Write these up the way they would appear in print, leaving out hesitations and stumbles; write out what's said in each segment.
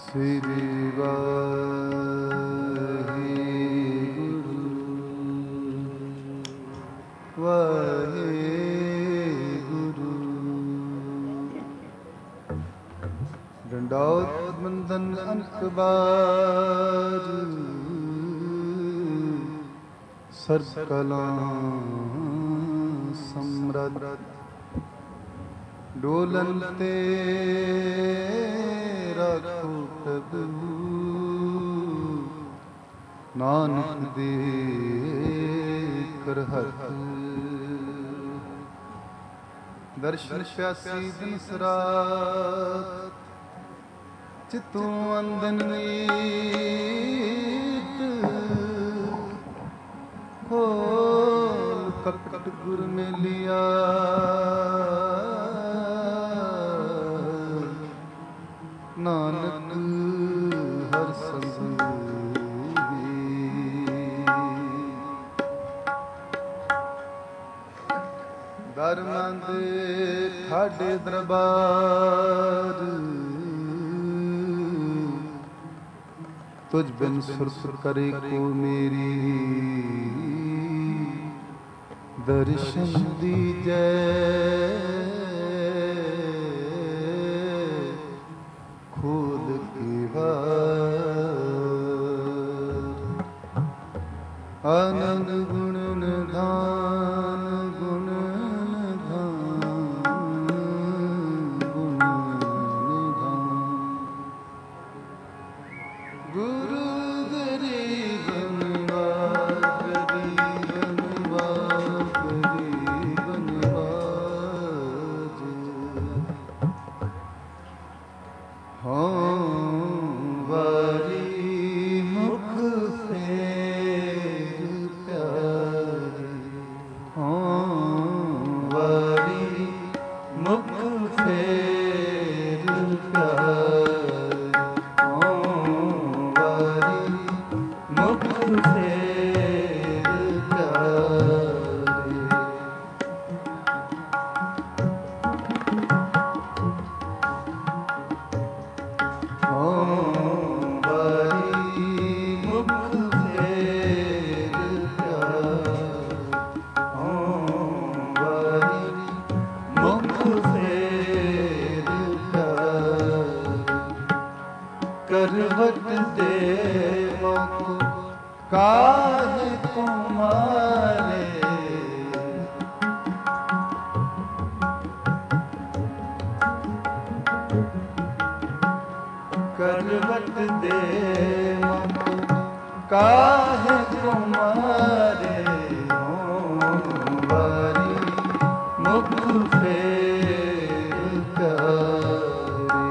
ਸ੍ਰੀ ਵਾਹਿਗੁਰੂ ਵਾਹਿਗੁਰੂ। ਡੰਡੌਤ ਬੰਦਨ ਅਨਕ ਬਾਰ, ਸਰਬ ਕਲਾਂ ਸਮਰੱਥ। ਡੋਲਨ ਤੇ ਰਾਖੋ ਪ੍ਰਭੂ, ਨਾਨਕ ਦੇ ਕਰਹਤ। ਦਰਸ਼ਨ ਪਿਆਸੀ ਦਿਨ ਸਰਾਤ, ਚਿਤੋਂ ਅੰਦਨ ਨੀਤ। ਖੋਲ ਕਪਟ ਗੁਰ ਮਿਲਿਆ, ਨਾਨਕ ਹਰ ਸੰਗ। ਦਰਮਾਂ ਦੇ ਠਾਡੇ ਦਰਬਾਰ, ਤੁਝ ਬਿਨ ਸੁਰਤ ਕਰੇ ਕੋ ਮੇਰੀ। ਦਰਸ਼ਨ ਦੀਜੈ ਖੋਲ ਕੇ ਵਾਰ। ਆਨੰਦ ਗੁਣ ਨਿਧਾਨ, ਗੁਣ ਨਿਧਾਨ, ਗੁਣ ਨਿਧਾਨ। ਗੁਰੂ ਗਰੀਬ ਨਿਵਾਜ, ਗਰੀਬ ਨਿਵਾਜ, ਗਰੀਬ ਨਿਵਾਜ। ਹਾਂ ਵਾਰੀ ਮੁਖ ਫੇਰ ਪਿਆਰੀ, ਹਾਂ ਵਾਰੀ ਮੁਖ ਫੇਰ ਪਿਆਰੀ, ਹਾਂ ਵਾਰੀ ਮੁਖ ਫੇਰ ਪਿਆਰੀ। ਕਰਵਟ ਦੇ ਮੁਖ ਕਾਹੇ ਤੁਮਾਰੇ, ਕਰਵਟ ਦੇ ਮੁਖ ਕਾਹੇ ਤੁਮਾਰੇ। ਵਾਰੀ ਮੁਖ ਫੇਰ ਪਿਆਰੇ,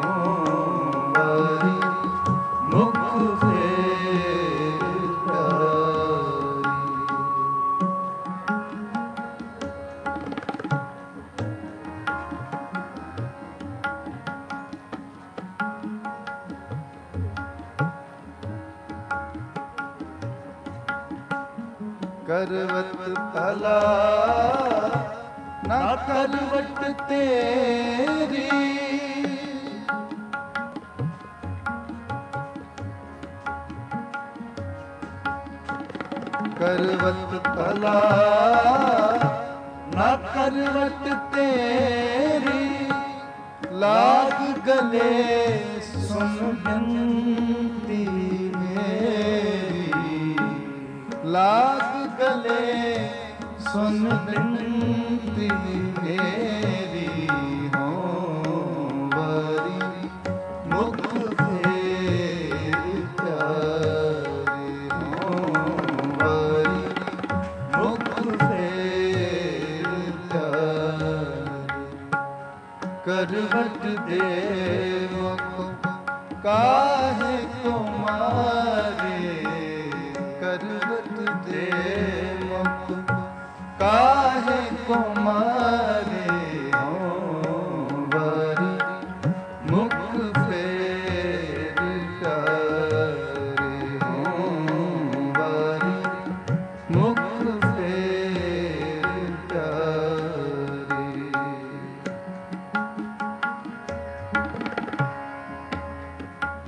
ਵਾਰੀ ਮੁਖ ਫੇਰ ਪਿਆਰੀ। ਕਰਵਟ ਭਲਾ ਨਾ ਕਰਵਟ ਤੇਰੀ, ਕਰਵਟ ਭਲਾ ਨਾ ਕਰਵਟ ਤੇਰੀ। ਲਾਗ ਗਲੇ ਸੁਨ ਬਿਨਤੀ ਮੇਰੀ, ਲਾਗ ਗਲੇ ਸੁਨ ਬਿਨਤੀ ਮੇਰੀ। ਵਾਰੀ ਮੁਖ ਫੇਰ ਪਿਆਰੇ, ਵਾਰੀ ਮੁਖ ਫੇਰ ਪਿਆਰੇ। ਕਰਵਟ ਦੇ ਮੁਖ ਕਾਹੇ ਤੁਮਾਰੇ, ਕਰਵਟ ਦੇ ਮੁਖ ਕਾਹੇ ਤੁਮਾਰੇ। ਵਾਰੀ ਮੁਖ ਫੇਰ ਪਿਆਰੇ, ਵਾਰੀ ਮੁਖ ਫੇਰ ਪਿਆਰੇ।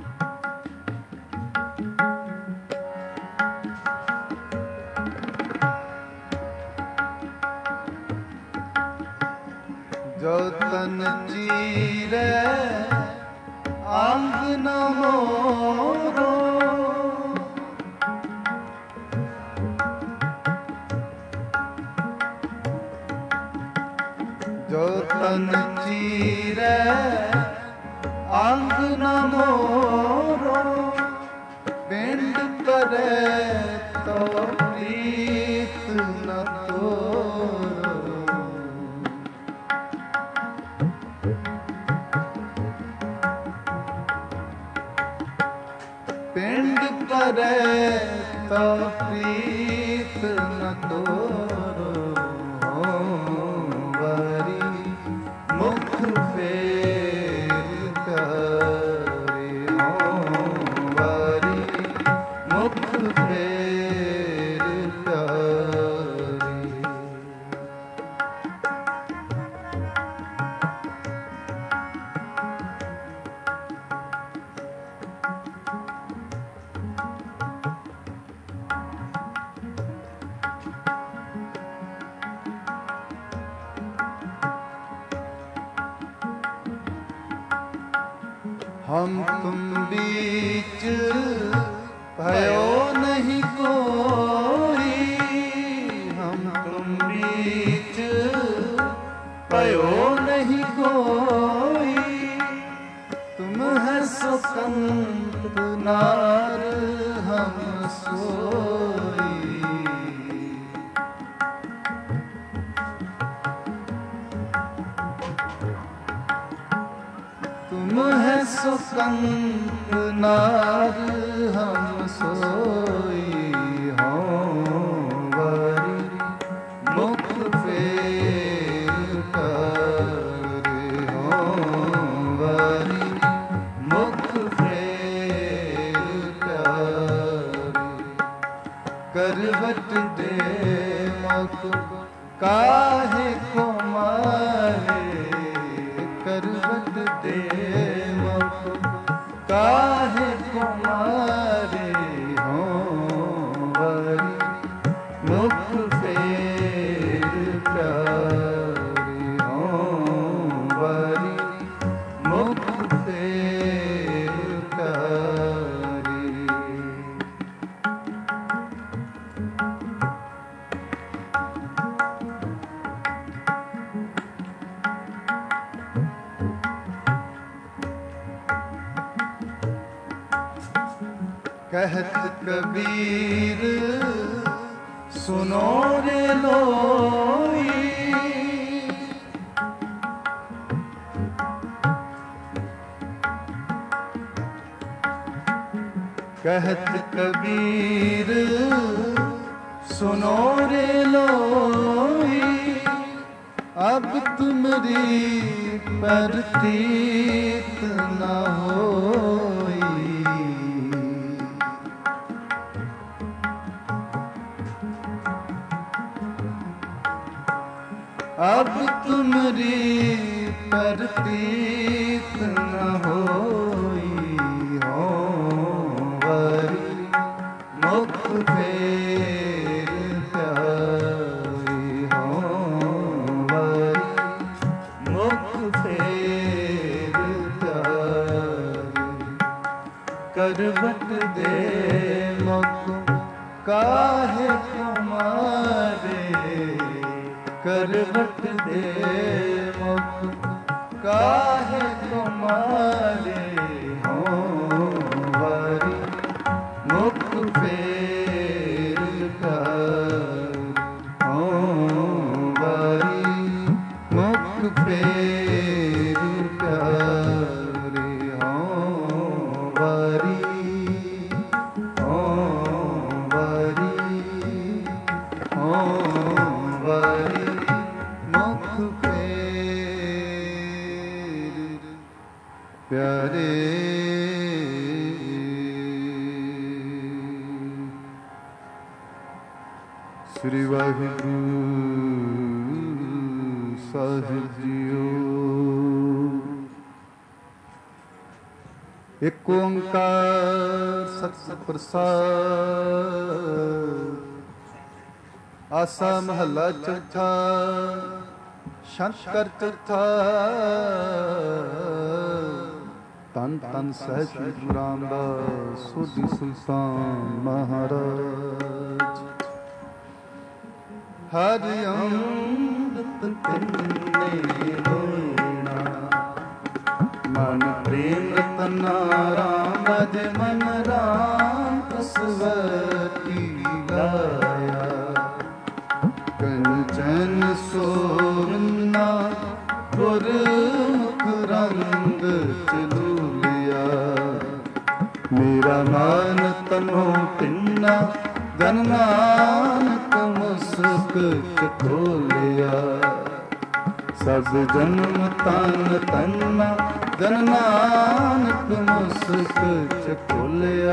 ਤਨ ਚੀਰੈ ਅੰਗ ਨ ਮੋਰੋ, ਜੋ ਤਨ ਚੀਰੈ ਅੰਗ ਨ ਮੋਰੋ, ਪਿੰਡ ਪਰੈ ਤੋ ਪ੍ਰੀਤ ਨ ਤੋਰੋ। ਪਿੰਡ ਪਰੈ ਤੋ ਪ੍ਰੀਤ ਨ ਤੋਰੋ, ਵਾਰੀ ਮੁਖ ਫੇਰ ਪਿਆਰੇ, ਵਾਰੀ ਮੁਖ ਫੇਰ ਪਿਆਰੇ। हम तुम बीच भयो नहीं कोई, हम तुम बीच भयो नहीं कोई, तुम है सुकंत नार हम सोई। तुम है सुकंत नार हम सोई, हों वारी मुख फेर प्यारे, हों वारी मुख फेर प्यारे। करवट दे मुख काहे को मारे, करवट दे मुख काहे को मारे, हों वारी मुख फेर प्यारे, हों वारी मुख फेर प्यारे। कहत कबीर सुनो रे लोई, कहत कबीर सुनो रे लोई, अब तुमरी प्रतीत न होई। अब तुमरी प्रतीत न होई, हों वारी मुख फेर प्यारे, हों वारी मुख फेर प्यारे। करवट दे मुख काहे को मारे, करवट दे मुख काहे को मारे, हों वारी मुख फेर प्यारे, हों वारी मुख फेर प्यारे, हों वारी, हों वारी, हों वारी मुख फेर प्यारे। श्री वाहिगुरु साहिब जीओ। एक ओंकार सत प्रसाद। आसा महला चौथा। ਸ਼ੰਕਰ ਚੌਥਾ ਤਨ ਤਨ ਸਹਿਜ ਸ੍ਰੀ ਗੁਰੂ ਰਾਮਦਾਸ ਸੋਢੀ ਸੁਲਤਾਨ ਮਹਾਰਾਜ। ਹਰਿ ਅੰਮ੍ਰਿਤ ਤਿੰਨੇ ਹੋਇਣਾ ਮਨ ਪ੍ਰੇਮ ਰਤਨਾ ਰਾਮ ਭਜ ਮਨ ਰਾਮ ਪ੍ਰਸਵਤੀ ਗਾਇਆ। ਕੰਚਨ ਸੋਰਨਾ ਗੁਰਮੁਖ ਰੰਗ ਚਲੂਲਿਆ। ਮੇਰਾ ਮਨ ਤਨੋ ਤਿੰਨਾ ਜਨ ਨਾਨਕ ਮੁਸਕ ਚਖੋਲਿਆ। ਸਭ ਜਨਮ ਤਨ ਤੰਨਾ ਜਨ ਨਾਨਕ ਮੁਸਕ ਚਖੋਲਿਆ।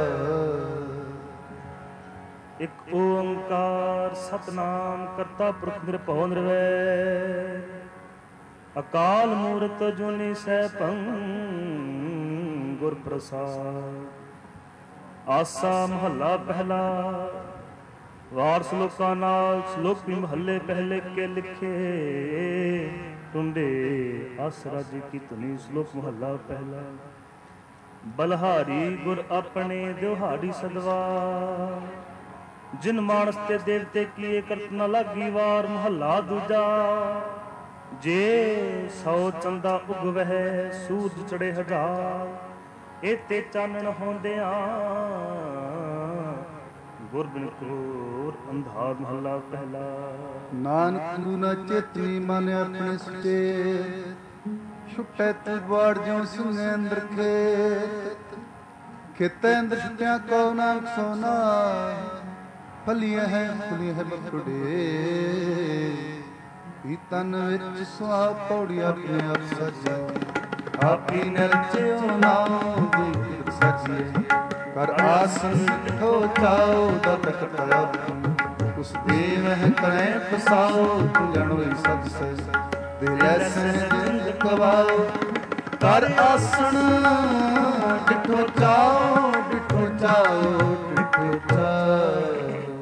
ਇਕ ਓੰਕਾਰ ਸਤਿਨਾਮ ਕਰਤਾ ਪੁਰਖ ਨਿਰਭਉ ਨਿਰਵੈਰ ਅਕਾਲ ਮੂਰਤ ਅਜੂਨੀ ਸੈਭੰ ਗੁਰ ਪ੍ਰਸਾਦ। ਆਸਾ ਮਹੱਲਾ ਪਹਿਲਾ। ਵਾਰ ਸ਼ਲੋਕਾਂ ਨਾਲ ਸ਼ਲੋਕ ਵੀ ਮਹੱਲੇ ਪਹਿਲੇ ਕੇ ਲਿਖੇ। ਟੁੰਡੇ ਆਸਰਾ ਜੀ ਕੀ ਧੁਨੀ। ਸ਼ਲੋਕ ਮਹੱਲਾ ਪਹਿਲਾ। ਬਲਹਾਰੀ ਗੁਰ ਆਪਣੇ ਦਿਹਾੜੀ ਸਦਵਾ ਜਿਨ ਮਾਨਸ ਤੇ ਦੇਵਤੇ ਕੀਏ ਕਰਤ ਨ ਲਾਗੀ ਵਾਰ। ਮਹੱਲਾ ਦੂਜਾ। ਜੇ 100 ਚੰਦਾ ਉਗਵਹਿ ਸੂਰਜ ਚੜੇ ਹਜ਼ਾਰ। ਇਹ ਤੇ ਚਾਨਣ ਹੁੰਦਿਆਂ ਗੁਰ ਬਿਨ ਘੋਰ ਅੰਧਾਰ। ਮਹੱਲਾ ਪਹਿਲਾ। ਨਾਨਕ ਗੁਰੂ ਨਾ ਚੇਤਨੀ ਮਨ ਆਪਣੇ ਸੁਚੇ। ਛੁਟੈ ਤਲਵਾੜ ਜਿਉ ਸਿੰਘੇ ਅੰਦਰ ਖੇਤ। ਖੇਤੇ ਅੰਦਰ ਛੁਟਿਆ ਕੋ ਨਾਨਕ ਸੋਨਾ। ਫਲੀਆਂ ਹੈ ਬਖੜੇ ਹੀ ਤਨ ਵਿੱਚ ਸੁਆ ਪੌੜੀ ਆਪਣੇ ਆਪ ਸਜੇ। ਆਪੀ ਨਿਰਚਿਓ ਨਾਮ ਦੀ ਸਜੀਏ। ਕਰ ਆਸਨ ਠੋ ਚਾਓ ਦਾ ਤਖਤ ਉਸ ਦੇ ਮਹਿ ਕਰੈ ਫਸਾਓ। ਤੂੰ ਜਾਣੋਈ ਸਭ ਸਹਿ ਦੇ ਲੈਸਨ ਜਿੰਦ ਕਵਾਓ। ਕਰ ਆਸਣ ਡਿਠੋ ਚਾਓ ਡਿਠੋ ਚਾਓ ਡਿਠੋ ਚਾਓ।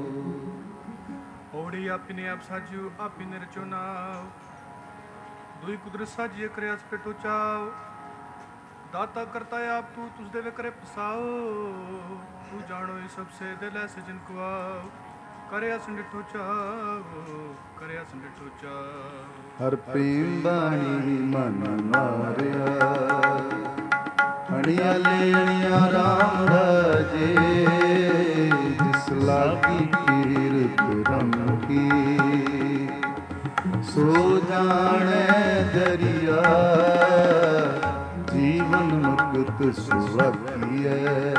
ਪੌੜੀ ਆਪੀ ਨੇ ਆਪ ਸਾਜੂ ਆਪੀ ਨੇ ਰਚੋ ਨਾਉ। ਦੁਈ ਕੁਦਰਤ ਸਾਜੀਏ ਕਰਿਆ ਸਪੇਟੋ ਚਾਓ। ਦਾਤਾ ਕਰਤਾ ਆਪ ਤੂੰ ਤੁਸ ਦੇ ਵੇ ਕਰੇ ਪਸਾਓ। ਤੂੰ ਜਾਣੋ ਇਹ ਸਭ ਸੇ ਦਿਲ ਐਸੇ ਜਿਨ ਕੋ ਆਓ। ਕਰਿਆ ਸੰਡਿਠੋ ਚਾਓ ਕਰਿਆ ਸੰਡਿਠੋ ਚਾਓ। ਹਰ ਪ੍ਰੇਮ ਬਾਣੀ ਮਨ ਮਾਰਿਆ। ਅਣੀਆਂ ਲੈਣੀਆਂ ਰਾਮ ਰਾਜੇ। ਜਿਸ ਲਾਗੀ ਕੀਰਤ ਰੰਗ ਕੀ ਸੋ ਜਾਣੈ ਦਰਿਆ। ਜੀਵਨ ਮੁਕਤ ਸੁਆਖੀਐ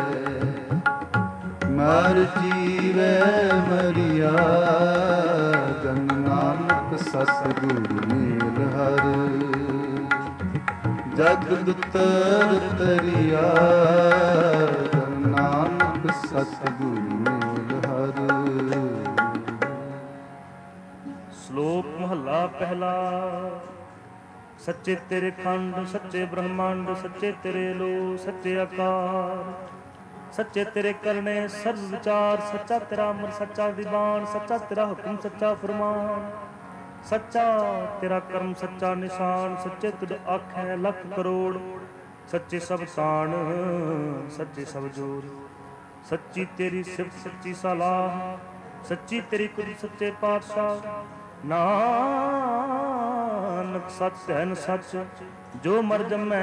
ਮਰ ਜੀਵੈ ਮਰਿਆ। ਜਨ ਨਾਨਕ ਸਤਿਗੁਰ ਮੇਲ ਹਰ ਜਗ ਉਤਰ ਤਰਿਆ। ਜਨ ਨਾਨਕ ਸਤਿਗੁਰ ਮੇਲ ਹਰ। ਸ਼ਲੋਕ ਮਹੱਲਾ ਪਹਿਲਾ। ਸੱਚੇ ਤੇਰੇ ਖੰਡ ਸੱਚੇ ਬ੍ਰਹਮੰਡ ਸੱਚੇ ਤੇਰੇ ਲੋ ਸੱਚੇ ਆਕਾਰ। ਸੱਚੇ ਤੇਰੇ ਕਰਨੇ ਸਰਬ ਵਿਚਾਰ। ਸੱਚਾ ਤੇਰਾ ਅਮਰ ਸੱਚਾ ਦੀਵਾਨ। ਸੱਚਾ ਤੇਰਾ ਹੁਕਮ ਸੱਚਾ ਫਰਮਾਨ। ਸੱਚਾ ਤੇਰਾ ਕਰਮ ਸੱਚਾ ਨਿਸ਼ਾਨ। ਸੱਚੇ ਤੁਧ ਆਖੈ ਲੱਖ ਕਰੋੜ। ਸੱਚੇ ਸਭ ਤਾਣ ਸੱਚੇ ਸਭ ਜੋੜ। ਸੱਚੀ ਤੇਰੀ ਸਿਫਤ ਸੱਚੀ ਸਲਾਹ। ਸੱਚੀ ਤੇਰੀ ਕੁਦਰਤ ਸੱਚੇ ਪਾਤਸ਼ਾਹ। ਨਾਨਕ ਸੱਚ ਹੈ ਨ ਸੱਚ ਜੋ ਮਰ ਜੰਮੈ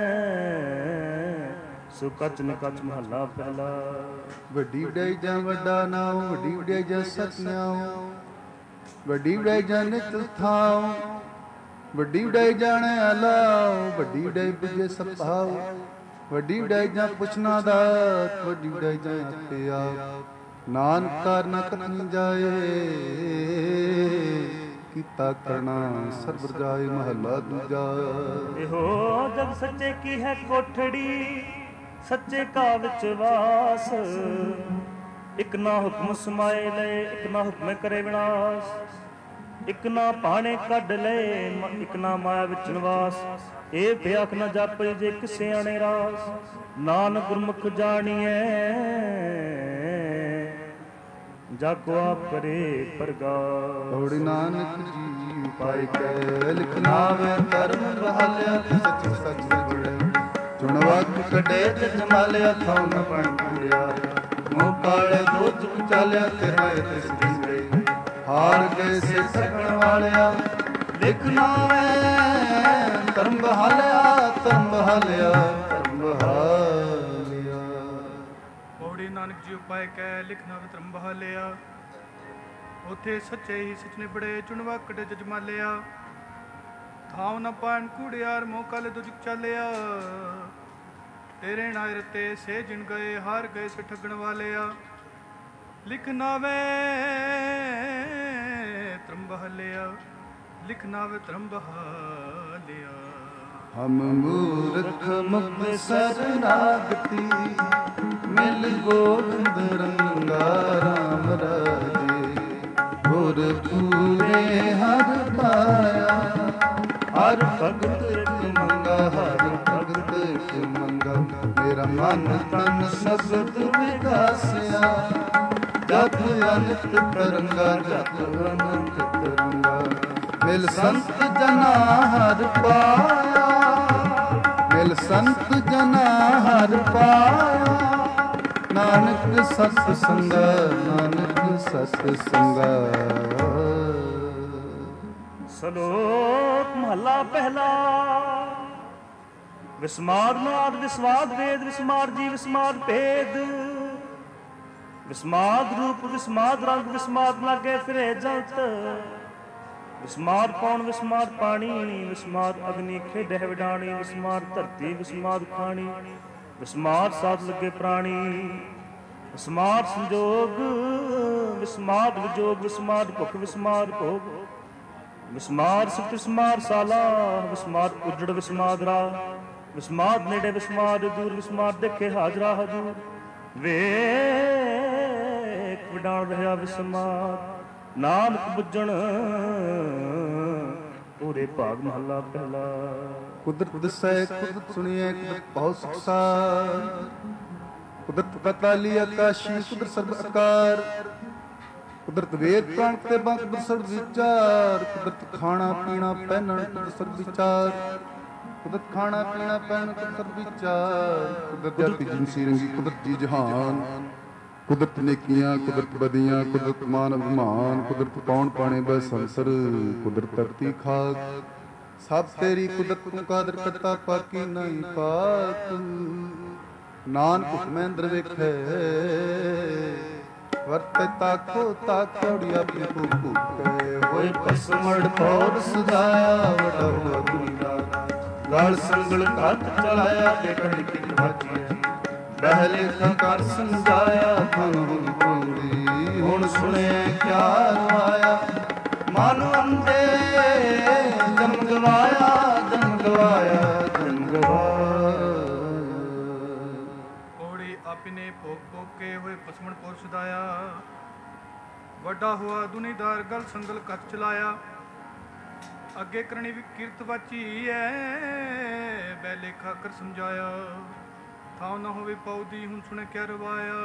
ਸੋ ਕਚ ਨ ਕਚ। ਮਹੱਲਾ ਪਹਿਲਾ। ਵੱਡੀ ਵਡਾਈ ਜਾਂ ਵੱਡਾ ਨਾਉ। ਵੱਡੀ ਵਡਾਈ ਜਾਂ ਸਚ ਨਾਉ। ਵੱਡੀ ਵਡਾਈ ਜਾਂ ਨਿਤ ਥਾਉ। ਵੱਡੀ ਵਡਾਈ ਜਾਣੈ ਅਲਾਉ। ਵੱਡੀ ਵਡਾਈ ਬੁਝੇ ਸਭ ਭਾਉ। ਵੱਡੀ ਵਡਾਈ ਜਾਂ ਪੁੱਛਣਾ ਦਾਤ। ਵੱਡੀ ਵਡਾਈ ਜਾਂ ਆਪੇ ਆਪ। ਨਾਨਕ ਕਾਰ ਨ ਕਥਨੀ ਜਾਏ। ਕੀਤਾ ਕਰਨਾ ਸਰਬ ਜਾਏ। ਮਹੱਲਾ ਦੂਜਾ। ਇਹੋ ਜਗ ਸੱਚੇ ਕੀ ਹੈ ਕੋਠੜੀ। ਸੱਚੇ ਕਾ ਵਿੱਚ ਵਾਸ। ਇਕ ਨਾ ਹੁਕਮ ਸਮਾਏ ਲਏ ਇਕ ਨਾ ਹੁਕਮ ਕਰੇ ਵਿਨਾਸ਼। ਇਕ ਨਾ ਭਾਣੇ ਕੱਢ ਲਏ ਇਕ ਨਾ ਮਾਇਆ ਵਿੱਚ ਨਿਵਾਸ। ਇਹ ਭਿਆਖ ਨਾ ਜਾਪੇ ਜੇ ਕਿਸੇ ਆਣੇ ਰਾਸ। ਨਾਨਕ ਗੁਰਮੁਖ ਜਾਣੀਐ ਜਾਗੋ ਆਪ ਕਰੇ ਪ੍ਰਗਾਸ। ਪੌੜੀ ਨਾਨਕ ਜੀ ਪਾਈ ਕੈ ਲਿਖ ਨਾਵੇਂ ਧਰਮ ਬਹਾਲਿਆ ਸੱਚ ਸੱਚ ਬੜੇ ਚੁਣ ਵਕ ਕੱਢੇ ਜਮਾਲਿਆ ਥਾਂ ਨ ਪਣ ਕੁੜਿਆ ਮੂੰਹ ਕਾਲੇ ਦੋਚ ਵਿਚਾਲਿਆ ਤੇਰੇ ਤਿਸ ਦਿੰਦੇ ਹਾਰ ਗਏ ਸੇ ਸਕਣ ਵਾਲਿਆ ਲਿਖ ਨਾਵੇਂ ਧਰਮ ਬਹਾਲਿਆ ਧਰਮ ਬਹਾਲਿਆ ਧਰਮ ਬਹਾਲਿਆ। ਪੌੜੀ ਨਾਨਕ ਜੀ ਉਪਾਇ ਕੈ ਲਿਖਣਾ ਧਰਮ ਬਹਾਲਿਆ ਉਥੇ ਸੱਚੇ ਹੀ ਸਚ ਨਿਬੜੇ ਚੁਣਵਾ ਕੱਢੇ ਜਜਮਾਲਿਆ ਥਾਉ ਨ ਪਾਣ ਕੂੜਿਆਰ ਮੋਹ ਕਾਲੇ ਦੁਜਕ ਚਾਲਿਆ ਤੇਰੇ ਨਾਇਰ ਤੇ ਸੇ ਜਿਣ ਗਏ ਹਾਰ ਗਏ ਸੇ ਠੱਗਣ ਵਾਲਿਆ ਲਿਖਣਾ ਵੇ ਧਰਮ ਬਹਾਲਿਆ ਲਿਖਣਾ ਵੇ ਧਰਮ ਬਹਾਲਿਆ। ਹਮ ਮੂਰਖ ਮੁਖ ਸਰਨਾਗਤੀ ਮਿਲ ਗੋਬਿੰਦ ਰੰਗਾ ਰਾਮ ਰਾਜੇ ਗੁਰ ਪੂਰੇ ਹਰ ਪਾਇਆ ਹਰ ਭਗਤ ਇੱਕ ਮੰਗਾ ਹਰ ਭਗਤ ਇੱਕ ਮੰਗਾ ਮੇਰਾ ਮਨ ਤਨ ਸਬਦ ਵਿਗਾਸਿਆ ਜਪ ਅਨੰਤ ਤਰੰਗਾ ਜਪ ਅਨੰਤ ਤਰੰਗਾ ਮਿਲ ਸੰਤ ਜਨਾ ਹਰ ਪਾਇਆ ਮਿਲ ਸੰਤ ਜਨਾ ਹਰ ਪਾਇਆ ਨਾਨਕ ਸਤ ਸੰਗਾ ਨਾਨਕ ਸਤ ਸੰਗਾ। ਸ਼ਲੋਕ ਮਹਲਾ ਪਹਿਲਾ। ਵਿਸਮਾਦ ਨਾਦ ਵਿਸਵਾਦ ਵੇਦ ਵਿਸਮਾਦ ਜੀ ਵਿਸਮਾਦ ਭੇਦ ਵਿਸਮਾਦ ਰੂਪ ਵਿਸਮਾਦ ਰੰਗ ਵਿਸਮਾਦ ਲਾਗੇ ਫਿਰੇ ਜਲਤ ਵਿਸਮਾਦ ਪੌਣ ਵਿਸਮਾਦ ਪਾਣੀ ਵਿਸਮਾਦ ਅਗਨੀ ਖੇਡਹਿ ਵਿਡਾਣੀ ਵਿਸਮਾਦ ਧਰਤੀ ਵਿਸਮਾਦ ਖਾਣੀ ਵਿਸਮਾਦ ਸਾਧ ਲੱਗੇ ਪ੍ਰਾਣੀ ਵਿਸਮਾਦ ਸੰਜੋਗ ਵਿਸਮਾਦ ਵਿਜੋਗ ਵਿਸਮਾਦ ਭੁਖ ਵਿਸਮਾਦ ਭੋਗ ਵਿਸਮਾਦ ਸੁਖ ਵਿਸਮਾਦ ਸਾਲਾ ਵਿਸਮਾਦ ਉਜੜ ਵਿਸਮਾਦ ਰਾ ਵਿਸਮਾਦ ਨੇੜੇ ਵਿਸਮਾਦ ਦੂਰ ਵਿਸਮਾਦ ਦੇਖੇ ਹਾਜ਼ਰਾ ਹਜੂਰ ਵੇਖ ਵਿਡਾਣ ਰਿਹਾ ਵਿਸਮਾਦ ਨਾਨਕ ਬੁੱਝਣ ਪੂਰੇ ਭਾਗ ਮਹੱਲਾ ਪਹਿਲਾ। ਕੁਦਰਤ ਦਸੈ ਕੁਦਰਤ ਸੁਣੀਐ ਕੁਦਰਤ ਬਹੁ ਸੁਖਸਾਰ ਕੁਦਰਤ ਪਤਾਲੀ ਆਕਾਸ਼ੀ ਕੁਦਰਤ ਸਰਬ ਆਕਾਰ ਕੁਦਰਤ ਵੇਦ ਪ੍ਰਾਣ ਤੇ ਬੰਕ ਕੁਦਰਤ ਸਰਬ ਵਿਚਾਰ ਕੁਦਰਤ ਖਾਣਾ ਪੀਣਾ ਪਹਿਨਣ ਕੁਦਰਤ ਸਰਬ ਵਿਚਾਰ ਕੁਦਰਤ ਖਾਣਾ ਪੀਣਾ ਪਹਿਨਣ ਕੁਦਰਤ ਸਰਬ ਵਿਚਾਰ ਕੁਦਰਤ ਜਾਤੀ ਜਿਨਸੀ ਰੰਗੀ ਕੁਦਰਤ ਜੀ ਜਹਾਨ ਕੁਦਰਤ ਨੇਕੀਆਂ ਕੁਦਰਤ ਬਦੀਆਂ ਕੁਦਰਤ ਮਾਨ ਅਭਿਮਾਨ ਕੁਦਰਤ ਪੌਣ ਪਾਣੇ ਬੈ ਸੰਸਰ ਕੁਦਰਤ ਧਰਤੀ ਖਾਕ ਸਭ ਤੇਰੀ ਕੁਦਰਤ ਤੂੰ ਕਾਦਰ ਕਰਤਾ ਪਾਕੀ ਨਹੀਂ ਪਾਕ ਨਾਨਕ ਹੁਕਮੈ ਅੰਦਰ ਵੇਖੈ ਵਰਤੈ ਤਾਕੋ ਤਾਕੜੀ ਆਪਣੀ ਭੂਪੇ ਹੋਏ ਪਸਮੜ ਪੌਰ ਸਦਾਇਆ ਵਡਾ ਹੋਆ ਗੁਰੀਦਾ ਗਲ ਸੰਗਲ ਕੱਟ ਚਲਾਇਆ ਦੇਖਣ ਕਿ ਭਾਜੀਏ ਪਹਿਲੇ ਸੰਕਾਰ ਸਮਝਾਇਆ ਧਨ ਹੁਣ ਪਾਉਂਦੀ ਹੁਣ ਸੁਣਿਆ ਕਿਆ ਰਵਾਇਆ ਮਨ ਅੰਦੇ ਜਨਮ ਗਵਾਇਆ ਜਨਮ ਗਵਾਇਆ ਜਨਮ ਗਵਾਇਆ। ਪੌੜੀ ਆਪਨੇ ਭੋਗ ਭੋਗ ਕੇ ਹੋਏ ਪਸਮਣ ਪੌਰ ਸਦਾਇਆ ਵੱਡਾ ਹੋਆ ਦੁਨੀਦਾਰ ਗਲ ਸੰਗਲ ਕੱਟ ਚਲਾਇਆ ਅੱਗੇ ਕਰਨੀ ਵੀ ਕੀਰਤ ਵਾਚੀ ਐ ਬੈ ਲੇਖਾ ਕਰ ਸਮਝਾਇਆ ਥਾਉ ਨਾ ਹੋਵੇ ਪੌਦੀ ਹੁਣ ਸੁਣੇ ਕਿਆ ਰਵਾਇਆ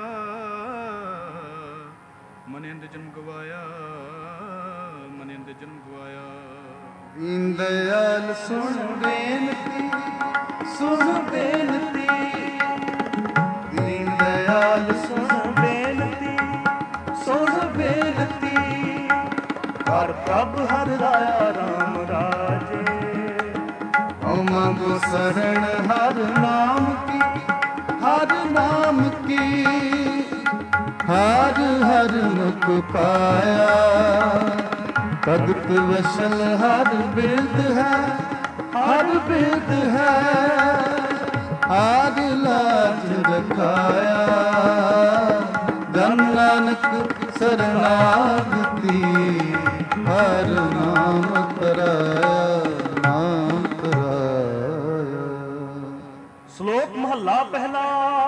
ਮਨੇ ਅੰਦੇ ਜਨਮ ਗਵਾਇਆ ਮਨੇ ਅੰਦੇ ਜਨਮ ਗਵਾਇਆ। ਦੀਨ ਦਇਆਲ ਸੁਣ ਬੇਨਤੀ ਸੁਣ ਬੇਨਤੀ ਦੀਨ ਦਇਆਲ ਸੁਣ ਬੇਨਤੀ ਸੁਣ ਬੇਨਤੀ ਹਰ ਪ੍ਰਭ ਹਰ ਰਾਇਆ ਰਾਮ ਰਾਜੇ ਹਉ ਮੰਗੋ ਸਰਣ ਹਰ ਨਾਮ ਕੀ ਹਰ ਨਾਮ ਕੀ ਹਰ ਹਰ ਮੁਖ ਪਾਇਆ ਭਗਤ ਵਸਲ ਹਰ ਬਿਰਦ ਹੈ ਹਰ ਬਿਰਦ ਹੈ ਹਰ ਲਾਜ ਰਖਾਇਆ ਜਨ ਨਾਨਕ ਸਰਨਾਗਤੀ ਹਰ ਨਾਮ ਤਰਾਇਆ ਨਾਮ ਤਰਾਇਆ। ਸ਼ਲੋਕ ਮਹੱਲਾ ਪਹਿਲਾ।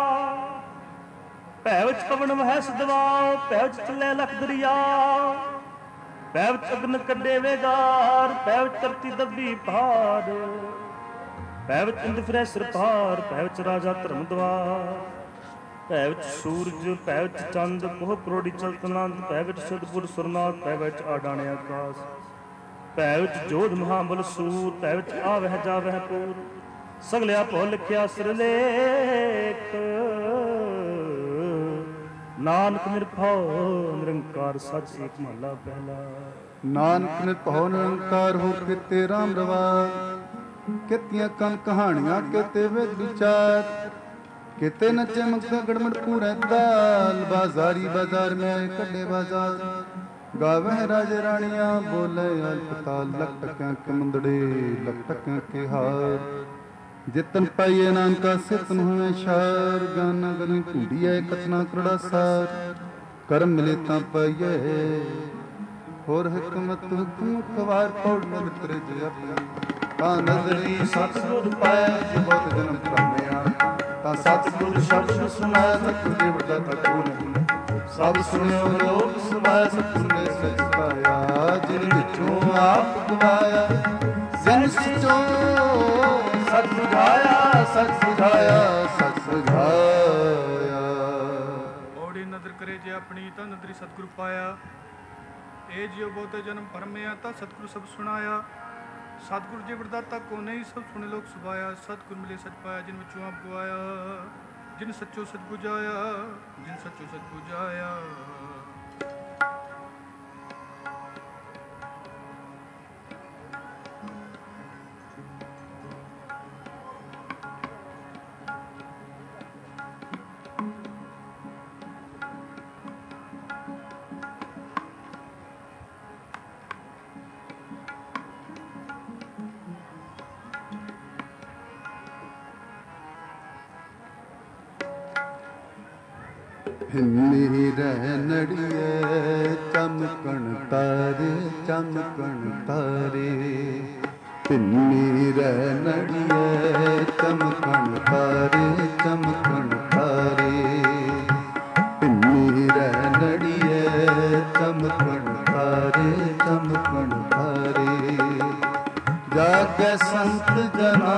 ਭੈ ਵਿੱਚ ਪਵਨ ਵਹਿ ਸਦਵਾਉ ਭੈ ਵਿੱਚ ਚੱਲੇ ਲਖ ਦਰਿਆ ਭੈ ਵਿੱਚ ਅਗਨ ਕੱਢੇ ਵੇਗਾਰ ਭੈ ਵਿੱਚ ਧਰਤੀ ਦੱਬੀ ਪਹਾੜ ਭੈ ਵਿੱਚ ਇੰਦ ਫਿਰੈ ਸਿਰ ਭਾਰ ਭੈ ਵਿੱਚ ਰਾਜਾ ਧਰਮ ਦਵਾਰ ਭੈ ਵਿੱਚ ਸੂਰਜ, ਭੈ ਵਿੱਚ ਚੰਦ, ਕੋਹ ਕਰੋੜੀ ਚਲਤਨੰਦ, ਭੈ ਵਿੱਚ ਸਤਿਗੁਰ ਸੁਰਨਾਥ, ਭੈ ਵਿੱਚ ਆਡਾਣੇ ਆਕਾਸ, ਭੈ ਵਿੱਚ ਜੋਧ ਮਹਾਬਲ ਸੂਰ, ਭੈ ਵਿੱਚ ਆਵਹਿ ਜਾਵਹਿ ਪੂਰ, ਸਗਲਿਆ ਭੁ ਲਿਖਿਆ ਸਿਰਲੇਖ, ਨਾਨਕ ਨਿਰਭਉ ਨਿਰੰਕਾਰ ਸੱਚ ਏਕ ਮਹਲਾ ਪਹਿਲਾ। ਨਾਨਕ ਨਿਰਭਉ ਨਿਰੰਕਾਰ ਹੋ ਕਿਤੇ ਰਾਮ ਰਵਾਰ, ਕਿਤੀਆਂ ਕਨ ਕਹਾਣੀਆਂ ਕਿਤੇ ਵੇਦ ਵਿਚਾਰ, ਕਿਤੇ ਨੱਚੇ ਮੁਕਤਾ ਗੜਮੜ ਪੂਰੇ ਦਾਲ, ਬਾਜ਼ਾਰੀ ਬਾਜ਼ਾਰ ਮੈਂ ਕੱਢੇ ਬਾਜ਼ਾਰ, ਗਾਵਹਿ ਰਾਜੇ ਰਾਣੀਆਂ ਬੋਲੇ ਅਲਪਤਾਲ, ਲਖ ਟਕਿਆਂ ਕੇ ਮੁੰਦੜੇ ਲਖ ਟਕਿਆਂ ਕੇ ਹਾਰ, ਜਿਤਨ ਪਾਈਏ ਨਾਨਕਾ ਸਿਤਨ ਹੋਏ ਸ਼ਾਰ, ਗਾਨਾ ਗਲੀ ਭੂੜੀਏ ਕਤਨਾ ਕਰੜਾ ਸਾਰ, ਕਰਮ ਮਿਲੇ ਤਾਂ ਪਾਈਏ ਹੋਰ ਹਕਮਤ ਹੁਕਮ ਖਵਾਰ, ਪੌੜ ਨਦਰ ਜੇ ਆਪਣੀ ਤਾਂ ਨਜ਼ਰੀ ਸਤਿਗੁਰ ਪਾਇਆ, ਜੇ ਬਹੁਤ ਜਨਮ ਭਰਮਿਆ ਤਾਂ ਸਤਿਗੁਰ ਸ਼ਬਦ ਸੁਨਾਇਆ, ਸਤਿਗੁਰ ਦੇ ਵੱਡਾ ਤਕੂ ਨਹੀਂ, ਸਭ ਸੁਣਿਓ ਲੋਕ ਸੁਭਾਇਆ, ਸਤਿਗੁਰ ਨੇ ਸੱਚ ਪਾਇਆ, ਜਿਨ ਵਿੱਚੋਂ ਆਪ ਗਵਾਇਆ, ਜਿਨ ਸਚੋ ਸਤ ਸੁਝਾਇਆ, ਸਤ ਸੁਝਾਇਆ, ਸਤ ਸੁਝਾਇਆ। ਔੜੀ ਨਦਰ ਕਰੇ ਜੇ ਆਪਣੀ ਤਾਂ ਨਦਰੀ ਸਤਿਗੁਰ ਪਾਇਆ, ਇਹ ਜਿਉ ਬਹੁਤੇ ਜਨਮ ਭਰਮਿਆ ਤਾਂ ਸਤਿਗੁਰ ਸਭ ਸੁਣਾਇਆ, ਸਤਿਗੁਰ ਜੀ ਵਰਦਾਤਾ ਕੋ ਨਹੀਂ, ਸਭ ਸੁਣੇ ਲੋਕ ਸੁਭਾਇਆ, ਸਤਿਗੁਰ ਮਿਲੇ ਸਚ ਪਾਇਆ, ਜਿਨ ਵਿੱਚੋਂ ਆਪ ਗਵਾਇਆ, ਜਿਨ ਸੱਚੋ ਸਚ ਬੁਝਾਇਆ, ਜਿਨ ਸੱਚੋ ਸਚ ਬੁਝਾਇਆ। ਹਿੰਨੀ ਰਹਿ ਨੜੀਏ ਚਮਕਣ ਤਾਰੇ, ਚਮਕਣ ਤਾਰੇ, ਹਿੰਨੀ ਰਹਿ ਨੜੀਏ ਚਮਕਣ ਤਾਰੇ, ਚਮਕਣ ਤਾਰੇ, ਹਿੰਨੀ ਰਹਿ ਨੜੀਏ ਚਮਕਣ ਤਾਰੇ, ਚਮਕਣ ਤਾਰੇ, ਜਾਗੈ ਸੰਤ ਜਨਾ,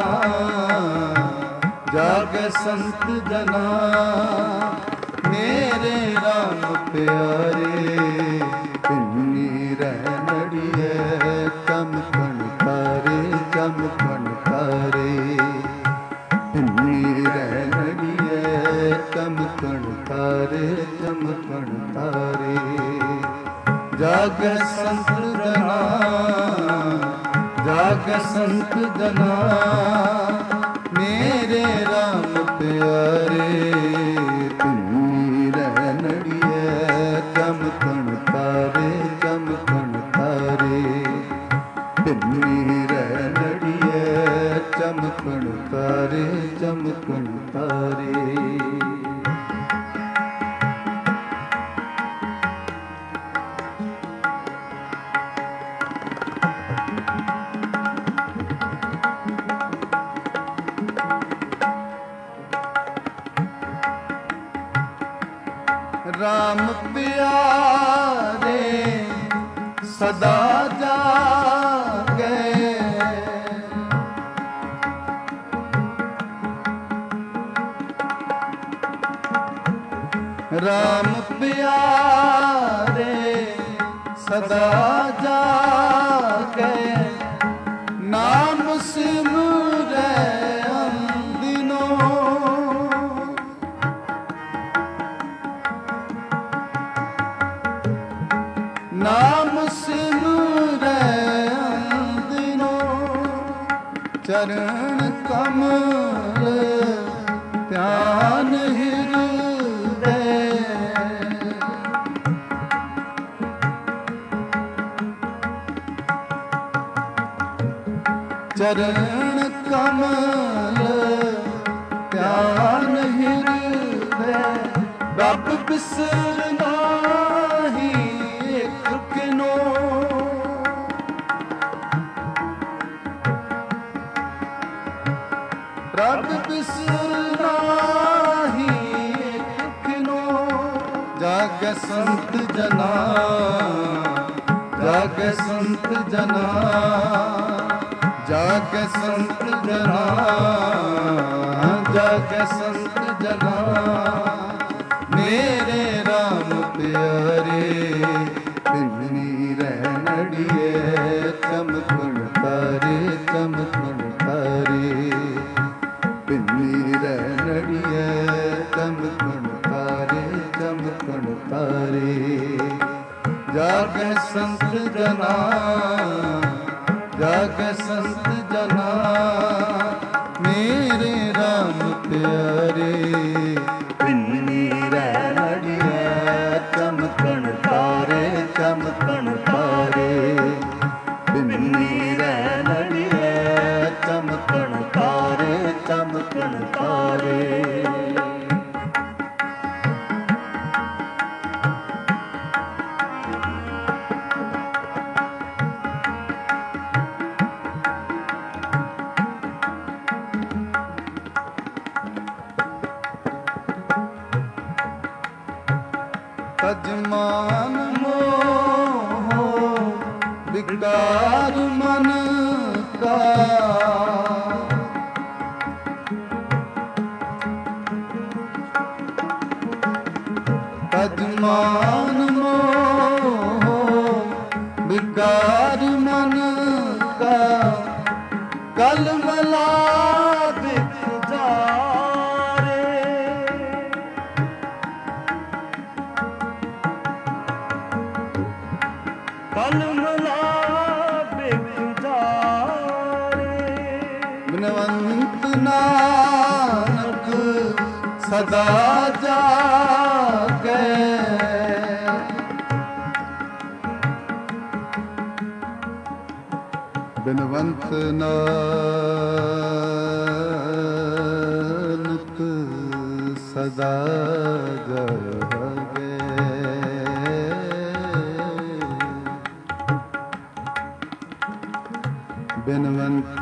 ਜਾਗੈ ਸੰਤ ਜਨਾ, ਮੇਰੇ ਰਾਮ ਪਿਆਰੇ, ਹਿੰਨੀ ਰਹਿ ਨੜੀਏ ਚਮਕਣ ਤਾਰੇ, ਚਮਕਣ ਤਾਰੇ, ਹਿੰਨੀ ਰਹਿ ਨੜੀਏ ਚਮਕਣ ਤਾਰੇ, ਚਮਕਣ ਤਾਰੇ, ਜਾਗੈ ਸੰਤ ਜਨਾ, ਜਾਗੈ ਸੰਤ ਜਨਾ, ਮੇਰੇ ਰਾਮ ਪਿਆਰੇ, ਚਮਕਣ ਤਾਰੇ, ਚਮਕਣ ਤਾਰੇ, ਹਿੰਨੀ ਰਹਿ ਨੜੀਏ ਚਮਕਣ ਤਾਰੇ, ਚਮਕਣ ਤਾਰੇ। ਰਾਮ ਪਿਆਰੇ ਸਦਾ ਜਾਗੇ, ਰਾਮ ਪਿਆਰੇ ਸਦਾ ਜਾਗੇ, ਨਾਮ ਸਿਮਰੈ ਅੰਦਿਨੋ, ਨਾਮ ਸਿਮਰੈ ਅੰਦਿਨੋ, ਚਰਨ ਕਮਲ ਧਿਆਨ ਹਿਰਦੈ, ਚਰਨ ਕਮਲ ਧਿਆਨ ਹਿਰਦੈ, ਰੱਬ ਬਿਸਰ ਨਾਹੀ ਇਕ ਕਿਨੋ, ਰੱਬ ਬਿਸਰ ਨਾਹੀ ਇਕ ਕਿਨੋ, ਜਾਗੈ ਸੰਤ ਜਨਾ, ਜਾਗੈ ਸੰਤ ਜਨਾ, ਜਾਗੈ ਸੰਤ ਜਨਾ, ਜਾਗੈ ਸੰਤ ਜਨਾ, ਸੰਤ ਜਨਾ, ਜਾਗੈ ਸੰਤ ਜਨਾ, ਮੇਰੇ RAM ਪਿਆਰੇ। ਪਿੰਨੀ ਰਹਿ ਲੜੀਐ ਚਮਕਣ ਤਾਰੇ, ਚਮਕਣ ਤਾਰੇ, ਪਿੰਨੀ ਰਹਿ ਲੜੀਐ ਚਮਕਣ ਤਾਰੇ, ਚਮਕਣ ਤਾਰੇ। ਤਜਮਾਨ ਮੋਹ ਵਿਕਾਰ ਮਨ ਕਾ, ਤਜਮਾਨ ਮੋਹ ਵਿਕਾਰ ਮਨ ਕਾ, ਕਲ ਮਲਾ ਦਿਖ ਜਾਰੇ। ਕਲ ਮਲਾ ਦਿਖ ਜਾਰੇ, ਬਿਨਵੰਤ ਨਾਨਕ ਸਦਾ ਜਾਗੈ। ਬਿਨਵੰਤ ਨਾਨਕ ਸਦਾ ਜਾਗੈ। ਬਿਨਵੰਤ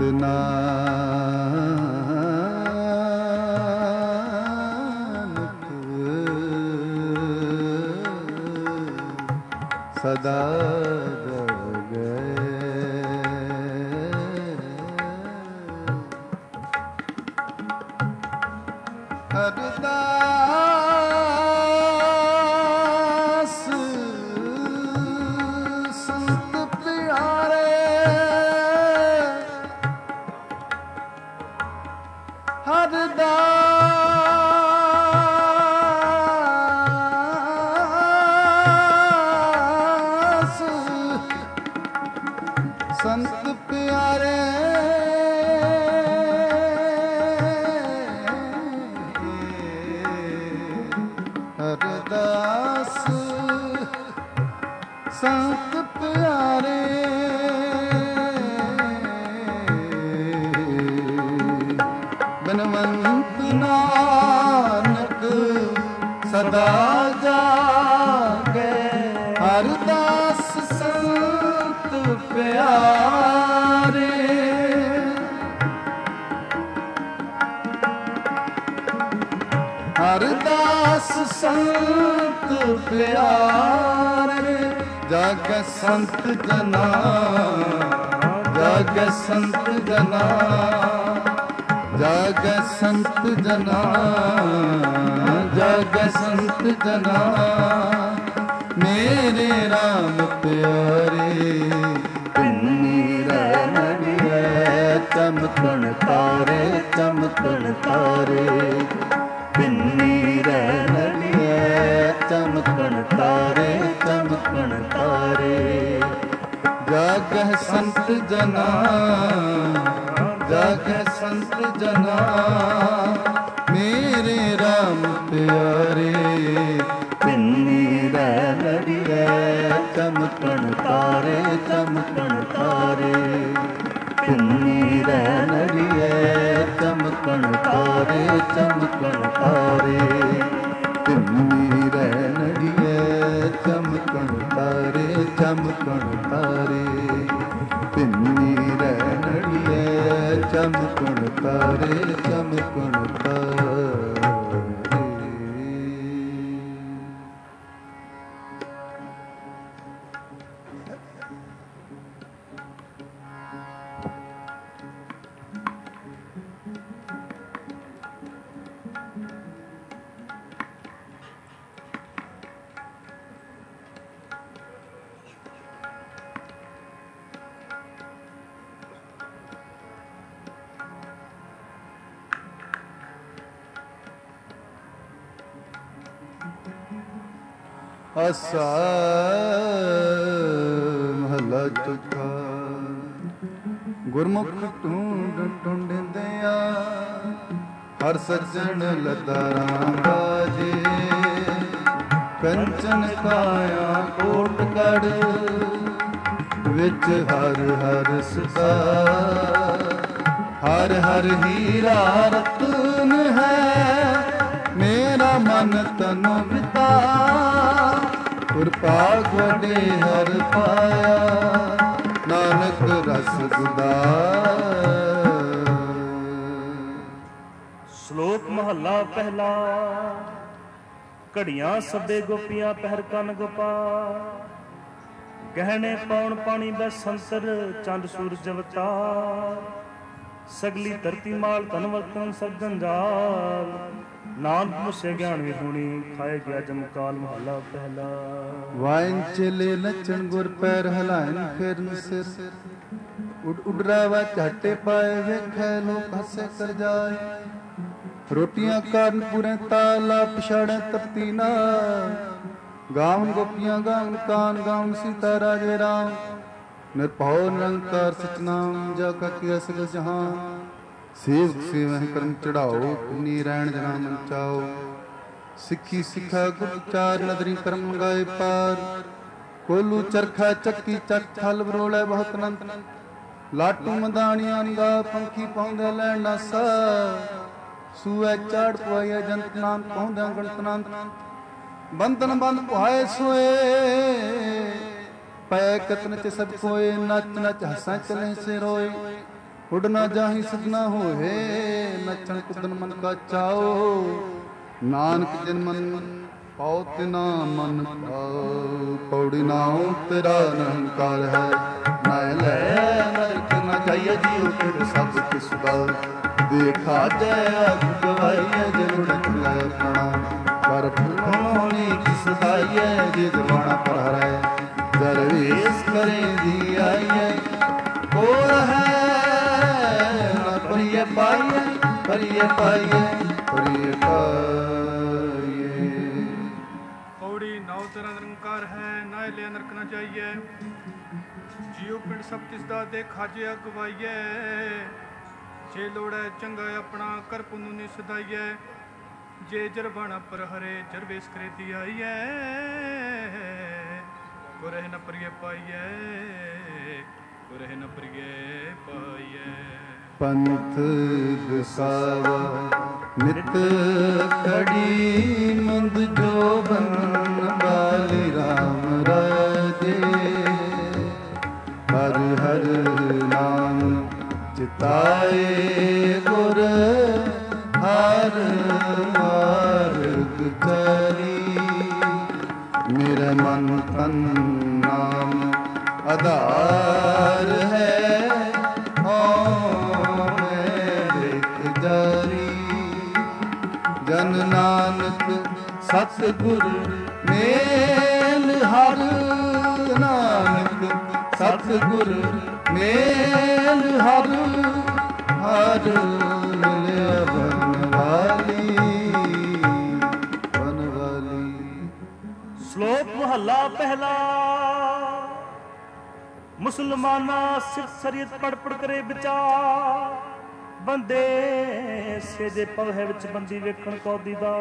ਨਾਨਕ ਸਦਾ ਜਾਗੈ। ਹਰਿਦਾਸ ਸੰਤ ਪਿਆਰੇ, ਹਰਿਦਾਸ ਸੰਤ ਪਿਆਰੇ, ਹਰਿਦਾਸ ਸੰਤ ਪਿਆਰੇ। ਬਿਨਵੰਤ ਨਾਨਕ ਸਦਾ ਜਾਗੈ। ਹਰਿਦਾਸ ਸੰਤ ਪਿਆਰੇ, ਹਰਿਦਾਸ ਸੰਤ ਪਿਆਰੇ। ਜਾਗੈ ਸੰਤ ਜਨਾ, ਜਾਗੈ ਸੰਤ ਜਨਾ, ਜਾਗੈ ਸੰਤ ਜਨਾ, ਜਾਗੈ ਸੰਤ ਜਨਾ, ਮੇਰੇ RAM ਪਿਆਰੇ। ਪਿੰਨੀ ਰਹਿ ਲੜੀਐ ਚਮਕਣ ਤਾਰੇ, ਚਮਕਣ ਤਾਰੇ, ਪਿੰਨੀ ਰਹਿ ਲੜੀਐ ਚਮਕਣ ਤਾਰੇ, ਚਮਕਣ ਤਾਰੇ। ਜਾਗੈ ਸੰਤ ਜਨਾ, ਜਾਗੈ ਸੰਤ ਜਨਾ, ਮੇਰੇ RAM ਪਿਆਰੇ। ਪਿੰਨੀ ਰਹਿ ਲੜੀਐ ਚਮਕਣ ਤਾਰੇ, ਚਮਕਣ ਤਾਰੇ, ਪਿੰਨੀ ਰਹਿ ਲੜੀਐ ਚਮਕਣ ਤਾਰੇ, ਚਮਕਣ ਤਾਰੇ, ਪਿੰਨੀ ਰਹਿ ਲੜੀਐ ਚਮਕਣ ਤਾਰੇ, ਚਮਕਣ ਤਾਰੇ, ਪਿੰਨੀ ਰਹਿ ਲੜੀਐ ਚਮਕਣ ਤਾਰੇ, ਚਮਕਣ ਤਾਰੇ। ਅਸਾ ਚੌਥਾ। ਗੁਰਮੁਖ ਢੂੰਡ ਢੂੰਡਦਿਆਂ ਹਰ ਸੱਜਣ ਲਤਾ ਰਾਮ ਬਾਜੇ। ਕੰਚਨ ਕਾਇਆ ਕੋਟ ਕੜ ਵਿੱਚ ਹਰ ਹਰ ਸਦਾ। ਹਰ ਹਰ ਹੀਰਾ ਰਤਨ ਹੈ ਮੇਰਾ ਮਨ ਤਨ ਪਿਤਾ। ਗੁਰ ਭਾਗ ਵਡੇ ਹਰ ਪਾਇਆ ਨਾਨਕ ਰਸ ਗੁਦਾ। ਸ਼ਲੋਕ ਮਹੱਲਾ ਪਹਿਲਾ। ਘੜੀਆਂ ਸੱਦੇ ਗੋਪੀਆਂ ਪਹਿਰ ਕੰਨ ਗੋਪਾਲ। ਗਹਿਣੇ ਪਾਉਣ ਪਾਣੀ ਬੈਸੰਤਰ ਚੰਦ ਸੂਰਜ ਅਵਤਾਰ। ਸਗਲੀ ਧਰਤੀ ਮਾਲ ਧਨ ਵਰਤਨ ਸਭ ਜੰਜਾਲ। ਨਾਨਕ ਮੁਸੇ ਗਿਆਨ ਵਿਹੂਣੀ ਖਾਏ ਗਿਆ ਜਮਕਾਲ। ਮਹੱਲਾ ਪਹਿਲਾ। ਵਾਇਨ ਚੇਲੇ ਨੱਚਣ ਗੁਰ ਪੈਰ ਹਲਾਇਨ ਫਿਰਨ ਸਿਰ। ਉੱਡ ਰਾਵਾ ਝਾਟੇ ਪਾਏ ਵੇਖੈ ਲੋਕ ਹੱਸੇ ਕਰ ਜਾਏ। ਰੋਟੀਆਂ ਕਾਰਨ ਪੂਰੇ ਤਾਲਾ ਪਛਾੜੈ ਤਪਤੀ ਨਾ। ਗਾਵਨ ਗੋਪੀਆਂ ਗਾਵਨ ਕਾਨ ਗਾਵਨ ਸੀਤਾ ਰਾਜੇ ਰਾਮ। ਨਿਰਭਉ ਨਿਰੰਕਾਰ ਸਤਿਨਾਮ ਜਾ ਕਾ ਕੀਆ ਸਗਲ ਜਹਾਨ। ਸੇਵਕ ਸੇਵਹਿ ਕਰਮ ਚੜਾਓ ਪੁੰਨੀ ਰਹਿਣ ਜਨਾ ਮਨ ਚਾਓ। ਸਿੱਖੀ ਸਿੱਖਾ ਗੁਪਚਾਰ ਨਦਰੀ ਕਰਮ ਗਾਏ ਪਾਰ। ਕੋਲੂ ਚਰਖਾ ਚੱਕੀ ਚੱਕ ਥਲ ਬਰੋਲੇ ਬਹੁਤ ਅਨੰਤ। ਲਾਟੂ ਮਦਾਣੀਆਂ ਗਾ ਪੰਖੀ ਪਾਉਂਦੇ ਲੈਣ ਨਾਸਾ। ਸੂਐ ਚਾੜ ਪਵਾਈਆ ਜੰਤ ਨਾਮ ਪਾਉਂਦਿਆਂ ਗਣਤ ਅਨੰਤ। ਬੰਧਨ ਬੰਦ ਪੁਆਏ ਸੋਏ ਪੈ ਕਤਨ ਚ ਸਭ ਕੋਏ। ਨੱਚ ਨੱਚ ਹੱਸਾਂ ਚਲੇ ਸੇ ਰੋਏ। ਉੱਡ ਨਾ ਜਾਹੀ ਸਜਣਾ ਹੋਏ ਨੱਚਣ ਕੁੱਦਨ ਮਨ ਕਾ ਚਾਓ। ਨਾਨਕ ਜਨ ਮਨ ਪਾਉ ਤਿਨਾ ਮਨ ਪਾਉ। ਪੌੜੀ ਨਾਉ ਤੇਰਾ ਨਿਰੰਕਾਰ ਹੈ। ਮੈਂ ਲੈ ਨਰਕ ਨਾ ਜਾਈਏ ਜੀਉ ਫਿਰ ਸਭ ਕਿਸ ਦਾ। ਦੇਖਾ ਜੈ ਅਗ ਗਵਾਈਏ ਜਨ ਡਕਲਾ ਪ੍ਰਾਣ। ਪਰ ਫੁਲੋਣੀ ਕਿਸ ਦਾਈਏ ਜੇ ਜਵਾਨਾ ਪਰ ਹਰੈ। ਦਰਵੇਸ ਕਰੇ ਦੀ ਆਈਏ ਕੋਰ ਹੈ ਨਾ ਪਰਿਏ ਪਾਈਏ। ਪਰਿਏ ਪਾਈਏ ਪਰਿਏ ਪਾਈਏ। ਪੌੜੀ ਨਾਉ ਤੇਰਾ ਨਿਰੰਕਾਰ ਹੈ। ਨਾ ਲਿਆ ਨਰਕ ਨਾ ਜਾਈਏ। ਜੀਉ ਪਿੰਡ ਸਭ ਤਿਸ ਦਾ ਦੇਖਾ ਜੇ ਅਗਵਾਈਏ। ਜੇ ਲੋੜੈ ਚੰਗਾ ਆਪਣਾ ਕਰ ਪੁੰਨੂ ਨੀ ਸਦਾਈਐ। ਜੇ ਜਰਬਾਣਾ ਪਰ ਹਰੇ ਜਰਵੇਸ ਕਰੇ ਦੀ ਆਈਐ। ਕੁਰਹਿ ਨ ਪ੍ਰਿਯ ਪਾਈਐ ਕੁਰਹਿ ਨ ਪ੍ਰਿਯ ਪਾਈਐ। ਪੰਥ ਦਸਾਵਾ ਨਿਤ ਖੜੀ ਮੰਦ ਜੋਬਨ ਬਾਲੀ ਰਾਮ ਰਾਜੇ। ਹਰ ਹਰ ਨਾਮ ਚਿਤਾਏ ਗੁਰ ਹਰ ਮਾਰਗ ਚਲੀ। ਮੇਰੇ ਮਨ ਤਨ ਨਾਮ ਆਧਾਰ ਹੈ। ਹਉ ਮੈਂ ਦੇਖ ਜਾਰੀ। ਜਨ ਨਾਨਕ ਸਤਿਗੁਰ ਮੇਲ ਹਰ। ਨਾਨਕ ਸਤਿਗੁਰ ਮੇਲ ਹਰ। ਹਰ ਮਿਲਿਆ ਬਨਵਾਲੀ ਬਨਵਾਲੀ। ਸ਼ਲੋਕ ਮਹੱਲਾ ਪਹਿਲਾ। ਮੁਸਲਮਾਨਾ ਸਿੱਖ ਸ਼ਰੀਅਤ ਪੜ ਪੜ ਕਰੇ ਵਿਚਾਰ। ਬੰਦੇ ਸੇਜੇ ਪਵਹਿ ਵਿੱਚ ਬੰਦੀ ਵੇਖਣ ਕੌਦੀ ਦਾ।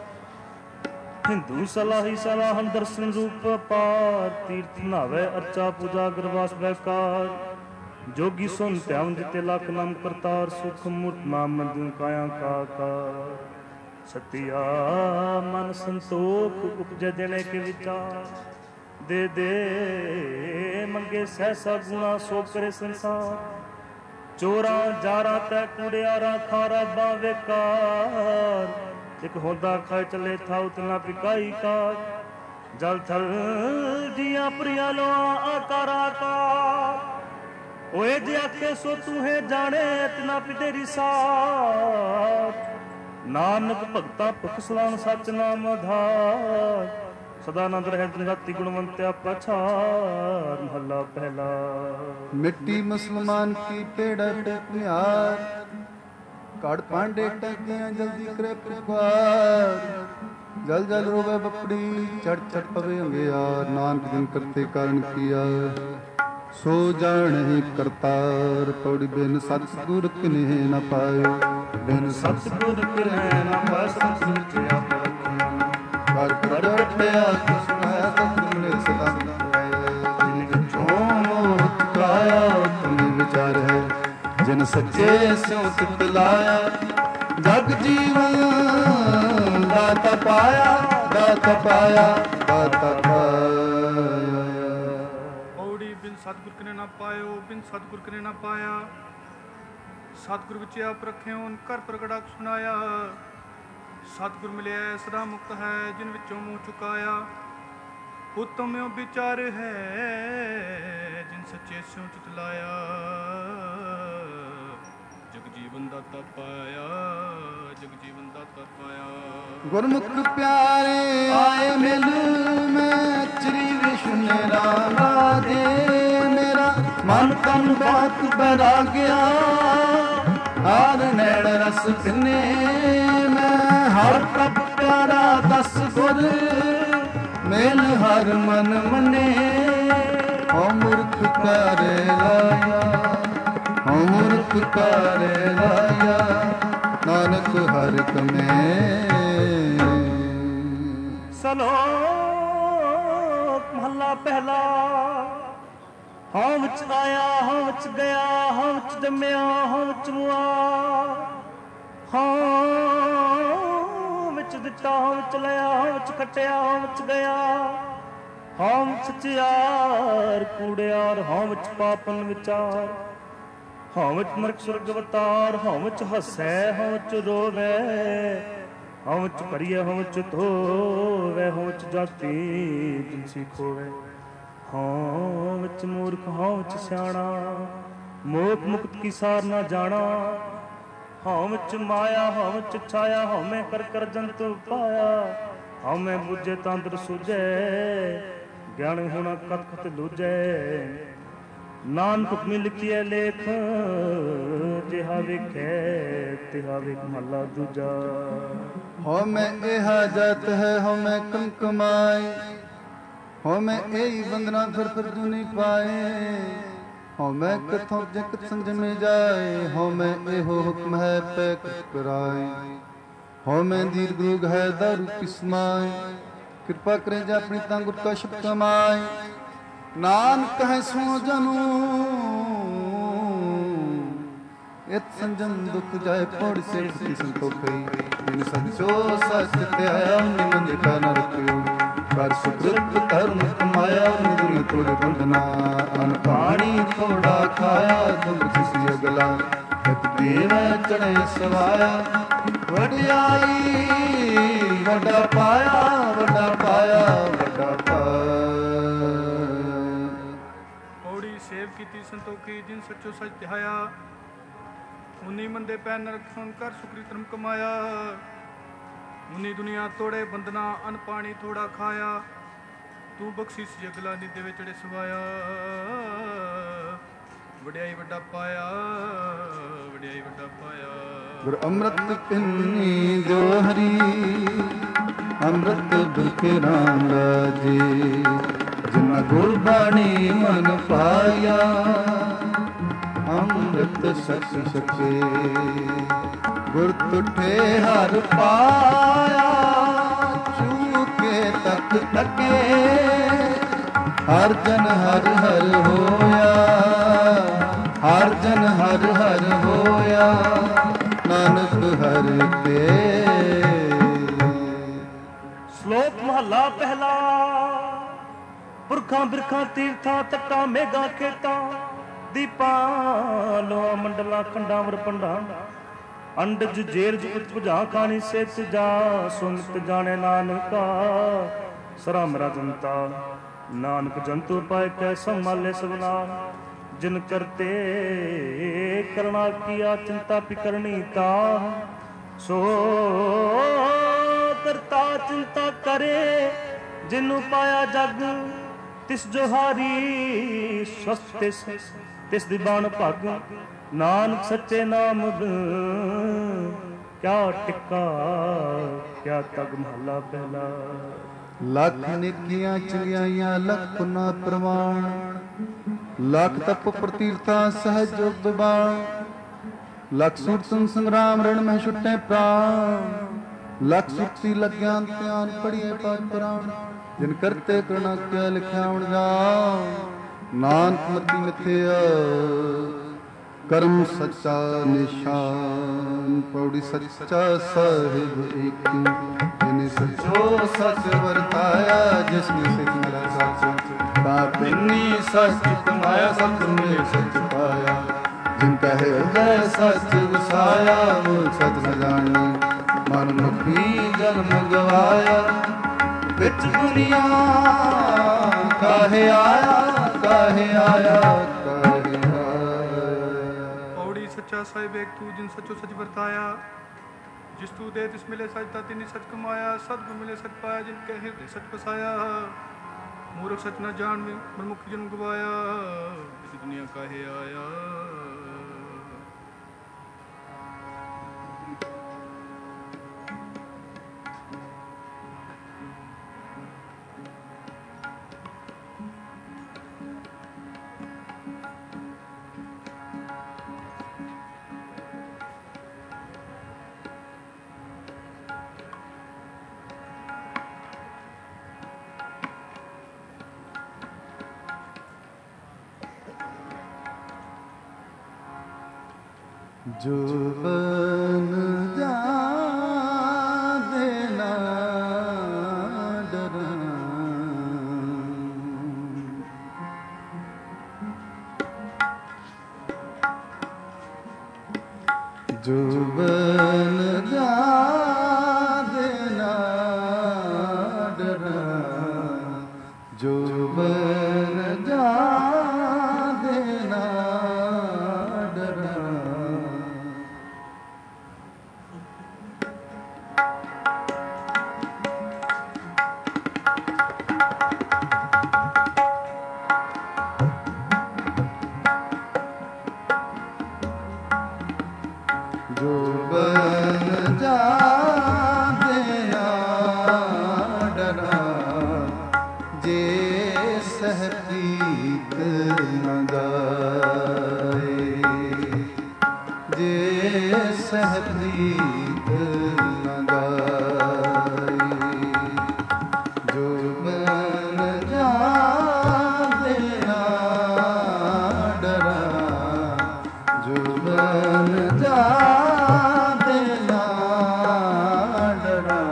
ਹਿੰਦੂ ਸਲਾਹੀ ਸਲਾਹਨ ਦਰਸ਼ਨ ਰੂਪ ਪਾਰ। ਤੀਰਥ ਨਾਵੇ ਅਰਚਾ ਪੂਜਾ ਗਰਵਾਸ ਬੈਕਾਰ। ਜੋਗੀ ਸੁਨ ਧਿਆਨ ਜਿਤੇ ਲੱਖ ਨਾਮ ਕਰਤਾਰ। ਸੁਖ ਮੂਰਤ ਨਾਮ ਮੰਦਿ ਕਾਇਆ ਕਾਕਾਰ। ਸਤਿਆ ਮਨ ਸੰਤੋਖ ਉਪਜੈ ਦੇਣੇ ਕੇ ਵਿਚਾਰ। ਦੇ ਦੇ ਮੰਗੇ ਸਹਿਸਾ ਗੁਣਾ ਸੋ ਕਰੇ ਸੰਸਾਰ। ਚੋਰਾਂ ਜਾਰਾਂ ਤੈ ਕੁੜਿਆਰਾਂ ਖਾਰਾ ਬਾਵੇਕਾਰ। ਇੱਕ ਹੁੰਦਾ ਖਾਏ ਚਲੇ ਥਾਉ ਤਨਾ ਪਿਕਾਈ ਕਾਰ। ਜਲ ਥਲ ਜੀਆਂ ਪ੍ਰਿਆ ਲੋਆ ਆਕਾਰਾ ਕਾਰ। ਓਏ ਜੇ ਆਖੇ ਸੋ ਤੂੰ ਹੈ ਜਾਣੇ ਇਤਨਾ ਪਿਤੇਰੀ ਸਾਥ। ਨਾਨਕ ਭਗਤਾ ਭੁਖ ਸਲਾਮ ਸਚ ਨਾਮ ਆਧਾਰ। ਸਦਾ ਆਨੰਦ ਰਹਿ ਜੰਗਾਤੀ ਗੁਣਵੰਤਿਆ ਪ੍ਰਚਾਰ। ਮਹੱਲਾ ਪਹਿਲਾ। ਮਿੱਟੀ ਮੁਸਲਮਾਨ ਕੀ ਪੇੜਾ ਟਿਕਿਆਰ। ਕੜ ਪਾਂਡੇ ਟਕਿਆਂ ਜਲਦੀ ਕਰੇ ਪੁਕਾਰ। ਜਲ ਜਲ ਰੋਵੇ ਬਪੜੀ ਚੜ ਚੜ ਪਵੇ ਅੰਗਿਆਰ। ਨਾਨਕ ਦਿਨ ਕਰਤੇ ਕਾਰਨ ਕੀਆ। ਸੋ ਜਾਣੇ ਕਰਤਾਰ। ਪੌੜੀ ਬਿਨ ਸਤਿਗੁਰ ਕਿਨਹਿ ਨ ਪਾਇਓ, ਬਿਨ ਸਤਿਗੁਰ ਕਿਨੈ ਨਾ ਪਾਇ ਸਤਿਗੁਰ ਵਿੱਚ ਆਪ ਰਖਿਆ। ਕਰ ਪ੍ਰਗਟਿਆ ਕਿਸਮੈ ਸਤਿਗੁਰ ਨੇ ਸਦਾ ਜਿਨ ਵਿਚੋਂ ਮੋਹ ਚੁਕਾਇਆ ਤੁਮੇ ਵਿਚਾਰ ਹੈ। ਜਿਨ ਸੱਚੇ ਸਿਉ ਚਿਤ ਲਾਇਆ ਜਗ ਜੀਵਨ ਦਾਤਾ ਪਾਇਆ, ਦਾਤਾ ਪਾਇਆ, ਦਾਤਾ ਪਾਇਆ। ਪੌੜੀ ਬਿਨ ਸਤਿਗੁਰ ਕਿਨੇ ਨਾ ਪਾਇਓ, ਬਿਨ ਸਤਿਗੁਰ ਕਿਨੇ ਨਾ ਪਾਇਆ। ਸਤਿਗੁਰ ਵਿੱਚ ਆਪ ਰੱਖਿਓ ਕਰ ਪ੍ਰਗਟਾ ਸੁਣਾਇਆ। ਸਤਿਗੁਰ ਮਿਲਿਆ ਸਦਾ ਮੁਕਤ ਹੈ, ਜਿਨ ਵਿੱਚੋਂ ਮੂੰਹ ਚੁਕਾਇਆ। ਉਤਮਿਓ ਵਿਚਾਰ ਹੈ, ਜਿਨ ਸੱਚੇ ਸਿਉ ਚਿਤ ਲਾਇਆ। ਜਗ ਜੀਵਨ ਦਾਤਾ ਪਾਇਆ, ਜਗ ਜੀਵਨ ਦਾਤਾ ਪਾਇਆ। ਗੁਰਮੁਖ ਪਿਆਰੇ ਆਏ ਮਿਲ ਮੈਂ ਚਰੀ ਵਿਸ਼ਨੇ ਰਾਜੇ। ਮੇਰਾ ਮਨ ਤਨ ਬਾਤ ਬਰਾ ਗਿਆ, ਹਰ ਨੈਣ ਰਸ ਪਿੰਨੇ ਮੈਂ। ਹਰ ਪ੍ਰਭ ਪਿਆਰਾ ਦਸ ਗੁਰ ਮਿਲ ਹਰ ਮਨ ਮਨੇ। ਹਉ ਮੂਰਖ ਕਰੇ ਲਾਇਆ, ਹਉ ਮੂਰਖ ਕਰੇ ਲਾਇਆ, ਨਾਨਕ ਹਰਿ ਕਮੈ। ਸਲੋਕ ਮਹੱਲਾ ਪਹਿਲਾ। ਹਉ ਵਿੱਚ ਆਇਆ, ਹਉ ਵਿੱਚ ਗਿਆ, ਹਉ ਵਿੱਚ ਜੰਮਿਆ, ਹਉ ਵਿੱਚ ਮੁਆ। ਹਉ ਵਿੱਚ ਦਿੱਤਾ, ਹਉ ਵਿੱਚ ਲਿਆ, ਹਉ ਵਿੱਚ ਖੱਟਿਆ, ਹਉ ਵਿੱਚ ਗਿਆ। ਹਉ ਵਿੱਚ ਸਚਿਆਰ ਕੂੜਿਆਰ, ਹਉ ਵਿੱਚ ਪਾਪਨ ਵਿਚਾਰ। ਹਉ ਵਿੱਚ ਨਰਕ ਸੁਰਗ ਅਵਤਾਰ, ਹਉ ਵਿੱਚ ਹੱਸੈ, ਹਉ ਵਿੱਚ ਰੋਵੈ। ਹਉ ਵਿੱਚ ਭਰੀਐ, ਹਉ ਵਿੱਚ ਧੋਵੈ, ਹਉ ਵਿੱਚ ਜਾਤੀ ਜਿਨਸੀ ਖੋਵੈ। ਹਉ ਵਿੱਚ ਮੂਰਖ, ਹਉ ਵਿੱਚ ਸਿਆਣਾ, ਮੋਖ ਮੁਕਤ ਕੀ ਸਾਰ ਨਾ ਜਾਣਾ। ਹਉ ਵਿੱਚ ਮਾਇਆ, ਹਉ ਵਿੱਚ ਛਾਇਆ, ਹਉ ਮੈਂ ਕਰ ਕਰ ਜੰਤੁ ਪਾਇਆ। ਹਉ ਮੈਂ ਬੁੱਝੇ ਤਾਂ ਅੰਦਰ ਸੂਝੈ, ਗਿਆਨ ਹੋਣਾ ਕਤ ਕਤ ਲੂਝੈ। ਨਾਨਕ ਹੁਕਮੀ ਲਿਖੀਐ ਲੇਖ, ਜਿਹਾ ਵੇਖੈ ਤਿਹਾ ਵੇਖ। ਮਹੱਲਾ ਦੂਜਾ। ਹਉ ਮੈਂ ਇਹ ਜਾਤ ਹੈ, ਹਉ ਮੈਂ ਕਮ ਕਮਾਏ। ਹਉ ਮੈਂ ਇਹੀ ਬੰਦਨਾ ਫਿਰ ਫਿਰ ਦੁਨੀ ਪਾਏ। ਹਉ ਮੈਂ ਕਥੋਂ ਜਗਤ ਸੰਜਮੇ ਜਾਏ। ਹਉ ਮੈਂ ਇਹੋ ਹੁਕਮ ਹੈ ਪੈ ਕਰਾਏ। ਹਉ ਮੈਂ ਦੀਰਘ ਰੋਗ ਹੈ ਦਾਰੂ ਕਿਸਮਾਏ। ਕਿਰਪਾ ਕਰੇ ਜੇ ਆਪਣੀ ਤਾਂ ਗੁਰ ਕਾ ਸ਼ਬਦ ਕਮਾਏ। ਨਾਨਕ ਹੈ ਸੋ ਜਨੂ ਇਤ ਸੰਜਮ ਦੁਖ ਜਾਏ। ਪੌੜੀ ਸੇਠ ਕੀ ਸੰਤੋਖਈ ਜਿਨ ਸਚੋ ਸਚ ਧਿਆਇਆ। ਨਿਮਨ ਕਾ ਨ ਰਖਿਓ ਕਰ ਸੁਕ੍ਰਿਤ ਧਰਮ ਕਮਾਇਆ। ਨਿਦੁਨ ਤੋੜੇ ਬੰਧਨਾ ਅਨ ਪਾਣੀ ਥੋੜਾ ਖਾਇਆ। ਦੁਖ ਜਿਸ ਅਗਲਾ ਇਤ ਦੇਵੈ ਚੜ੍ਹੇ ਸਵਾਇਆ। ਵਡਿਆਈ ਵੱਡਾ ਪਾਇਆ, ਵੱਡਾ ਪਾਇਆ, ਵੱਡਾ ਪਾਇਆ। ਪੌੜੀ ਸੇਵ ਕੀਤੀ ਸੰਤੋਖੀ ਜਿਨ ਸੱਚੋ ਸਚ ਧਿਆਇਆ। ਉਨੀ ਮੰਦੇ ਪੈ ਨਰਕ ਸੁਣ ਕਰ ਸੁਕਰੀ ਧਰਮ ਕਮਾਇਆ। ਉਨੀ ਦੁਨੀਆ ਤੋੜੇ ਬੰਦਨਾ ਅਨ ਪਾਣੀ ਥੋੜਾ ਖਾਇਆ। ਤੂੰ ਬਖਸ਼ਿਸ਼ ਅਗਲਾ ਨਿਦੇ ਵਿੱਚ ਚੜੇ ਸਵਾਇਆ। ਵਡਿਆਈ ਵੱਡਾ ਪਾਇਆ, ਵਡਿਆਈ ਵੱਡਾ ਪਾਇਆ। ਗੁਰ ਅੰਮ੍ਰਿਤ ਪਿੰਨੀ ਜੋ ਹਰੀ ਅੰਮ੍ਰਿਤ ਦੁਖੇ ਰਾਮ ਰਾਜੇ। ਜਿਨਾ ਗੁਰ ਬਾਣੀ ਮਨ ਪਾਇਆ ਅੰਮ੍ਰਿਤ ਸਚ ਸਕੇ। ਗੁਰ ਤੁਠੇ ਹਰ ਪਾਇਆ ਚੂਕੇ ਤਕ ਤਕੇ। ਹਰ ਜਨ ਹਰ ਹਰ ਹੋਇਆ, ਹਰ ਜਨ ਹਰ ਹਰ ਹੋਇਆ। ਨਾਨਕ ਹਰਿ ਕੇ। ਸ਼ਲੋਕ ਮਹੱਲਾ ਪਹਿਲਾ। ਪੁਰਖਾਂ ਬਿਰਖਾਂ ਤੀਰਥਾਂ ਤੱਟਾਂ ਮੇਘਾਂ ਖੇਤਾਂ। ਦੀਪਾਂ ਲੋਆ ਮੰਡਲਾਂ ਖੰਡਾਂ ਵਰਪੰਡਾਂ। ਅੰਡਜ ਜੇਰਜ ਉਤ ਭੁਜਾ ਖਾਣੀ ਸੇਤ ਜਾ। ਸੁਮਿਤ ਜਾਣੇ ਨਾਨਕਾ ਸਰਾਮ ਰਾਜੰਤਾ। ਨਾਨਕ ਜੰਤੂ ਪਾਇ ਕੈ ਸੰਭਾਲੇ ਸਭਨਾ। ਜਿਨ ਕਰਤੇ ਕਰਣਾ ਕੀਆ ਚਿੰਤਾ ਪਿਕਰਣੀ ਤਾ। ਸੋ ਕਰਤਾ ਚਿੰਤਾ ਕਰੇ ਜਿਨੂੰ ਪਾਇਆ ਜਗ। ਤਿਸ ਜੋਹਾਰੀ ਸਵਸਤ ਤਿਸ ਦੀ ਬਾਣ ਭਗ। ਨਾਨਕ ਸੱਚੇ ਨਾਮ ਕਿਆ ਟਿੱਕਾ ਕਿਆ ਤਗ। ਮਹੱਲਾ ਪਹਿਲਾ। ਲੱਖ ਨੇਕੀਆਂ ਚੰਗਿਆਈਆਂ ਲੱਖ ਨਾ ਪ੍ਰਮਾਣ। ਲੱਖ ਤਪ ਪ੍ਰਤੀਰਥਾ ਸਹਿਜ ਜੋਗ ਬਿਬਾਣ, ਲੱਖ ਸੁਰਤਨ ਸੰਗਰਾਮ ਰਣ ਮਹਿ ਛੁਟੇ ਪ੍ਰਾਣ, ਲੱਖ ਸੁਰਤੀ ਲਗਿਆ ਧਿਆਨ ਪੜੀਏ ਪਾਠ ਪੁਰਾਣ, ਜਿਨ ਕਰਤੇ ਕਰਣਾ ਕਿਆ ਲਿਖਿਆ ਹੁਣ ਜਾਣ, ਨਾਨਕ ਮਤੀ ਮਿਥਿਆ ਕਰਮ ਸੱਚਾ ਨਿਸ਼ਾਨ। ਪੌੜੀ ਸੱਚਾ ਸਾਹਿਬ ਏਕੀ, ਜਿਨੇ ਸੱਚੋ ਸੱਚ ਵਰਤਾਇਆ, ਜਿਸਨੇ ਸਿੱਖ ਮਿਲਾ ਸੱਚ ਤਾਂ ਪਿੰਨੀ ਸੱਚ ਕਮਾਇਆ, ਸਤ ਮਿਲੇ ਸੱਚ ਪਾਇਆ, ਜਿਨ ਕਹੇ ਹਿਰਦੈ ਸੱਚ ਵਸਾਇਆ, ਉਹ ਸਤ ਨ ਜਾਣੀ ਮਨ ਮੁਖੀ ਜਨਮ ਗਵਾਇਆ, ਵਿੱਚ ਦੁਨੀਆ ਕਾਹੇ ਆਇਆ, ਕਾਹੇ ਆਇਆ, ਕਾਹੇ ਆਇਆ। ਪੌੜੀ ਸੱਚਾ ਸਾਹਿਬ ਏਕ ਤੂੰ, ਜਿਨ ਸੱਚੋ ਸੱਚ ਵਰਤਾਇਆ, ਜਿਸ ਤੂੰ ਦੇ ਤਿਸ ਮਿਲੇ ਸੱਚ ਤਾਂ ਤਿਨੀ ਸੱਚ ਕਮਾਇਆ, ਸਤਿਗੁਰ ਮਿਲੇ ਸੱਚ ਪਾਇਆ, ਜਿਨ ਕਹੇ ਹਿਰਦੈ ਸੱਚ ਵਸਾਇਆ, ਮੂਰਖ ਸੱਚ ਨਾ ਜਾਣ ਮਨਮੁਖ ਜਨਮ ਗਵਾਇਆ, ਇਸ ਦੁਨੀਆ ਕਾਹੇ ਆਇਆ। ਜੁਬਨ ਜਾਦੇ ਨਾ ਡਰਾਂ, ਜੁਬਨ ਜਾਦੇ ਨਾ ਡਰਾਂ, ਜੁਬਨ ਜਾਦੇ ਨਾ ਡਰਾਂ। ਜੁਬਨ ਜਾਦੇ ਨਾ ਡਰਾਂ, ਜੇ ਸਹਿ ਪ੍ਰੀਤ ਨ ਗਾਏ, ਜੇ ਸਹਿ ਪ੍ਰੀਤ ਨ ਗਾਏ, ਜੁਬਨ ਜਾਦੇ ਨਾ ਡਰਾਂ, ਜੁਬਨ ਜਾਦੇ ਨਾ ਡਰਾਂ।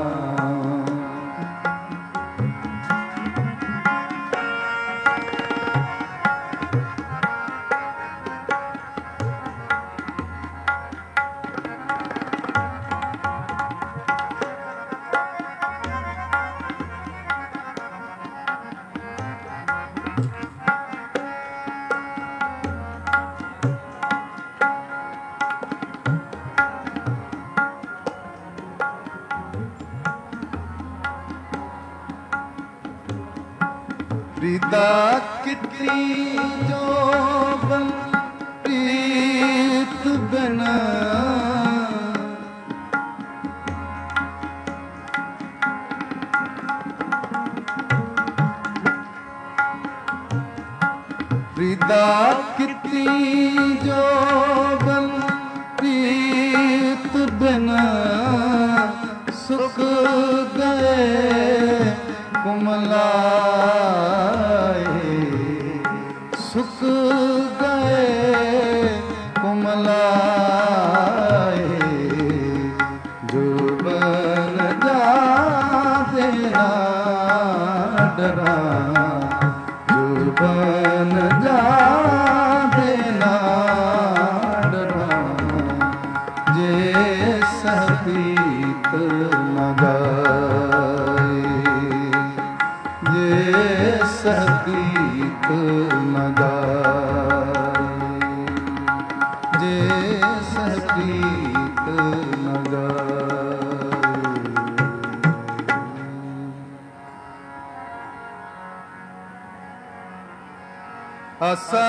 ਪ੍ਰੀਤਾ ਕੀਤੀ ਜੋਬਨ ਪ੍ਰੀਤ ਬਿਨ, ਪ੍ਰੀਤਾ ਕੀਤੀ ਜੋਬਨ ਪ੍ਰੀਤ ਬਿਨ, ਸੁਖ ਗਏ ਕੁਮਲਾਏ, ਸੁਖ ਗਏ ਕੁਮਲਾਏ, ਜੁਬਨ ਜਾਦੇ ਨਾ ਡਰਾਂ, ਜੁਬਨ ਜਾਦੇ ਨਾ ਡਰਾਂ, ਜੇ ਸਹਿ ਪ੍ਰੀਤ ਨ ਗਾਏ, ਜੇ ਸਹਿ ਪ੍ਰੀਤ ਨ ਗਾਏ, ਜੇ ਸਹਿ ਪ੍ਰੀਤ ਨ ਗਾਏ। ਆਸਾ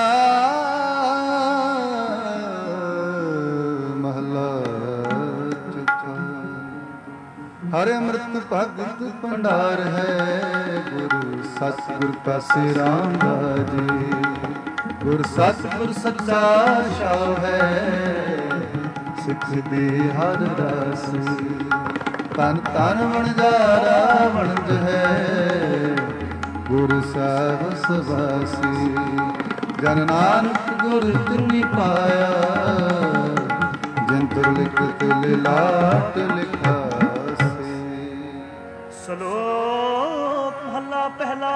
ਮਹਲਾ ਚੌਥਾ। ਹਰਿ ਅੰਮ੍ਰਿਤ ਭਗਤ ਭੰਡਾਰ ਹੈ, ਗੁਰੂ ਸਤਿਗੁਰ ਪਾਸੇ ਰਾਮਦਾਸ ਜੀ। ਗੁਰ ਸਤਿਗੁਰ ਸੱਚਾ ਛਾਉ ਹੈ, ਸਿੱਖ ਦੇ ਹਰ ਰਸ। ਤਨ ਤਨ ਵਣਜਾਰਾ ਵਣਜ ਹੈ, ਗੁਰ ਸਾਹਿਬ ਸਵਾਸੀ। ਜਨ ਨਾਨਕ ਗੁਰ ਤਿਨਿ ਪਾਇਆ, ਜਿਨ ਤੁਰ ਲਿਖਤ ਲਿਲਾਟ ਲਿਖਾਸੀ। ਸ਼ਲੋਕ ਮਹਲਾ ਪਹਿਲਾ।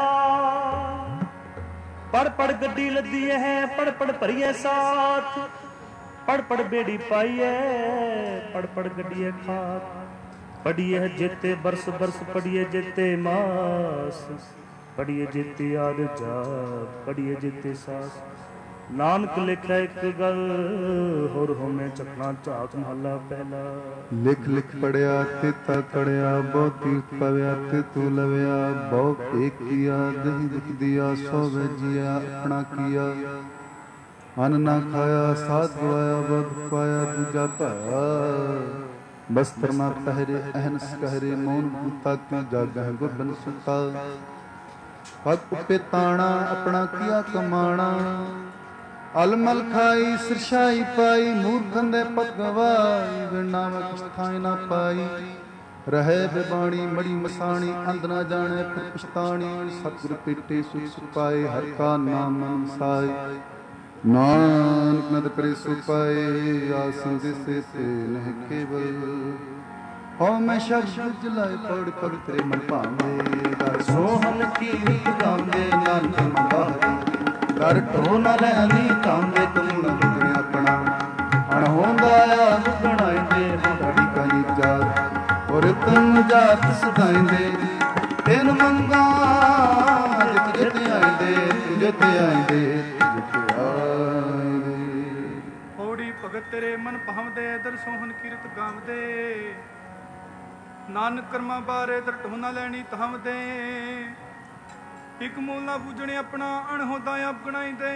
ਪੜ ਪੜ ਗੱਡੀ ਲੱਦੀ ਹੈ, ਪੜ ਪੜ ਭਰੀਏ ਸਾਥ। ਪੜ ਪੜ ਬੇੜੀ ਪਾਈਏ, ਪੜ ਪੜ ਗੱਡੀਏ ਖਾਤ। ਪੜੀਏ ਜੇਤੇ ਬਰਸ ਬਰਸ, ਪੜੀਏ ਜੇਤੇ ਮਾਸ। ਪੜੀਏ ਜੇਤੇ ਆਦ ਜਾਤ, ਪੜੀਏ ਜੇਤੇ ਸਾਸ। ਨਾਨਕ ਲਿਖਿਆ ਇੱਕ ਗੱਲ, ਹੋਰ ਹੋਵੇਂ ਚੱਕਣਾ ਝਾਕ। ਮਹਲਾ ਪਹਿਲਾ। ਲਿਖ ਲਿਖ ਪੜਿਆ ਤੇਤਾ ਕੜਿਆ, ਬਹੁ ਤੀਰਥ ਪਵਿਆ ਤੇ ਤੂੰ ਲਵਿਆ। ਬਹੁ ਏਕ ਕੀਆ ਦਹੀਂ ਦੁਖ ਦਿਆ, ਸੋ ਵੈਜੀਆ ਆਪਣਾ ਕੀਆ। ਅਨ ਨਾ ਖਾਇਆ ਸਾਧ ਗਵਾਇਆ, ਬਦ ਪਾਇਆ ਦੂਜਾ ਭਾਇਆ। ਬਸਤਰ ਨਾ ਪਹਿਰੇ ਅਹਨਸ ਕਹਿਰੇ, ਮੌਨ ਬੂਤਾ ਕਿਉ ਜਾਗਹਿ ਗੁਰ ਬਿਨ ਸੁਤਾ। ਪਗ ਉਪੇ ਤਾਣਾ ਆਪਣਾ ਕੀਆ ਕਮਾਣਾ। ਅਲਮਲ ਖਾਈ ਸਿਰਸ਼ਾਈ ਪਾਈ, ਮੂਰਖਨ ਦੇ ਪਦ ਗਵਾਈ। ਬਿਨ ਨਾਮਕ ਥਾਇ ਨਾ ਪਾਈ, ਰਹੇ ਬਿਬਾਣੀ ਮੜੀ ਮਸਾਣੀ। ਅੰਧ ਨਾ ਜਾਣੇ ਫਿਰ ਪਛਤਾਣੀ, ਸਤਿਗੁਰ ਪੇਟੇ ਸੁਖ ਸੁਪਾਏ। ਹਰਿ ਕਾ ਨਾਮ ਮਨ ਵਸਾਏ, ਨਾਨਕ ਨਦ ਕਰੇ ਸੁ ਪਾਏ। ਆਸਨ ਦਿਸੇ ਤੇ ਨਹਿ ਕੇਵਲ, ਹਉ ਮੈਂ ਸ਼ਬਦ ਜਲਾਏ ਪੜ ਪੜ ਤੇਰੇ ਮਨ ਭਾਵੇ। ਦਰ ਸੋਹਣ ਕੀਰਤ ਗਾਉਂਦੇ ਨਾਨਕ ਮੰਗਾਹੀ। ਦਰ ਢੋ ਨ ਲੈਣੀ ਕਾਂਦੇ, ਤੂੰ ਨ ਬੁਗਣੇ ਆਪਣਾ। ਅਣਹੋਂਦਾ ਆ ਬਣਾਇਂਦੇ, ਤੁਹਾਡੀ ਕਾਈ ਜਾਤ। ਔਰ ਤਨ ਜਾਤ ਸਦਾਇਂਦੇ, ਤਿਨ ਮੰਗਾ ਜਿਤ ਜਿਤ ਆਇਂਦੇ। ਤੁ ਜਿਤ ਆਇਂਦੇ, ਜਿਤ ਆਇਂਦੇ। ਹੋੜੀ ਭਗਤ ਤੇਰੇ ਮਨ ਭਾਵਦੇ, ਦਰ ਸੋਹਣ ਕੀਰਤ ਗਾਵਦੇ। ਨਾਨਕ ਕਰਮਾਂ ਬਾਰੇ ਦਰ ਢੋ ਨ ਲੈਣੀ ਤਹਾਵਦੇ। ਇੱਕ ਮੂਲ ਨਾ ਬੂਝਣੇ ਆਪਣਾ, ਅਣਹੋਂਦਾ ਆਪ ਗਣਾਈਂਦੇ।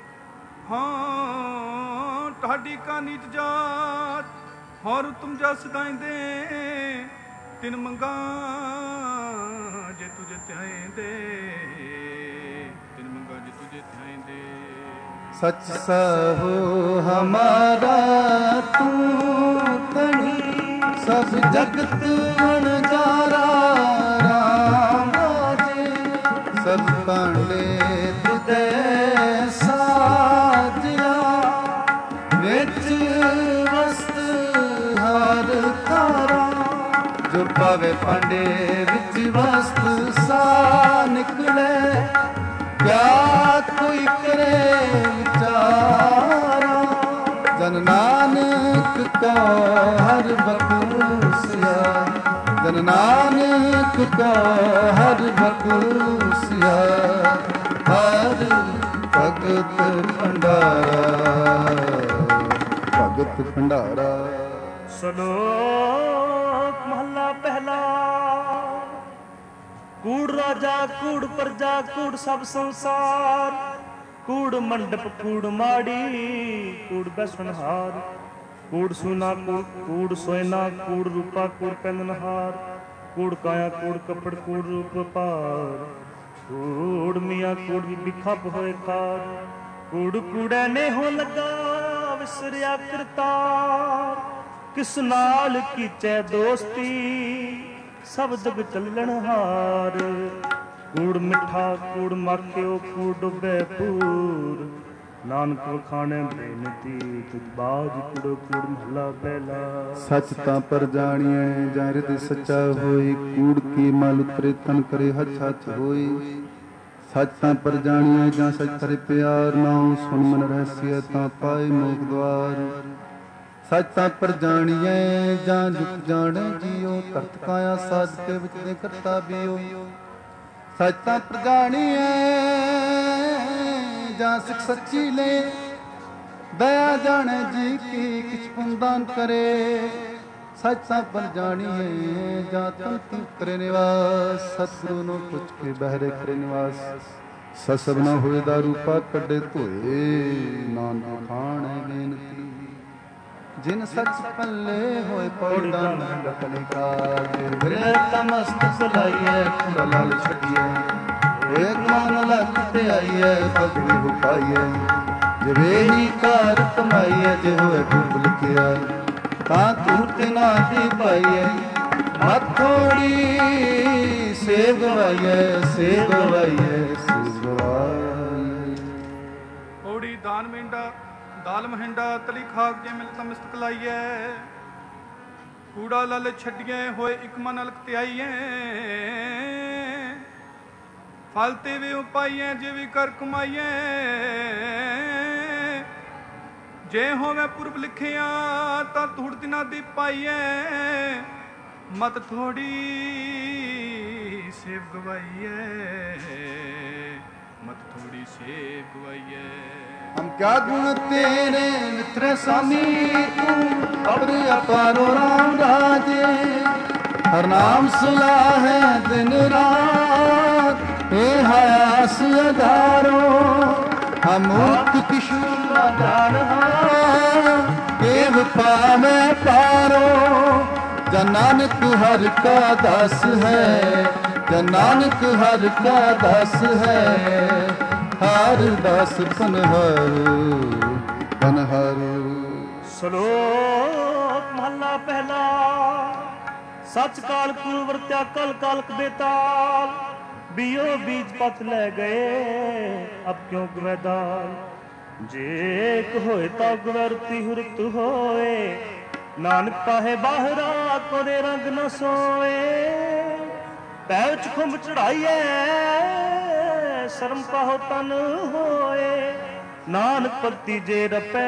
ਹਾਂ ਤੁਹਾਡੀ ਕਾ ਨੀਤ ਜਾਤ, ਹੋਰ ਉਤਮ ਜਸ ਸਦਾਇਂਦੇ। ਤਿਨ ਮੰਗਾ ਜੇ ਤੁਝੇ ਧਿਆਇਂਦੇ, ਤਿਨ ਮੰਗਾ ਜੇ ਤੁਝੇ ਧਿਆਇਂਦੇ। सच सहो हमारा तू तनी, सब जगत अणजारा। राम राजे सब पांडे तुदे साजिया। विच वस्त हर तारा, जो पावे पांडे विच वस्त सा निकले। क्या कोई करे विचारा, जन नानक का हर बखूसिया। जन नानक का हर बखूसिया। हर भगत भंडारा, भगत भंडारा। ਸ਼ਲੋਕ ਮਹਲਾ ਪਹਿਲਾ। ਕੂੜ ਰਾਜਾ ਕੂੜ ਪ੍ਰਜਾ, ਕੂੜ ਸਭ ਸੰਸਾਰ। ਕੂੜ ਮੰਡਪ ਕੂੜ ਮਾੜੀ, ਕੂੜ ਬੈਸਣਹਾਰ। ਕੂੜ ਸੂਨਾ ਕੂੜ ਸੋਇਨਾ, ਕੂੜ ਰੂਪਾ ਕੂੜ ਪੈਂਦਨਹਾਰ। ਕੂੜ ਕਾਇਆ ਕੂੜ ਕੱਪੜ ਕੂੜ ਰੂਪ ਪਾਰ। ਕੂੜ ਮੀਆਂ ਕੂੜ ਬੀਬੀ ਖੱਪ ਹੋਏ ਖਾਰ। ਕੂੜ ਕੂੜੈ ਨੇ ਹੋ ਲੱਗਾ, ਵਿਸਰਿਆ ਕਰਤਾਰ। ਕਿਸ ਨਾਲ ਕੀਚੈ ਦੋਸਤੀ, ਸਭ ਜਗ ਚੱਲਣ ਹਾਰ। ਕੂੜ ਮਿੱਠਾ ਕੂੜ ਮਾਖਿਓ, ਕੂੜ ਡੁੱਬੇ ਪੂਰ। ਨਾਨਕ ਵਖਾਣੇ ਬੇਨਤੀ, ਤੁਝ ਬਾਜ ਕੂੜੋ ਕੂੜ। ਮਹਲਾ ਪਹਿਲਾ। ਸੱਚ ਤਾਂ ਪਰ ਜਾਣੀਐ, ਜਾਂ ਹਿਰਦਿ ਸੱਚਾ ਹੋਈ। ਕੂੜ ਕੀ ਮਲ ਉਤਰੇ ਤਨ ਕਰੇ ਹੱਥ ਹੱਥ ਹੋਈ। ਸੱਚ ਤਾਂ ਪਰ ਜਾਣੀਐ, ਜਾਂ ਸੱਚ ਤਰੇ ਪਿਆਰ। ਨਾਉ ਸੁਣ ਮਨ ਰਹਸੀਐ, ਤਾਂ ਪਾਏ ਮੋਖ ਦੁਆਰ। ਸੱਚ ਤਾਂ ਪਰ ਜਾਣੀਐ, ਜਾਂ ਜੁਗ ਜਾਣੈ ਜੀਓ। ਧਰਤ ਕਾਇਆ ਸਾਜ ਕੇ ਵਿੱਚ ਦੇ ਕਰਤਾ ਬੀਓ। ਸੱਚ ਤਾਂ ਪਰ ਜਾਣੀਐ, ਜਾਂ ਸਿੱਖ ਸੱਚੀ ਲੈ। ਦਇਆ ਜਾਣੈ ਜੀ ਕੀ, ਕਿਛ ਪੁੰਦਾਨ ਕਰੇ। ਸੱਚ ਤਾਂ ਪਰ ਜਾਣੀਐ, ਜਾਂ ਤਨ ਤੀਰਥ ਕਰੇ ਨਿਵਾਸ। ਸਤਿਗੁਰੂ ਨੂੰ ਪੁੱਛ ਕੇ ਬਹਿਰੇ ਕਰੇ ਨਿਵਾਸ। ਸਸਬ ਨਾ ਹੋਏ ਦਾ ਰੂਪਾ ਕੱਢੇ ਧੋਏ। ਨਾਨਕ ਖਾਣੈ ਬੇਨਤੀ, ਜਿਨ ਸੱਚ ਪੱਲੇ ਹੋਏ ਪੌੜੀ ਦਾਨ ਲਖਨ ਕਾਜ। ਵਿਲੇ ਤਮਸਤ ਸਲਾਈਐ, ਕੂੜਾ ਲਾਲ ਛੱਡੀਐ। ਏਕ ਮਨ ਲਖ ਤੇ ਆਈਐ, ਪਗ ਵੀ ਹੁਕਾਈਐ। ਜਿਵੇਂ ਹੀ ਕਾਰ ਕਮਾਈਏ ਜੇ ਹੋਏ ਗੁਰਬ ਲਿਖਿਆ ਤਾਂ ਤੂੰ ਨਾ ਦੀ ਪਾਈਏ ਮਥੋੜੀ ਸੇਵ ਗਵਾਈਏ ਸੇਵ ਗਵਾਈਏ ਸੇਵ ਗਵਾਈਏ। ਔੜੀ ਦਾਨ ਮਹਿੰਡਾ ਦਾਲ ਮਹਿੰਡਾ ਤਲੀ ਖਾਕ ਜੇ ਮਿਲ ਤਾਂ ਮਸਤਕ ਲਾਈਏ ਕੂੜਾ ਲਲ ਛੱਡੀਏ ਹੋਏ ਇੱਕ ਮਨ ਅਲਕ ਤੇ ਆਈਏ ਫਲ ਤੇ ਵੀ ਉਪਾਈਏ ਜੇ ਵੀ ਕਰ ਕਮਾਈਏ ਜੇ ਹੋਵੇ ਪੁਰਬ ਲਿਖਿਆ ਤਾਂ ਧੂੜ ਦਿਨਾਂ ਦੀ ਪਾਈਏ ਮਤ ਥੋੜੀ ਸੇਵ ਗਵਾਈਏ मत थोड़ी से गवाइए। हम क्या गुण तेरे मित्र स्वामी तू अब्र अपारो राम राजे हर नाम सुला है दिन रात हे हयास अधारो हम मुक्त किशोर आधार केव पावे पारो जन नानक हर का दास है जन नानक हर का दास है हर दास पनहर। ਸ਼ਲੋਕ ਮਹੱਲਾ ਪਹਿਲਾ। ਸੱਚ ਕਾਲ ਕੂਲ ਵਰਤਿਆ ਕਲ ਕਾਲਕ ਬੇਤਾਲ ਬੀਓ ਬੀਜ ਪਤ ਲੈ ਗਏ ਅਬ ਕਿਉਂ ਗਵੈਦਾਲ ਜੇ ਇੱਕ ਹੋਏ ਤਾਂ ਗਵਰਤੀ ਹੁਰਤ ਹੋਏ ਨਾਨਕ ਪਾਹੇ ਬਾਹਰਾ ਕੋਰੇ ਰੰਗ ਨ ਸੋਏ ਪੈਰ ਚ ਖੁੰਭ ਚੜਾਈਏ ਸ਼ਰਮ ਪਾਹੋ ਤਨ ਹੋਏ ਨਾਨਕ ਭਗਤੀ ਜੇ ਰਪੈ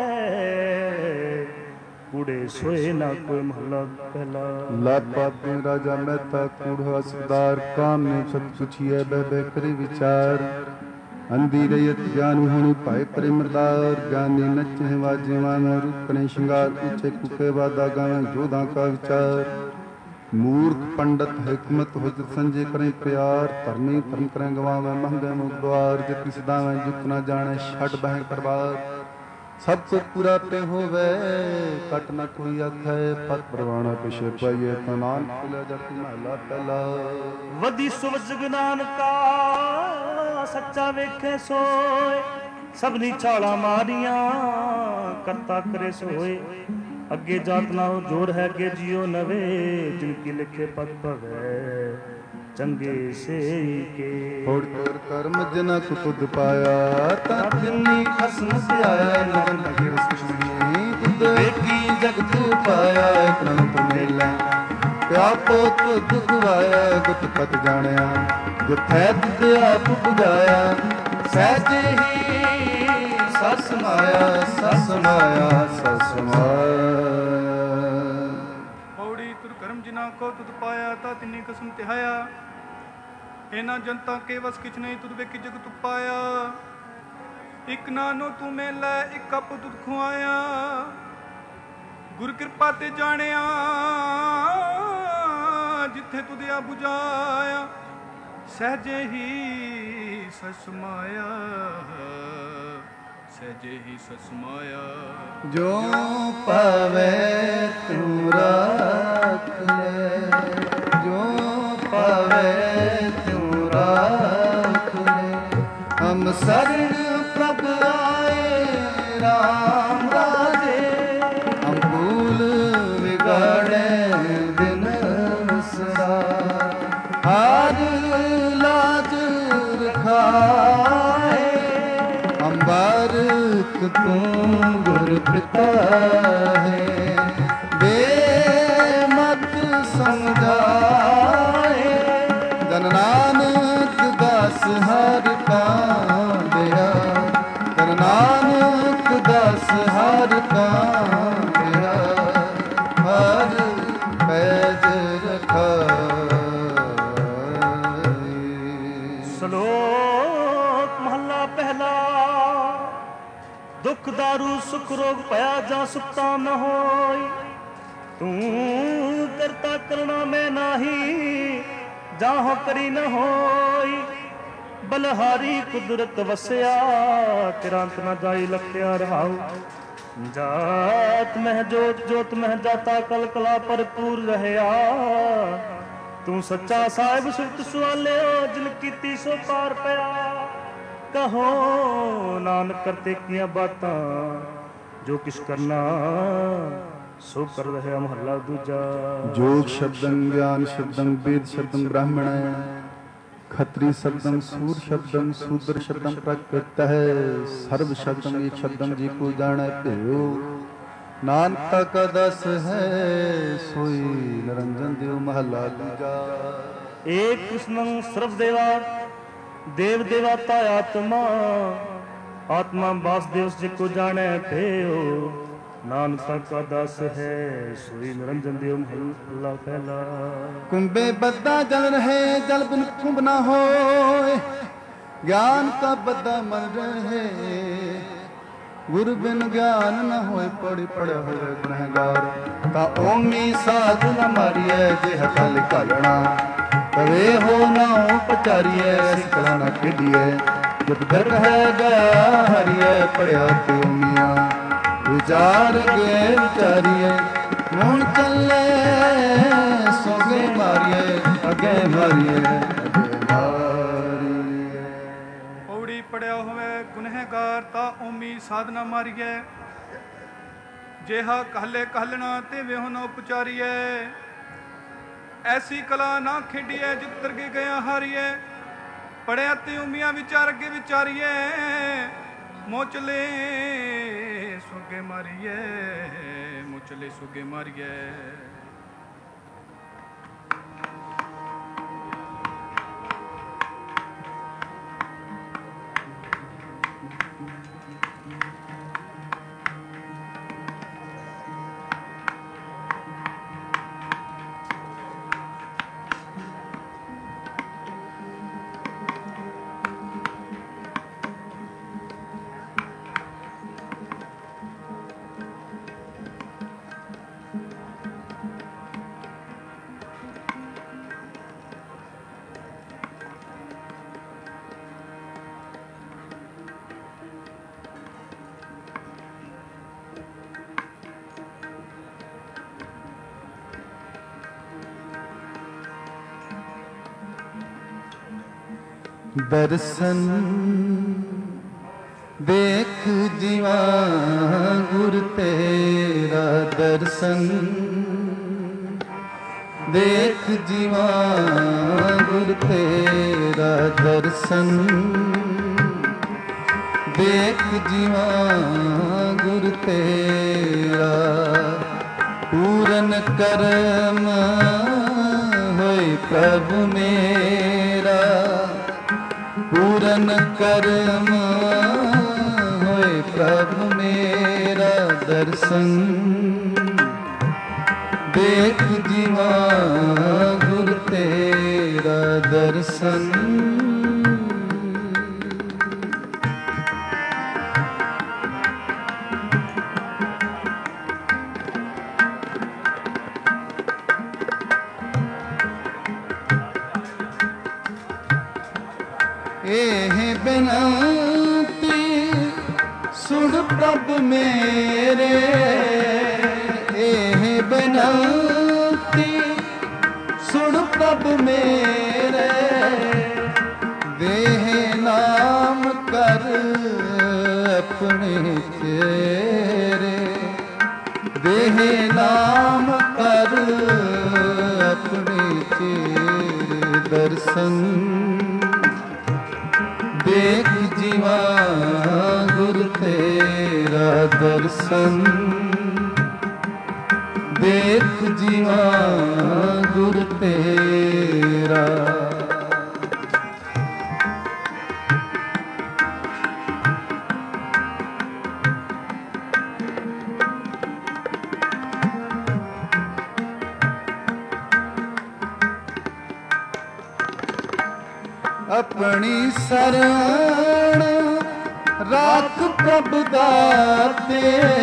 ਕੂੜੇ ਸੋਏ ਨਾ ਕੋਈ ਮਹਲਾ ਪਹਿਲਾ। ਲਾਪਾਤੇ ਰਾਜਾ ਮਹਿਤਾ ਕੂੜਾ ਸਰਦਾਰ ਕਾਮ ਨੇ ਸਤ ਪੁੱਛੀਐ ਬਹਿ ਬਹਿ ਕਰੇ ਵਿਚਾਰ ਅੰਦੀ ਰਯਤ ਜਾਨੂ ਹੁਣੀ ਭਾਏ ਪਰੇ ਮਰਦਾਰ ਜਾਨੇ ਨਚੇ ਵਾਜੇ ਮਾਨਾ ਰੂਪਨੇ ਸ਼ਿੰਗਾਰ ਉੱਚੇ ਕੁਕੇ ਵਾਦਾ ਗਾਵੇਂ ਜੋਧਾਂ ਕਾ ਵਿਚਾਰ ਮੂਰਖ ਪੰਡਤ ਹਕਮਤ ਹੁਜਤ ਸੰਜੇ ਕਰੇ ਪਿਆਰ ਧਰਮੀ ਧਰਮ ਕਰੇ ਗਵਾਵੇ ਮੰਗੇ ਮੁਦਵਾਰ ਜੇ ਕਿਸ ਦਾਵੇਂ ਜੁਕ ਨਾ ਜਾਣੇ ਛੱਡ ਬਹਿ ਪਰਵਾਰ ਸਭ ਕੁਝ ਪੂਰਾ ਤੇ ਹੋਵੇ ਕਟ ਨਾ ਕੋਈ ਆਖੇ ਪਤ ਪ੍ਰਵਾਣਾ ਪਿਛੇ ਪਾਈਏ ਤਾਂ ਨਾਨਕ ਭੁਲਿਆ ਜਪ ਮਹਲਾ ਪਹਿਲਾ। ਵਧੀ ਸੁਵਜ ਨਾਨਕਾ ਸੱਚਾ ਵੇਖੇ ਸੋਏ ਸਭਨੀ ਛਾਲਾਂ ਮਾਰੀਆਂ ਕਰਤਾ ਕਰੇ ਸੋਏ ਅੱਗੇ ਜਾਤ ਨਾ ਹੋ ਜੋੜ ਹੈ ਅੱਗੇ ਜਿਉ ਨਵੇਂ ਜਿਨ ਕੀ ਲਿਖੇ ਪਤ ਭਵੈ ਚੰਗੇ ਸੇ ਕੇ ਹੋੜ ਤੋਰ ਕਰਮ ਜਨਾ ਕੋ ਤੁਧ ਪਾਇਆ ਤਾਂ ਜਿਨੀ ਖਸਮ ਧਿਆਇਆ ਨਗਨ ਨਗਰ ਸੁਸ਼ਮੀ ਤੁਧ ਵੇਖੀ ਜਗਤ ਪਾਇਆ ਪ੍ਰਣਤ ਮੇਲਾ ਪਿਆ ਪੋਤ ਦੁਖ ਵਾਇਆ ਗੁਤ ਪਤ ਜਾਣਿਆ ਜਿਥੈ ਤੁਧ ਆਪ ਬੁਝਾਇਆ ਸਹਿਜੇ ਹੀ ਸਸ ਮਾਇਆ ਸਸ ਮਾਇਆ ਸਸ ਮਾਇਆ। ਪੌੜੀ ਤੁਰ ਕਰਮ ਜਿਨਾ ਕੋ ਤੁਧ ਪਾਇਆ ਤਾਂ ਤਿੰਨੀ ਕਸਮ ਤਿਹਾਇਆ ਇਹਨਾਂ ਜਨਤਾ ਕੇ ਵਸ ਕਿਛ ਨਹੀਂ ਤੁਧ ਵੇਖੀ ਜਗਤ ਪਾਇਆ ਇੱਕ ਨਾਨੋ ਤੂੰ ਮੇਲਾ ਇੱਕ ਕੱਪ ਤੁਧ ਖੁਆਇਆ ਗੁਰ ਕਿਰਪਾ ਤੇ ਜਾਣਿਆ ਜਿੱਥੇ ਤੁਧ ਆ ਬੁਝਾਇਆ ਸਹਜੇ ਹੀ ਸਸ ਮਾਇਆ ਸਹਜੇ ਹੀ ਸਸ ਮਾਇਆ। ਜੋ ਪਾਵੇ ਤੂੰ ਰੱਖ ਲੈ ਜੋ ਪਾਵੇ ਤੂੰ ਰੱਖ ਲੈ ਹਮ ਸਰਣ ਪ੍ਰਭ ਆਏ ਰਾਮ ਰਾਜੇ ਹਮ ਭੂਲ ਵਿਗਾੜੇ ਦਿਨ ਸਦਾ ਹਰ ਲਾਜ ਰਖਾਏ ਅੰਬਾਰਕ ਤੂੰ ਗੁਰ ਪਿਤਾ ਹੈ ਬੇਮਤ ਸਮਝਾਏ ਜਨ ਨਾਨਕ ਦਾਸ ਹਰ ਕਾ ਦਿਆ ਜਨ ਨਾਨਕ ਦਾਸ ਹਰ ਕਾ ਦਿਆ ਹਰ ਪੈਜ ਰਖਾਏ। ਸ਼ਲੋਕ ਮਹੱਲਾ ਪਹਿਲਾ। ਦੁਖ ਦਾਰੂ ਸੁਖ ਰੋਗ ਭਇਆ ਜਾਂ ਸੁਖਤਾ ਨ ਹੋਈ ਤੂੰ ਕਰਤਾ ਕਰਣਾ ਮੈਂ ਨਾਹੀ ਜਾਹੋ ਕਰੀ ਨ ਹੋਈ ਬਲਹਾਰੀ ਕੁਦਰਤ ਵਸਿਆ ਤੇਰਾ ਅੰਤ ਨ ਜਾਈ ਲਖਿਆ ਰਹਾਉ ਜਾਤ ਮਹਿ ਜੋਤ ਜੋਤ ਮਹਿ ਜਾਤਾ ਕਲ ਕਲਾ ਭਰਪੂਰ ਰਹਿਆ ਤੂੰ ਸੱਚਾ ਸਾਹਿਬ ਸੁਰਤ ਸੁਆਲਿਓ ਜਿਨ ਕੀਤੀ ਸੋ ਪਾਰ ਪਿਆ ਕਹੋ ਨਾਨਕ ਕਰਤੇ ਕੀਆਂ ਬਾਤਾਂ, ਜੋ ਕਿਛ ਕਰਨਾ ਸੋ ਕਰ ਰਿਹਾ। ਮਹੱਲਾ ਦੂਜਾ। ਜੋਗ ਸ਼ਬਦੰ ਗਿਆਨ ਸ਼ਬਦੰ ਵੇਦ ਸ਼ਬਦੰ ਬ੍ਰਾਹਮਣ, ਖੱਤਰੀ ਸ਼ਬਦੰ ਸੂਰ ਸ਼ਬਦੰ ਸੂਦਰ ਸ਼ਬਦੰ ਪ੍ਰਕ੍ਰਿਤ ਹੈ। ਸਰਬ ਸ਼ਬਦੰ ਇੱਕ ਸ਼ਬਦੰ ਜੀ ਕੋ ਜਾਣੈ ਭਿਓ, ਨਾਨਕ ਕਾ ਦਸ ਹੈ ਸੋਈ ਨਿਰੰਜਨ ਦਿਓ। ਮਹੱਲਾ ਦੂਜਾ। ਏਕ ਕ੍ਰਿਸ਼ਨੰ ਸਰਬ ਦੇਵਾ, ਦੇਵ ਦੇਵਾਤਾ ਆਤਮਾ, ਆਤਮਾ ਵਾਸੁਦੇਵ ਜਿ ਕੋ ਜਾਣੈ ਭਿਓ, ਨਾਨਕ ਕਾ ਦਸ ਹੈ ਸੋਈ ਨਿਰੰਜਨ ਦਿਓ। ਮਹੱਲਾ ਪਹਿਲਾ। ਕੁੰਭੇ ਬੱਧਾ ਜਲ ਰਹੇ, ਜਲ ਬਿਨ ਕੁੰਭ ਨਾ ਹੋਏ। ਗਿਆਨ ਕਾ ਬੱਧਾ ਮਨ ਰਹੇ, ਗੁਰ ਬਿਨ ਗਿਆਨ ਨ ਹੋਏ। ਪੜ੍ਹੀ ਪੜ੍ਹਿਆ ਹੋਵੇ ਗੁਨਹਗਾਰ, ਤਾਂ ਓਮੀ ਸਾਧ ਨ ਮਾਰੀਐ। ਜਿਹ ਕਲ ਘਾਲਣਾ ਕਵੇ ਹੋ ਨਾ ਉਪਚਾਰੀਐ। ਇਸ ਕਲਾ ਨ ਖੇਡੀਐ, ਜਬ ਦਰ ਹੈ ਗਿਆ ਹਰੀਐ। ਪੜਿਆ ਤੇ ਓਮੀਆਂ ਵਿਚਾਰ ਗੇ ਵਿਚਾਰੀਐ। ਹੁਣ ਚੱਲੇ ਸੋਗੇ ਮਾਰੀਐ, ਅੱਗੇ ਮਾਰੀਐ ਅੱਗੇ ਮਾਰੀਐ। ਪੌੜੀ ਪੜਿਆ ਹੋਵੇ ਗੁਨਹਗਾਰ, ਤਾਂ ਓਮੀ ਸਾਧਨਾ ਮਾਰੀਐ। ਜਿਹਾ कहले कहलना ते वे न उपचारीए। ऐसी कला ना खेडिए, जित तरगे गया हारिए। पढ़िया ते उमिया विचार अगे विचारिए। मोचले सुगे मारिए, मोचले सुगे मारिए। दर्शन देख जीवा गुर तेरा। दर्शन देख जीवा गुर तेरा। दर्शन देख जीवा गुर तेरा। पूरन कर्म होए प्रभु मेरा। पूरन कर्म होए प्रभु मेरा। दर्शन देख जीवा गुर तेरा। दर्शन एह बिनती सुन प्रभु मेरे। एह बिनती सुन प्रभु मेरे। देह नाम कर अपने चेरे। देह नाम कर अपने चेरे। दर्शन देख जीवा गुर तेरा। दर्शन देख जीवा गुर तेरा। अपनी शरण राख प्रभु दाते।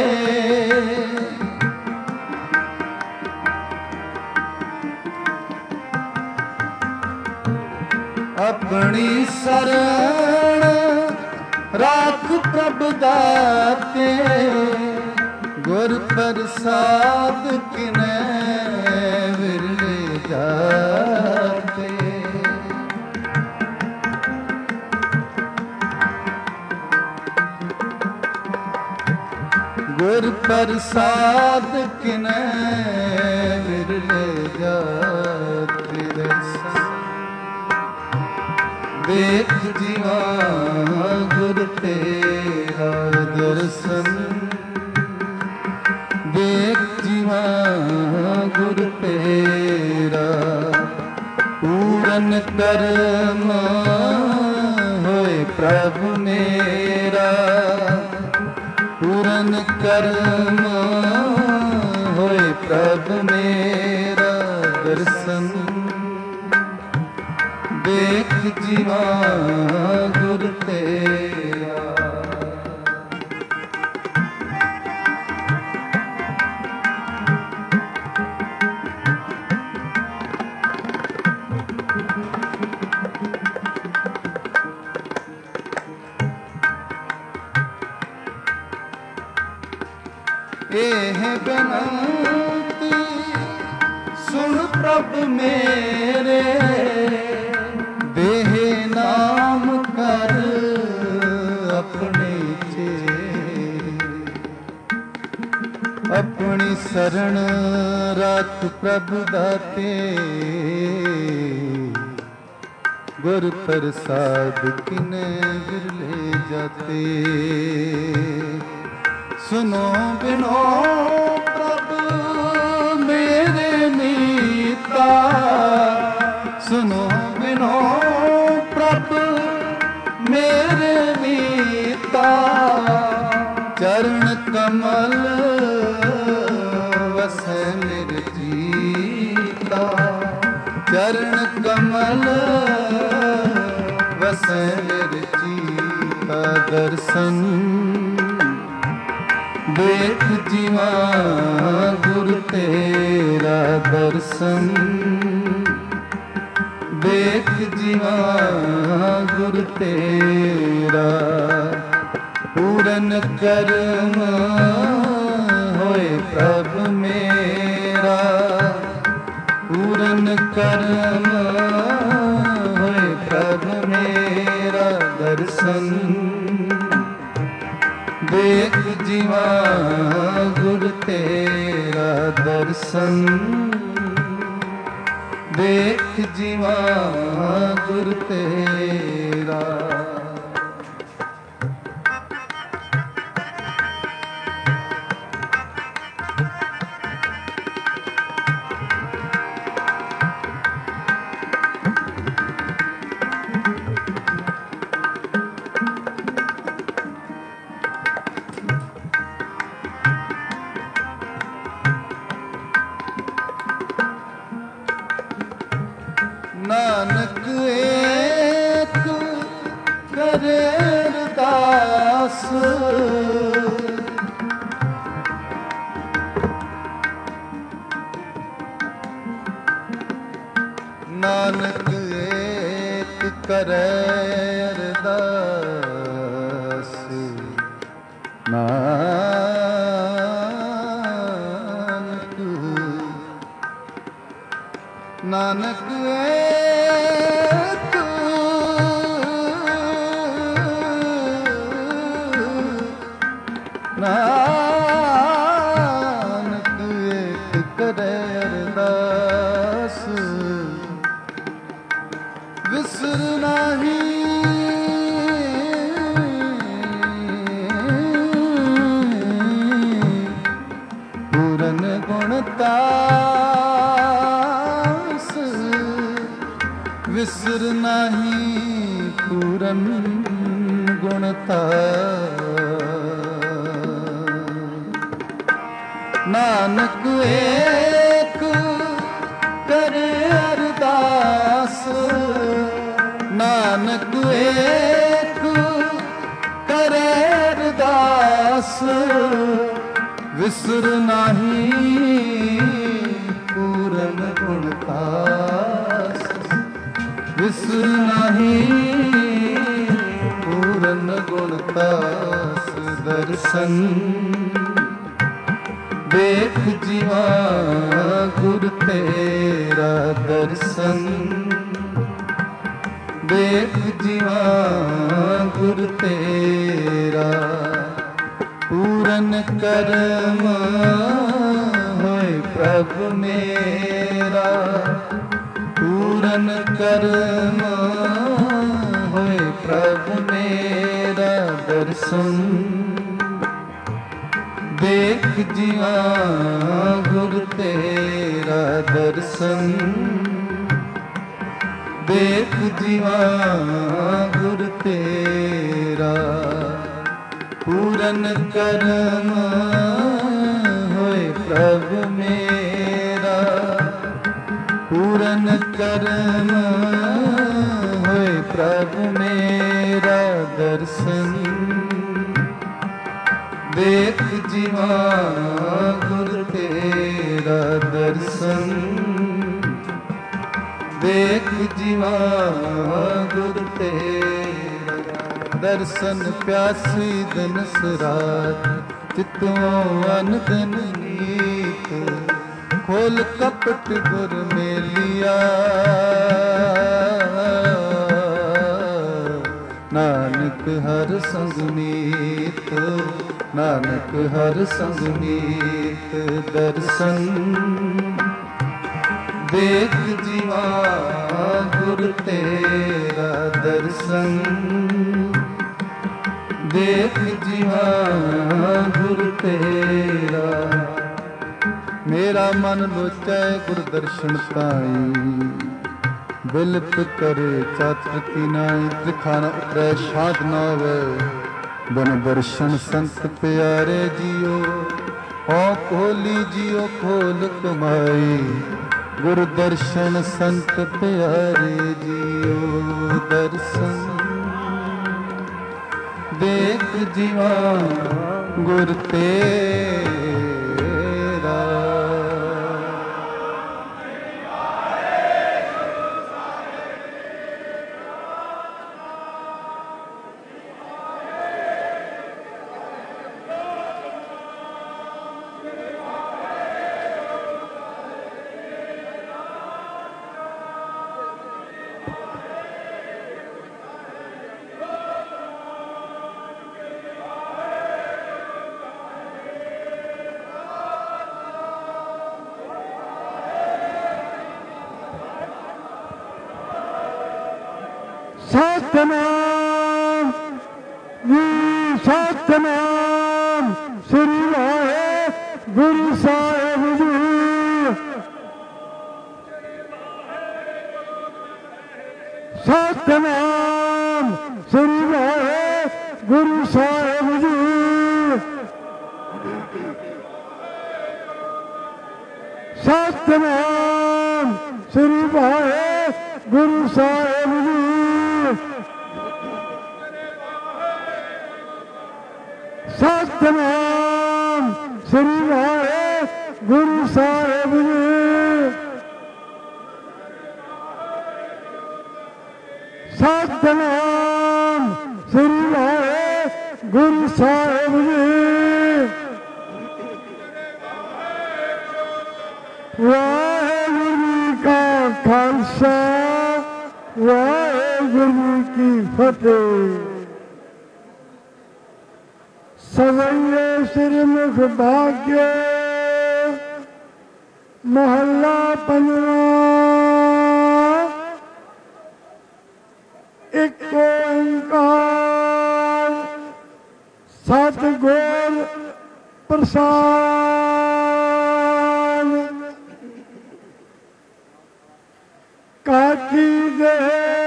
अपनी शरण राख प्रभु दाते। गुर प्रसाद किने विरले जाते। ਪ੍ਰਸਾਦ ਕਿਨੈ ਵਿਰਲੇ ਜਾਤਿ ਦਰਸਨ। ਦੇਖ ਜੀਵਾ ਗੁਰ ਤੇਰਾ ਦਰਸ਼ਨ, ਦੇਖ ਜੀਵਾ ਗੁਰ ਤੇਰਾ। ਪੂਰਨ ਕਰਮ ਹੋਏ ਪ੍ਰਭ ਮੇਰਾ, ਪੂਰਨ ਕਰਮ ਹੋਏ ਪ੍ਰਭ ਮੇਰਾ ਦਰਸ਼ਨ। ਦੇਖ ਜੀਵਾ ਗੁਰ ਤੇਰਾ। ਇਹ ਬੇਨਤੀ ਸੁਣ ਪ੍ਰਭ ਮੇਰੇ, ਦੇਹ ਨਾਮ ਕਰ ਆਪਣੇ ਚੇਰੇ। ਆਪਣੀ ਸਰਣ ਰੱਖ ਪ੍ਰਭ ਦਾਤੇ, ਗੁਰ ਪ੍ਰਸਾਦ ਕਿਨੈ ਵਿਰਲੇ ਜਾਤੇ। ਸੁਨੋ ਬਿਨੋ ਪ੍ਰਭ ਮੇਰੇ ਨੀਤਾ, ਸੁਨੋ ਬਿਨੋ ਪ੍ਰਭ ਮੇਰੇ ਨੀਤਾ। ਚਰਨ ਕਮਲ ਵਸੈ ਮੇਰੇ ਜੀਤਾ, ਚਰਨ ਕਮਲ ਵਸੈ ਮੇਰੇ ਜੀਤਾ ਦਰਸ਼ਨ। ਦੇਖ ਜੀਵਾ ਗੁਰ ਤੇਰਾ ਦਰਸ਼ਨ, ਦੇਖ ਜੀਵਾ ਗੁਰ ਤੇਰਾ। ਪੂਰਨ ਕਰਮ ਹੋਏ ਪ੍ਰਭ ਮੇਰਾ, ਪੂਰਨ ਕਰਮ ਹੋਏ ਪ੍ਰਭ ਮੇਰਾ ਦਰਸ਼ਨ। ਦੇਖ ਜੀਵਾ ਗੁਰ ਤੇਰਾ ਦਰਸ਼ਨ, ਦੇਖ ਜੀਵਾ ਗੁਰ ਤੇਰਾ। ਨਾਨਕ ਏਕ ਕਰੇ ਅਰਦਾਸ, ਨਾਨਕ ਏਕ ਕਰੇ ਅਰਦਾਸ। ਨਾਨਕ ਏਕ ਨਾਨਕ ਏਕ ਕਰੇ ਅਰਦਾਸ। ਵਿਸਰ ਨਾਹੀ ਪੂਰਨ ਗੁਣਤਾ, ਵਿਸਰ ਨਾਹੀ ਪੂਰਨ ਗੁਣਤਾ। ਨਾਨਕ ਏਕ ਕਰੇ ਅਰਦਾਸ, ਨਾਨਕ ਏਕ ਕਰੇ ਅਰਦਾਸ। ਵਿਸਰ ਨਾਹੀ ਪੂਰਨ ਗੁਣਤਾਸ, ਵਿਸਰ ਨਾਹੀ ਪੂਰਨ ਗੁਣਤਾਸ ਦਰਸ਼ਨ। ਦੇਖ ਜੀਵਾ ਗੁਰ ਤੇਰਾ ਦਰਸ਼ਨ, ਦੇਖ ਜੀਵਾ ਗੁਰ ਤੇਰਾ। ਪੂਰਨ ਪੂਰਨ ਕਰਮ ਹੋਏ ਪ੍ਰਭ ਮੇਰਾ, ਪੂਰਨ ਕਰਮ ਹੋਏ ਪ੍ਰਭ ਮੇਰਾ, ਦਰਸ਼ਨ ਦੇਖ ਜੀਵਾ ਗੁਰ ਤੇਰਾ, ਦਰਸ਼ਨ ਦੇਖ ਜੀਵਾ ਗੁਰ ਤੇਰਾ, ਪੂਰਨ ਕਰਮ ਹੋਏ ਪ੍ਰਭ ਮੇਰਾ, ਪੂਰਨ ਕਰਮ ਹੋਏ ਪ੍ਰਭ ਮੇਰਾ, ਦਰਸ਼ਨ ਦੇਖ ਜੀਵਾ ਗੁਰ ਤੇਰਾ, ਦਰਸ਼ਨ ਦੇਖ ਜੀਵਾ ਗੁਰ ਤੇਰਾ, ਦਰਸ਼ਨ ਪਿਆਸੀ ਦਿਨਸ ਰਾਤ, ਚਿਤੋਂ ਅਨ ਦਿਨ ਨੀਤ, ਖੋਲ ਕਪਟ ਗੁਰ ਮੇਲਿਆ, ਨਾਨਕ ਹਰ ਸੰਗ ਮੀਤ, ਨਾਨਕ ਹਰ ਸੰਗ ਮੀਤ, ਦਰਸ਼ਨ ਦੇਖ ਜੀਵਾ ਗੁਰ ਤੇਰਾ, ਦਰਸ਼ਨ ਦੇਖ ਜੀਵਾ ਗੁਰ ਤੇਰਾ, ਮੇਰਾ ਮਨ ਲੋਚੈ ਗੁਰ ਦਰਸ਼ਨ ਪਾਈ, ਬਿਲਪ ਕਰੇ ਚਾਤਰ ਕੀ ਨਾਈ, ਤ੍ਰਿਖਾਨਾ ਉਤਰੈ ਸ਼ਾਂਤ ਨਾ ਹੋਵੇ, ਬਨ ਦਰਸ਼ਨ ਸੰਤ ਪਿਆਰੇ ਜੀਓ, ਹਉ ਖੋਲੀ ਜੀਓ ਖੋਲ ਕਮਾਈ, ਗੁਰ ਦਰਸ਼ਨ ਸੰਤ ਪਿਆਰੇ ਜੀਓ, ਦਰਸ਼ਨ ਦੇਖ ਜੀਵਾ ਗੁਰ ਤੇਰਾ। ਸਤਿਨਾਮ ਸਤਿਨਾਮ ਸ੍ਰੀ ਵਾਹਿਗੁਰੂ ਸਾਹਿਬ ਜੀ। ਸਤਿਨਾਮ ਸ੍ਰੀ ਵਾਹਿਗੁਰੂ ਸਾਹਿਬ ਜੀ। ਸਤਿਨਾਮ ਸ੍ਰੀ ਵਾਹਿਗੁਰੂ ਸਾਹਿਬ ਜੀ। ਸਤਿਨਾਮ ਸ੍ਰੀ ਵਾਹਿਗੁਰੂ ਸਾਹਿਬ ਜੀ। ਸਤਿਨਾਮ ਸ੍ਰੀ ਵਾਹਿਗੁਰੂ ਸਾਹਿਬ ਜੀ। ਵਾਹਿਗੁਰੂ ਜੀ ਕਾ ਖਾਲਸਾ, ਵਾਹਿਗੁਰੂ ਜੀ ਕੀ ਫਤਿਹ। ਸਵਈਏ ਸਿਰਮੁਖ ਭਾਗਯ, ਮਹੱਲਾ ਪੰਜਵਾਂ। ਇੱਕ ਓੰਕਾਰ ਸਤਿਗੁਰ ਪ੍ਰਸਾਦਿ। ਕਾਜੀ ਦੇ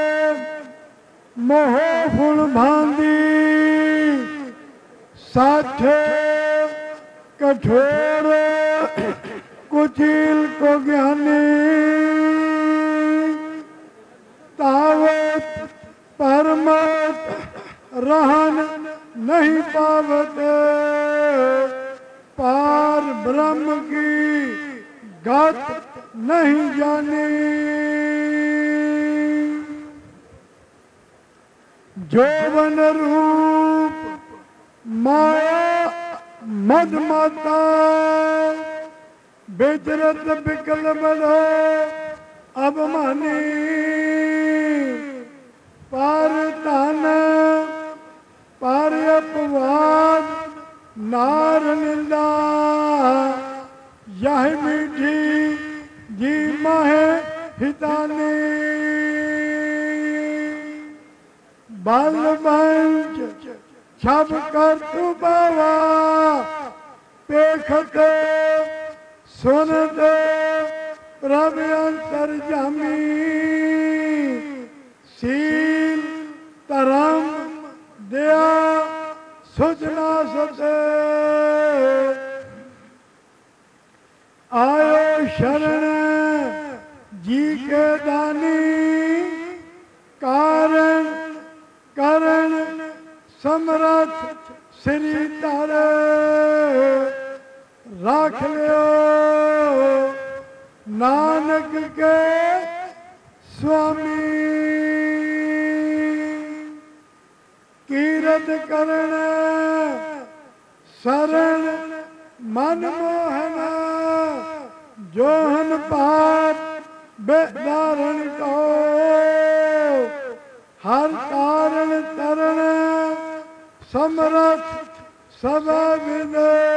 ਮੋਹ ਫੁਲ ਭਾਂਦੀ, साठे कठोर कुचिल को ज्ञानी। तावत परमत रहन नहीं पावते, पार ब्रह्म की गत नहीं जानी। जोवन रूप माया मद माता, बेचरत बिकल बड़ो अभिमानी। पार धन पार अपवाद नार निंदा यह मीठी जी माहे हितानी बाल बंच छब कर तू बावा पेखत सुनत प्रभ अंतर जामी सील धर्म दया सुजना सते आयो शरण जी के दानी कारण करण समरथ श्री तारे राख लियो नानक के स्वामी कीरत करण शरण मन मोहन जोहन पाप बेदारण को हर कारण तरण समरथ सब विद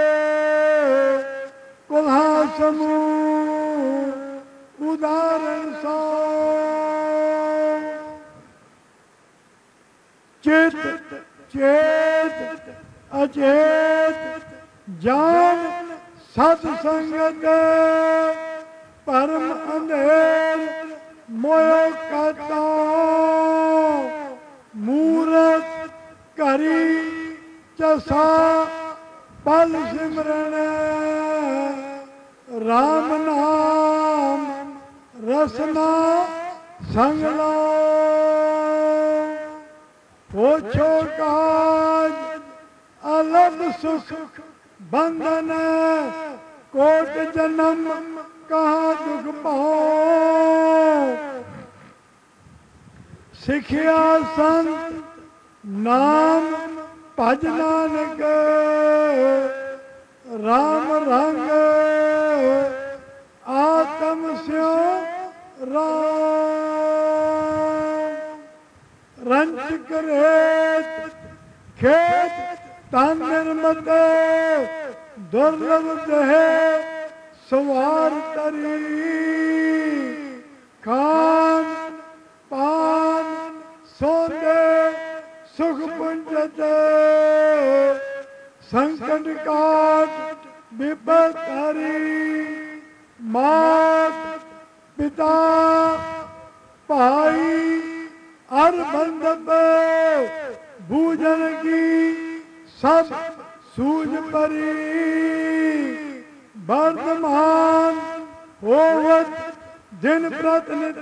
कुल्हा समूह उदाहरण सो चित चेत अचेत जान सत्संगत परम अंधेर मोयो करता मूरत करी चसा पल सिमरन राम नाम रसना संगला पोछो काज अलग सुख बंधन कोट जन्म कहाँ दुख पाओ सिखिया संत नाम भज नानक राम रंग आत्म स्यो राम रंच करेत खेत तन निर्मत दुर्लभ दहे सवार तरी खान पान सोंदे सुख पुंजत संकट काट विपत हरी मात पिता भाई हर बंधन भूजन की सब सूझ परी वर्तमान होवत दिन प्रतिनित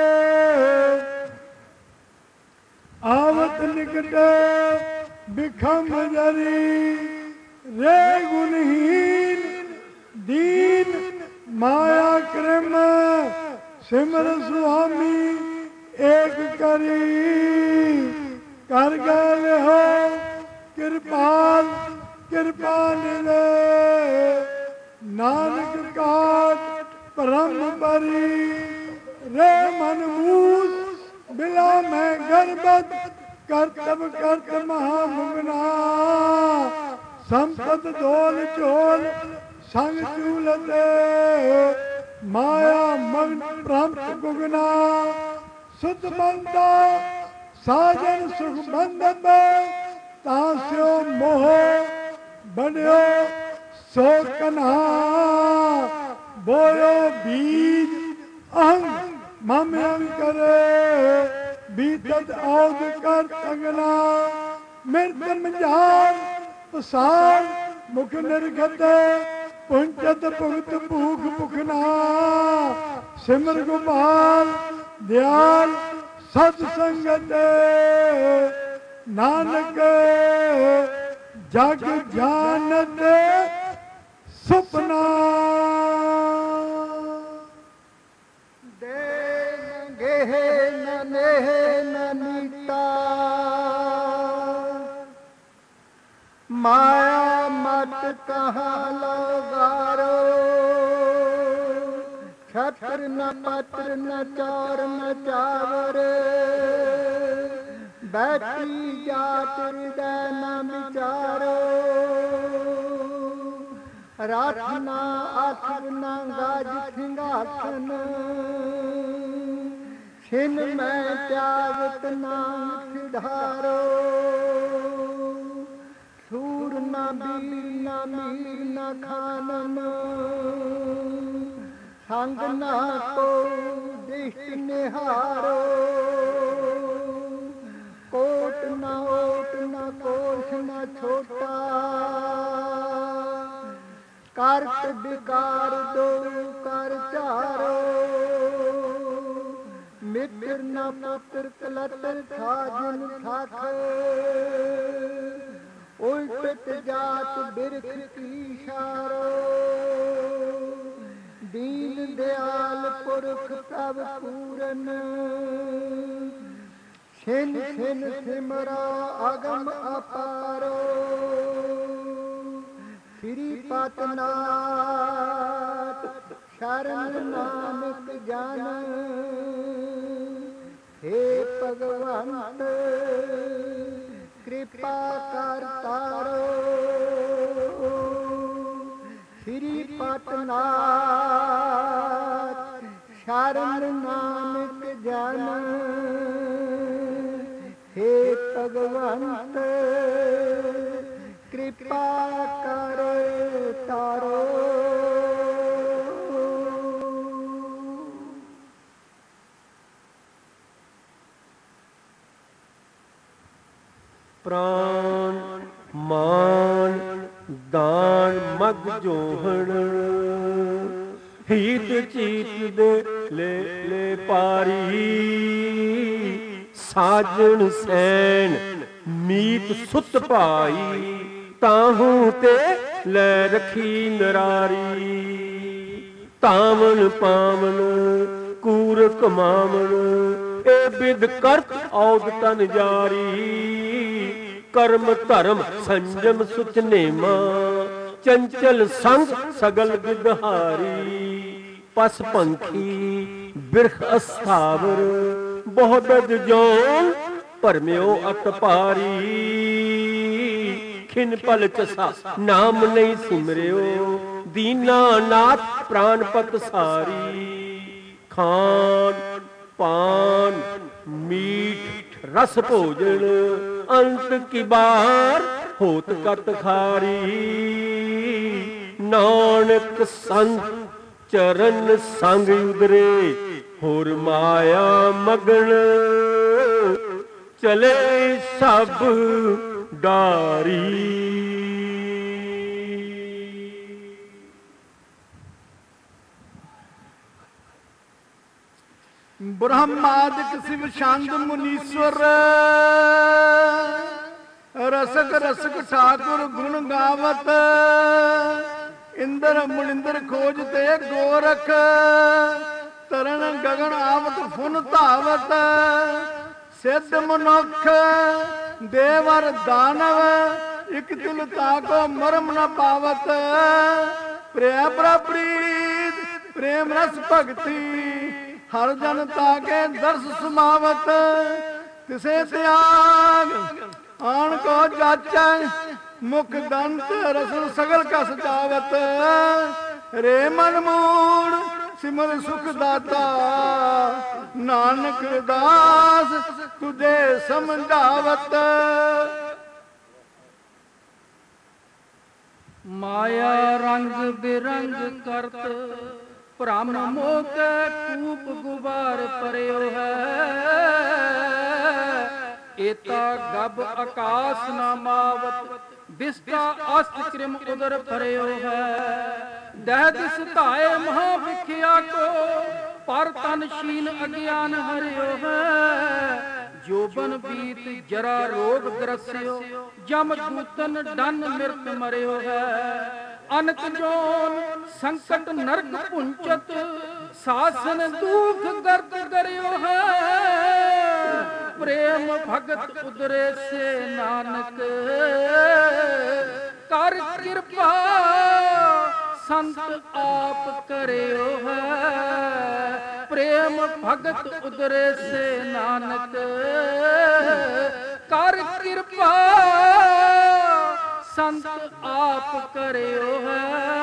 आवत निकट बिखम जरी रे गुणहीन दीन माया क्रम सिमर स्वामी एक करी कर गए हो कृपाल कृपाल नानक काट परम परी रे मन मूस बिला में गर्भत कर्तव कर्त महामुगना संपत धोल चोल संग चूलत माया मग्न भ्रमत गुगना सुत बंदा साजन सुख बंधन तास्यो मोह बड़ो सो कन्हा बोयो बीज अहंग मम करे बीतत औद कर तंगना मृत मजार पसार मुख निर्गत पुंचत भुगत भूख भुखना सिमर गोपाल दयाल सत्संगत नानक जग जानत सुपना गेह नेह नीता माया मत कहाँ लगारो छत्र न पत्र न चार न चावर ਬੈਠੀ ਜਾਤ ਹਿਰਦੈ ਨਾ ਵਿਚਾਰੋ, ਰਾਤ ਨਾ ਆਥਰ ਨਾ ਗਾਜ ਸਿੰਘਾਸਨ, ਛਿਨ ਮੈਂ ਤਿਆਗਤ ਨਾਮ ਠਿਠਾਰੋ, ਸੂਰ ਨਾ ਬੀਰ ਨਾ ਮੀਰ ਨਾ ਖਾਨਨ, ਸੰਗ ਨਾ ਕੋ ਦ੍ਰਿਸ਼ਟ ਨਿਹਾਰੋ, ਕੋਟ ਨਾ ਓਟ ਨਾ ਕੋਸ਼ ਨਾ ਛੋਟਾ, ਕਰਤ ਵਿਕਾਰ ਦੋ ਕਰ ਚਾਰੋ, ਮਿੱਤਰ ਨਾ ਪੁੱਤਰ ਕਲਤਰ ਸਾਜਨ ਸਾਥ, ਉਲਟ ਜਾਤ ਬਿਰਖ ਕੀ ਸ਼ਾਰੋ, ਦੀਨ ਦਿਆਲ ਪੁਰਖ ਪ੍ਰਭ ਪੂਰਨ, ਛਿਨ ਛਿਨ ਸਿਮਰਾ ਅਗਮ ਅਪਾਰੋ, ਸ੍ਰੀ ਪਤਨਾਥ ਸ਼ਰਨ ਨਾਨਕ ਜਨ, ਹੇ ਭਗਵੰਤ ਕਿਰਪਾ ਕਰ ਤਾਰੋ, ਸ੍ਰੀ ਪਤਨਾਥ ਸ਼ਰਨ ਨਾਨਕ ਜਨ, ਹੇ ਭਗਵੰਤ ਕਿਰਪਾ ਕਰ ਤਾਰੋ। ਪ੍ਰਾਨ ਮਾਨ ਦਾਨ ਮਗ ਜੋਹਣ, ਹੀਤ ਚੀਤ ਦੇ ਲੈ ਪਾਰੀ, ਸਾਜਣ ਸੈਨ ਮੀਤ ਸੁਤ ਭਾਈ, ਤਾਹੂ ਤੇ ਲੈ ਰਖੀ ਨਰਾਰੀ, ਤਾਵਨ ਪਾਵਨ ਕੂਰ ਕਮਾਵਨ, ਏ ਬਿਦ ਕਰਤ ਔਦ ਤਨ ਜਾਰੀ, ਕਰਮ ਧਰਮ ਸੰਜਮ ਸੁਚ ਨੇਮਾ, ਚੰਚਲ ਸੰਗ ਸਗਲ ਗਿਦਹਾਰੀ, ਪਸ ਪੰਖੀ ਬਿਰਖ ਅਸਥਾਵਰ, ਬਹੁਦਦ ਜੋਨ ਭਰਮਿਓ ਅਤ ਭਾਰੀ, ਖਿਨ ਪਲ ਚਸਾ ਨਾਮ ਨਹੀਂ ਸਿਮਰਿਓ, ਦੀਨਾ ਨਾਥ ਪ੍ਰਾਨਪਤ ਸਾਰੀ, ਖਾਨ ਪਾਨ ਮੀਠ ਰਸ ਭੋਜਨ, ਅੰਤ ਕੀ ਬਾਰ ਹੋਤ ਕਤ ਖਾਰੀ, ਨਾਨਕ ਸੰਤ ਚਰਨ ਸੰਗ ਉਦਰੇ, ਹੋਰ ਮਾਇਆ ਮਗਨ ਚਲੇ ਸਭ ਡਾਰੀ। ਬ੍ਰਹਮਾਦਿਕ ਸ਼ਿਵ ਛੰਦ ਮੁਨੀਸ਼ਵਰ, ਰਸਕ ਰਸਕ ਠਾਕੁਰ ਗੁਣ ਗਾਵਤ, ਇੰਦਰ ਮੁਨਿੰਦਰ ਖੋਜ ਤੇ ਗੋਰਖ, ਤਰਨ ਗਗਨ ਆਵਤ ਫੁਨ ਧਾਵਤ, ਸਿੱਧ ਮਨੁੱਖ ਦੇਵਰ ਦਾਨਵ, ਇਕ ਦਿਲ ਤਾਕੋ ਮਰਮ ਨ ਪਾਵਤ, ਪ੍ਰਿਆ ਪ੍ਰੀਤ ਪ੍ਰੇਮ ਰਸ ਭਗਤੀ, ਹਰ ਜਨ ਤਾਕੇ ਦਰਸ ਸਮਾਵਤ, ਤਿਸੇ ਤਿਆਗ ਆਣ ਕੋ ਜਾਚੈ, ਮੁਖ ਦੰਤ ਰਸਨ ਸਗਲ ਕਸ ਜਾਵਤ, ਰੇ ਮਨ ਮੂੜ ਸਿਮਰ ਸੁਖ ਦਾਤਾ, ਨਾਨਕ ਦਾਸ ਤੁਝੇ ਸਮਝਾਵਤ। ਮਾਇਆ ਰੰਗ ਬਿਰੰਗ ਕਰਤ, ਭ੍ਰਮ ਮੋਹ ਕੈ ਕੂਪ ਗੁਬਾਰ ਪਰਿਓ ਹੈ, ਏਤਾ ਗਬ ਆਕਾਸ ਨਾ ਮਾਵਤ, ਬਿਸਤਾ ਅਸਤ ਕ੍ਰਿਮ ਉਦਰ ਭਰਿਓ ਹੈ, ਦਹਿ ਦਿਸ ਧਾਏ ਮਹਾ ਵਿਖਿਆ ਕੋ, ਪਰ ਤਨ ਸ਼ੀਨ ਅਗਿਆਨ ਹਰਿਓ ਹੈ, ਜੋਬਨ ਬੀਤ ਜਰਾ ਰੋਗ ਗ੍ਰਸਿਓ, ਜਮ ਦੂਤਨ ਡਨ ਮਿਰਤ ਮਰਿਓ ਹੈ, ਅਨਕ ਜੋਨ ਸੰਕਟ ਨਰਕ ਪੁੰਚਤ, ਸਾਸਨ ਦੁਖ ਗਰਦ ਕਰਿਓ ਹੈ, ਪ੍ਰੇਮ ਭਗਤ ਉਦਰੇ ਸੇ ਨਾਨਕ, ਕਰ ਕਿਰਪਾ ਸੰਤ ਆਪ ਕਰਿਓ ਹੈ, प्रेम भगत उदरे से नानक कर कृपा संत आप करियो है।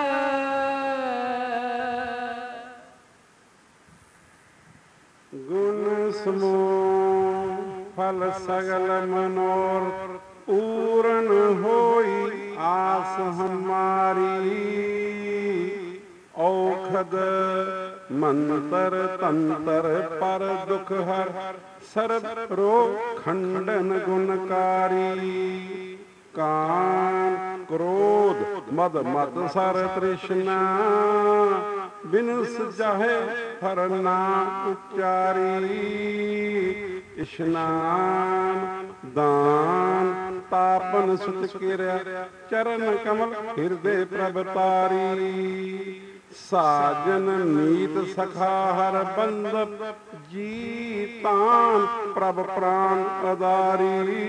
गुण समूह फल सगल मनोरथ पूर्ण होई आस हमारी। औखद मंतर तंतर पर दुख हर सर्व रोग खंडन गुणकारी। कान क्रोध मद मत सर तृष्णा बिनुस जाहे हर नाम उच्चारी। स्नान दान तापन सुत किरया चरण कमल हृदय प्रभतारी। साजन नीत सखा हर बंद जीतान प्रभ प्राण अदारी।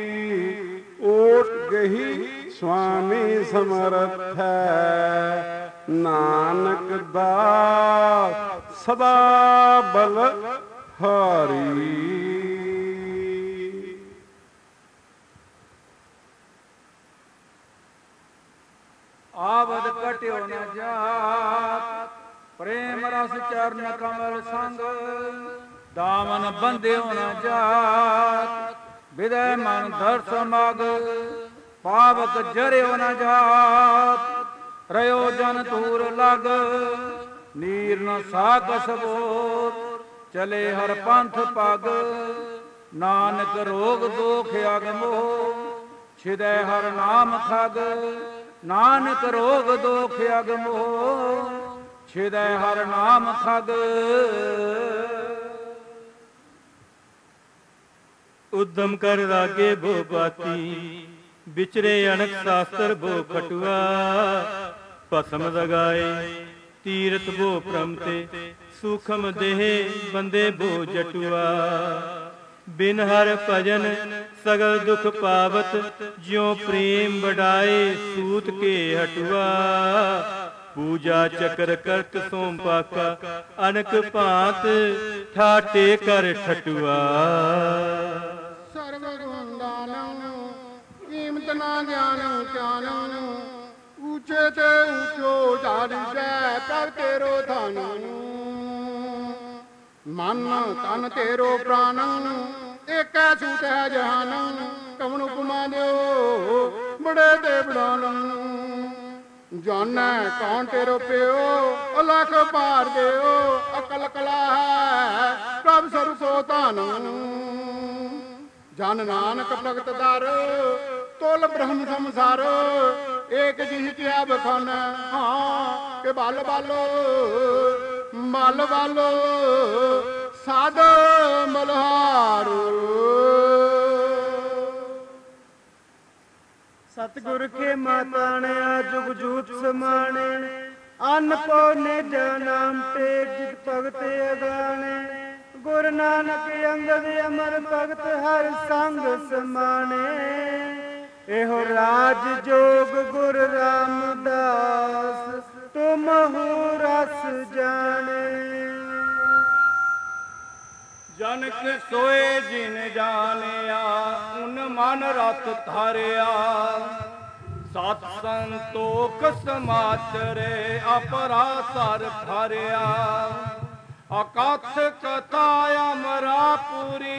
ओट गही स्वामी समर्थ है नानक दास सदा बल हारी। आवद कट्यो न जात प्रेम रस चरण कमल संग। दामन बंध्यो न जात विदय मन दर्श मग। पावक जरियो न जात रयो जन तूर लग। नीर न साकस बोध चले हर पंथ पग। नानक रोग दोख अगमो छिदय हर नाम खग। नानक रोग दोख अगमो छिदय हर नाम खग। उद्यम कर रागे भो बाती विचरे अनक शास्त्र भो खटुआ। भस्म लगाए तीरथ भो प्रमते सूखम देह बंदे भो जटुआ। बिन हर भजन सगल दुख पावत ज्यों प्रेम बढ़ाए सूत के हटुआ। पूजा चक्र करत सोम पाका अनक भांत ठाटे कर ठटुआ। सर्व गुण दानम कीमत ना ज्ञानम ज्ञानम। ऊंचे ते ऊंचो जारी जय प्रभ तेरो धन। मन तन तेरो प्राण एक सूत है जहान। कवन उपमा दियो बड़े ते बड़ान। जानै कौन तेरो प्यो अलख पार दियो। अकल कला है प्रभ सर्व सो धन। जन नानक भगत दर तोल ब्रह्म संसार। एक जी क्या बखान हाँ के बाल बालो मल बालो साध मल्हारो। सतगुर के माताने जुग जूत समाने। अन्न पौने नाम टेक जित भगत अगाने। गुर नानक अंगद अमर भगत हर संग समाने। एहो राज जोग गुर रामदास तुम रस जाने। जनक सोए जिन जानिया उन मन रत धारिया। सत संतोख समाचरे अपरा सर धारिया। अकथ कथा अमरापुरी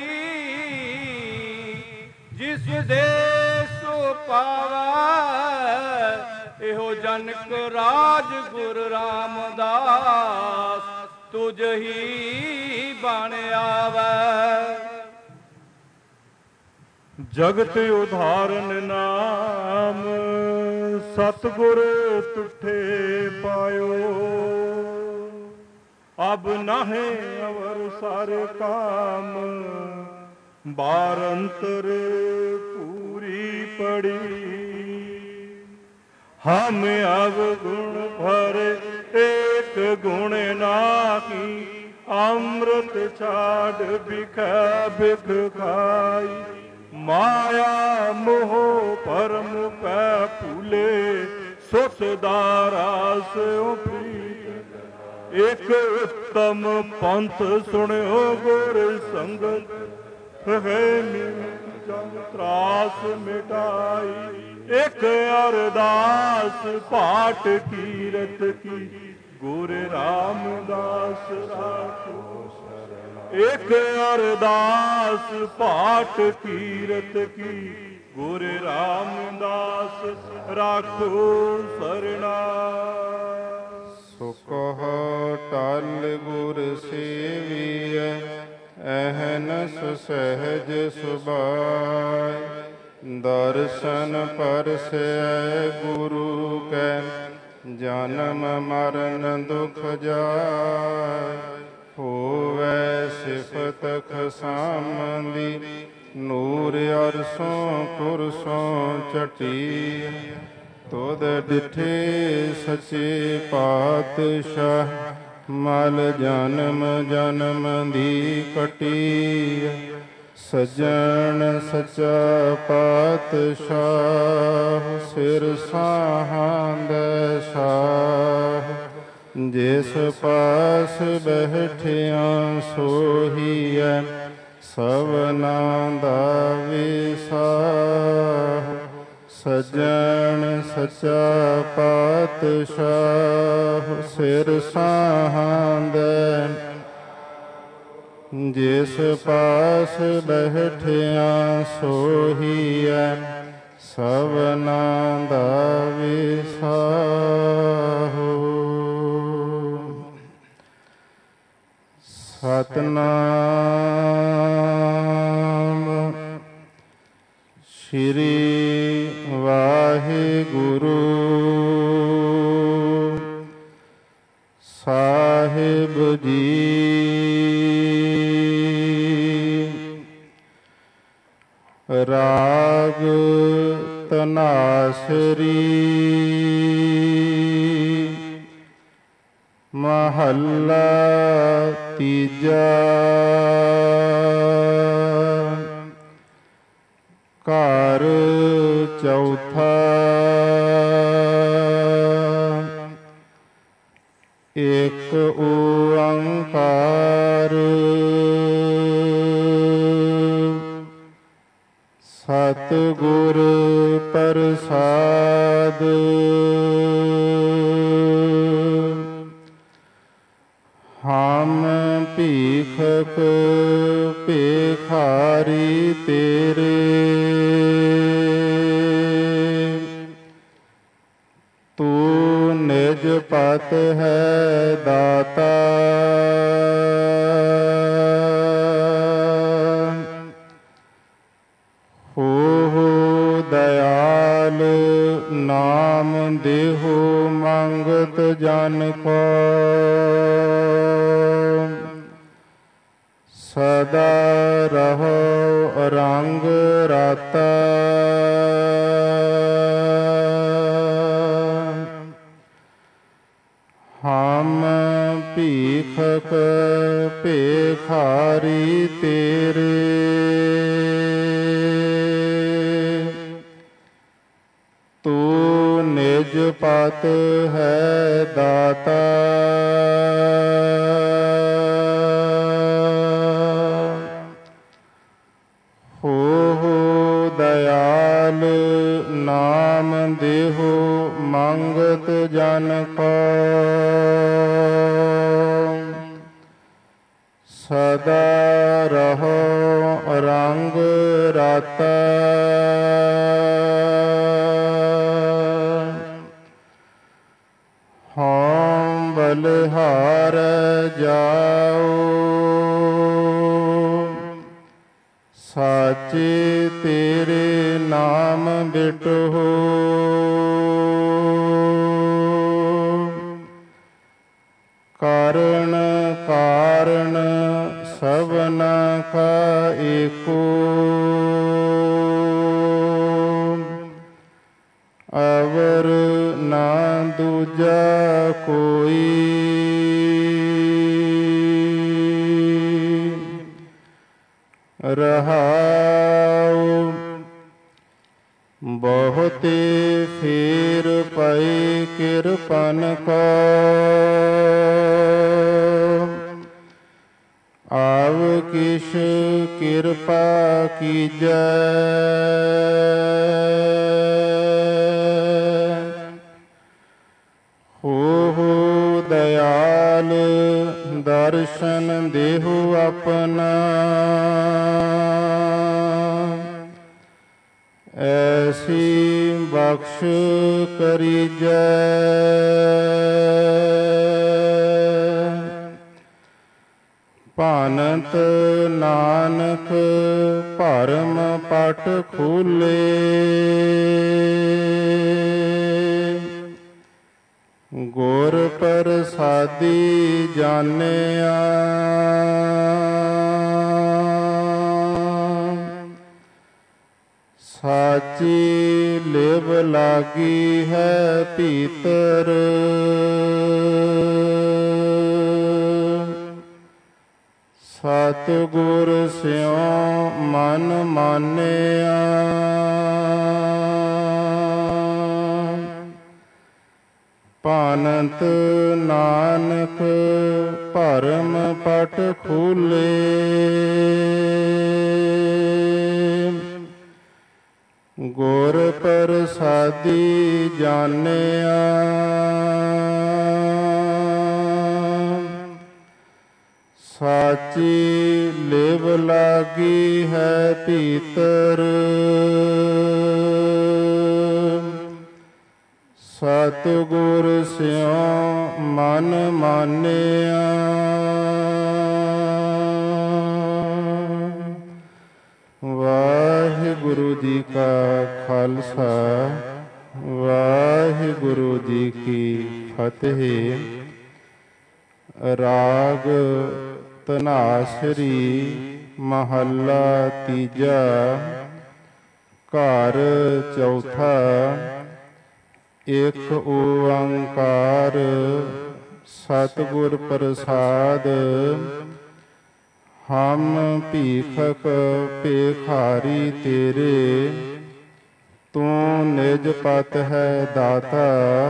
जिस देश पावा। एहो जनक राज गुर रामदास तुझ ही बन आवे। जगत उधारन नाम सतगुर तुठे पायो। अब नाहे अवर सारे काम बारंतर पूरी पड़ी। हम अब गुण भर एक गुण नाकी। अमृत छाड़ बिख बिख खाई। माया मोह परम पै फूले सुत दारा से एक ਉਤਮ ਪੰਥ ਸੁਣਿਓ ਗੁਰ ਸੰਗਤ ਹੈ ਮੀਤ ਜਨ ਤਰਾਸ ਮਿਟਾਈ। ਇੱਕ ਅਰਦਾਸ ਪਾਠ ਕੀਰਤ ਕੀ ਗੁਰ ਰਾਮਦਾਸ ਰਾਖੋ ਸਰਣਾ। ਇੱਕ ਅਰਦਾਸ ਪਾਠ ਕੀਰਤ ਕੀ ਗੁਰ ਰਾਮਦਾਸ ਰਾਖੋ ਸਰਣਾ। ਸੋ ਕਹੋ ਟਲ ਗੁਰ ਸੇਵੀਐ ਅਹਨਸ ਸਹਿਜ ਸੁਭਾਇ। ਦਰਸ਼ਨ ਪਰਸੈ ਗੁਰੂ ਕੈ ਜਨਮ ਮਰਨ ਦੁਖ ਜਾਇ। ਹੋਵੈ ਸਿਫਤ ਖਸਾਮੰਦੀ ਨੂਰ ਅਰਸੋਂ ਕੁਰਸੋਂ ਚਟੀ। ਤੁਧ ਡਿਠੇ ਸੱਚੇ ਪਾਤਸ਼ਾਹ ਮਲ ਜਨਮ ਜਨਮ ਦੀ ਕਟੀ। ਸੱਜਣ ਸੱਚਾ ਪਾਤਸ਼ਾਹ ਸਿਰ ਸਾਹਾਂਦੈ ਸਾਹ। ਜਿਸ ਪਾਸ ਬੈਠਿਆ ਸੋਹੀਐ ਸਭਨਾਂ ਦਾ ਵਿਸਾਹ। ਸੱਜਣ ਸੱਚਾ ਪਾਤਸ਼ਾਹ ਸਿਰ ਸਾਹਾਂਦੈ। ਜਿਸ ਪਾਸ ਬੈਠਿਆ ਸੋਹੀਐ ਸਭਨਾਂ ਦਾ ਵਿਸਾਹ। ਸਤਿਨਾਮ ਸ੍ਰੀ ਵਾਹਿਗੁਰੂ ਸਾਹਿਬ ਜੀ। ਰਾਗ ਧਨਾਸਰੀ ਮਹੱਲਾ ਤੀਜਾ। ਘਰ ਚੌਥਾ। ਏਕ ਓੰਕਾਰ ਸਤਿਗੁਰ ਪ੍ਰਸਾਦ। ਹਮ ਭੀਖਕ ਭੇਖਾਰੀ ਤੇਰੇ। ਤੂੰ ਨਿਜ ਪਤ ਹੈ ਦਾਤਾ। ਹੋ ਦਇਆਲ ਨਾਮ ਦੇਹੋ ਮੰਗਤ ਜਨ ਕੋ। ਸਦਾ ਰਹੋ ਰੰਗ ਰਾਤਾ। ਹਮ ਭੀਖਕ ਭੇਖਾਰੀ ਤੇਰੇ। ਤੂੰ ਨਿਜ ਪਤ ਹੈ ਦਾਤਾ। ਹੋ ਦਇਆਲ ਨਾਮ ਦੇਹੋ ਮੰਗਤ ਜਨ ਕੋ। ਸਦਾ ਰਹੋ ਰੰਗ ਰਾਤਾ। ਹਉ ਬਲਿਹਾਰ ਜਾਓ ਸਾਚੇ ਤੇਰੇ ਨਾਮ ਬਿਟੋ। ਕਾਰਨ ਕਾਰਨ ਸਭਨਾ ਕਾ ਏਕੋ। ਅਵਰ ਨਾ ਦੂਜਾ ਕੋਈ। ਰਹਾਉ ਬਹੁਤੇ ਫੇਰ ਪਏ ਕਿਰਪਨ ਕੋ। ਆਵ ਕਿਛ ਕਿਰਪਾ ਕੀਜੈ। ਹੋ ਦਇਆਲ ਦਰਸ਼ਨ ਦੇਹੁ ਆਪਨਾ। ਐਸੀ ਬਖਸ਼ ਕਰੀਜੈ। ਭਾਨਤ ਨਾਨਕ ਭਰਮ ਪਟ ਖੋਲੇ। ਗੁਰ ਪ੍ਰਸਾਦੀ ਜਾਣਿਆ। ਸਾਚੀ ਲਿਵ ਲਾਗੀ ਹੈ ਭੀਤਰ। ਸਤਿਗੁਰ ਸਿਉ ਮਨ ਮਾਨਿਆ। ਭਾਨਤ ਨਾਨਕ ਭਰਮ ਪਟ ਖੋਲੇ। ਗੁਰ ਪ੍ਰਸਾਦੀ ਜਾਣਿਆ। ਸਾਚੀ ਲਿਵ ਲਾਗੀ ਹੈ ਭੀਤਰ। ਸਤਿਗੁਰ ਸਿਉ ਮਨ ਮਾਨਿਆ। ਵਾਹਿਗੁਰੂ ਜੀ ਕਾ ਖਾਲਸਾ, ਵਾਹਿਗੁਰੂ ਜੀ ਕੀ ਫਤਿਹ। ਰਾਗ ਧਨਾਸਰੀ ਮਹੱਲਾ ਤੀਜਾ, ਘਰ ਚੌਥਾ। ਇਕ ਓੰਕਾਰ ਸਤਿਗੁਰ ਪ੍ਰਸਾਦ। ਹਮ ਭੀਖਕ ਭੇਖਾਰੀ ਤੇਰੇ, ਤੂੰ ਨਿਜ ਪਤ ਹੈ ਦਾਤਾ।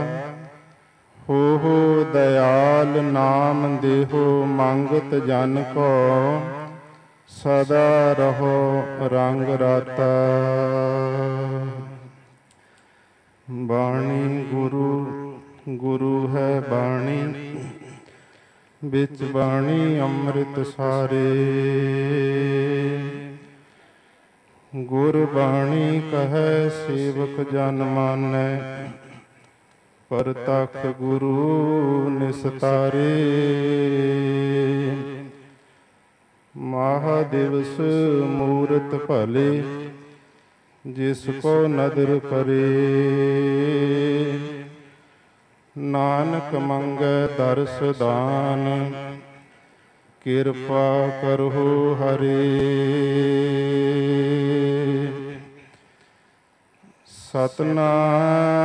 ਹੋ ਦਇਆਲ ਨਾਮ ਦੇਹੁ ਮੰਗਤ ਜਨ ਕੋ, ਸਦਾ ਰਹੋ ਰੰਗ ਰਾਤਾ। ਬਾਣੀ ਗੁਰੂ, ਗੁਰੂ ਹੈ ਬਾਣੀ, ਵਿੱਚ ਬਾਣੀ ਅੰਮ੍ਰਿਤ ਸਾਰੇ। ਗੁਰ ਬਾਣੀ ਕਹੈ ਸੇਵਕ ਜਨ ਮਾਨੈ, ਪਰਤਖ ਗੁਰੂ ਨਿਸਤਾਰੇ। ਮਹਾਦਿਵਸ ਮੂਰਤ ਭਲੇ, ਜਿਸ ਕੋ ਨਦਰ ਕਰੇ। ਨਾਨਕ ਮੰਗੈ ਦਰਸ ਦਾਨ, ਕਿਰਪਾ ਕਰਹੁ ਹਰੇ। ਸਤਿਨਾਮ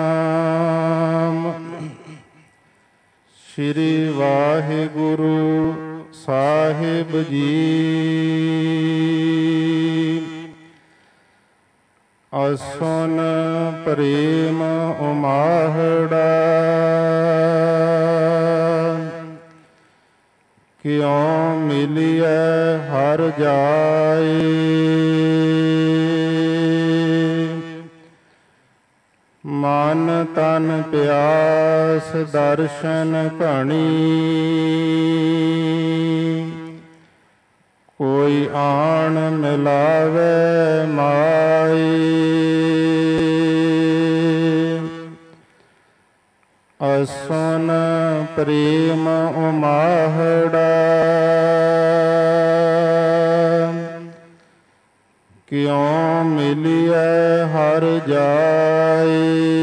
ਸ੍ਰੀ ਵਾਹਿਗੁਰੂ ਸਾਹਿਬ ਜੀ। ਅਸੁਨ ਪ੍ਰੇਮ ਉਮਾਹੜਾ, ਕਿਉ ਮਿਲਿਐ ਹਰਿ ਜਾਇ। ਮਨ ਤਨ ਪਿਆਸ ਦਰਸ਼ਨ ਘਣੀ, ਕੋਈ ਆਣ ਮਿਲਾਵੇ ਮਾਈ। ਅਸੁਨ ਪ੍ਰੇਮ ਉਮਾਹੜਾ, ਕਿਉ ਮਿਲਿਐ ਹਰਿ ਜਾਇ।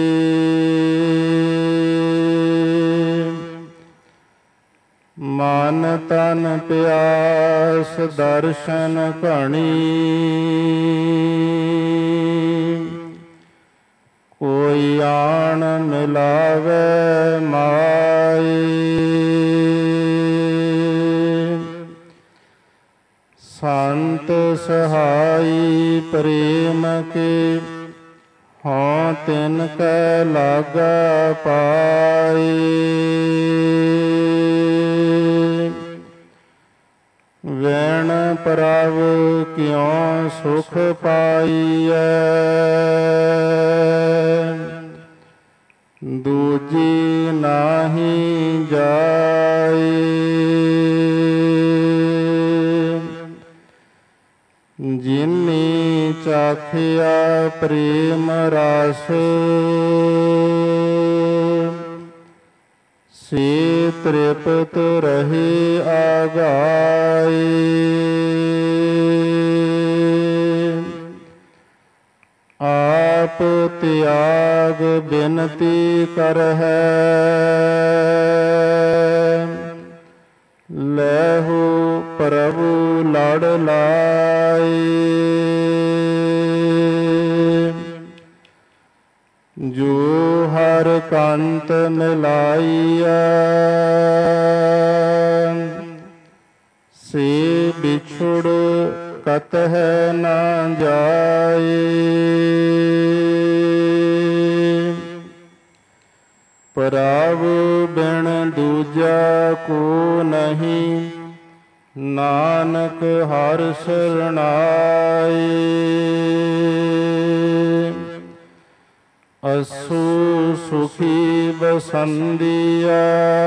ਮਨ ਤਨ ਪਿਆਸ ਦਰਸ਼ਨ ਘਣੀ, ਕੋਈ ਆਣ ਮਿਲਾਵੇ ਮਾਈ। ਸੰਤ ਸਹਾਈ ਪ੍ਰੇਮ ਕੇ, ਹਉ ਤਿਨ ਕੈ ਲਾਗਾ ਪਾਈ। ਵੈਣ ਪ੍ਰਭ ਕਿਉ ਸੁਖ ਪਾਈਐ, ਦੂਜੀ ਨਾਹੀ ਜਾਈ। ਜਿਨੀ ਚਾਖਿਆ ਪ੍ਰੇਮ ਰਸ, ਸੇ ਤ੍ਰਿਪਤ ਰਹੇ ਆਗਾਏ। ਆਪ ਤਿਆਗ ਬਿਨਤੀ ਕਰਹਿ, ਲੈਹੋ ਪ੍ਰਭੂ ਲੜ ਲਾਏ। ਜੋ ਹਰ ਕੰਤ ਮਿਲਾਈਐ, ਸੇ ਬਿਛੁੜ ਕਤਹਿ ਨਾ ਜਾਏ। ਪ੍ਰਭ ਬਿਨ ਦੂਜਾ ਕੋ ਨਹੀਂ, ਨਾਨਕ ਹਰਿ ਸਰਣਾਏ। ਅਸੂ ਸੁਖੀ ਬਸੰਦੀਆ,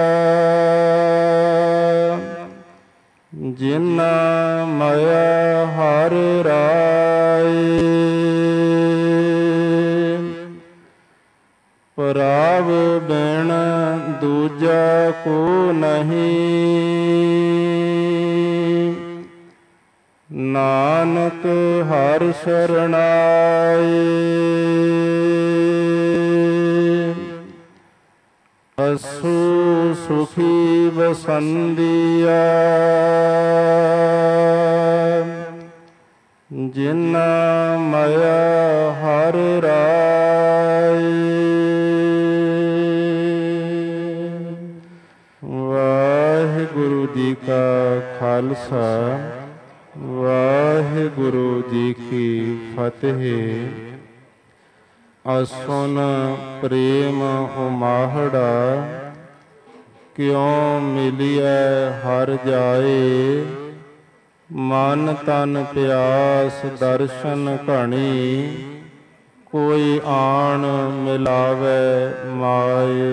ਜਿਨਾ ਮਾਇਆ ਹਰਿ ਰਾਏ। ਪ੍ਰਭ ਬਿਨ ਦੂਜਾ ਕੋ ਨਹੀਂ, ਨਾਨਕ ਹਰਿ ਸਰਣਾਏ। ਅਸੂ ਸੁਖੀ ਬਸੰਦੀਆ, ਜਿਨਾ ਮਾਇਆ ਹਰਿ ਰਾਏ। ਵਾਹਿਗੁਰੂ ਜੀ ਕਾ ਖਾਲਸਾ, ਵਾਹਿਗੁਰੂ ਜੀ ਕੀ ਫਤਿਹ। ਅਸੁਨ ਪ੍ਰੇਮ ਉਮਾਹੜਾ, ਕਿਉ ਮਿਲਿਐ ਹਰਿ ਜਾਏ। ਮਨ ਤਨ ਪਿਆਸ ਦਰਸ਼ਨ ਘਣੀ, ਕੋਈ ਆਣ ਮਿਲਾਵੇ ਮਾਏ।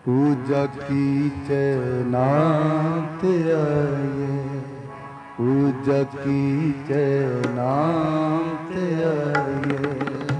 पूजा कीचै नाम ते आए, पूजा कीचै नाम ते आए।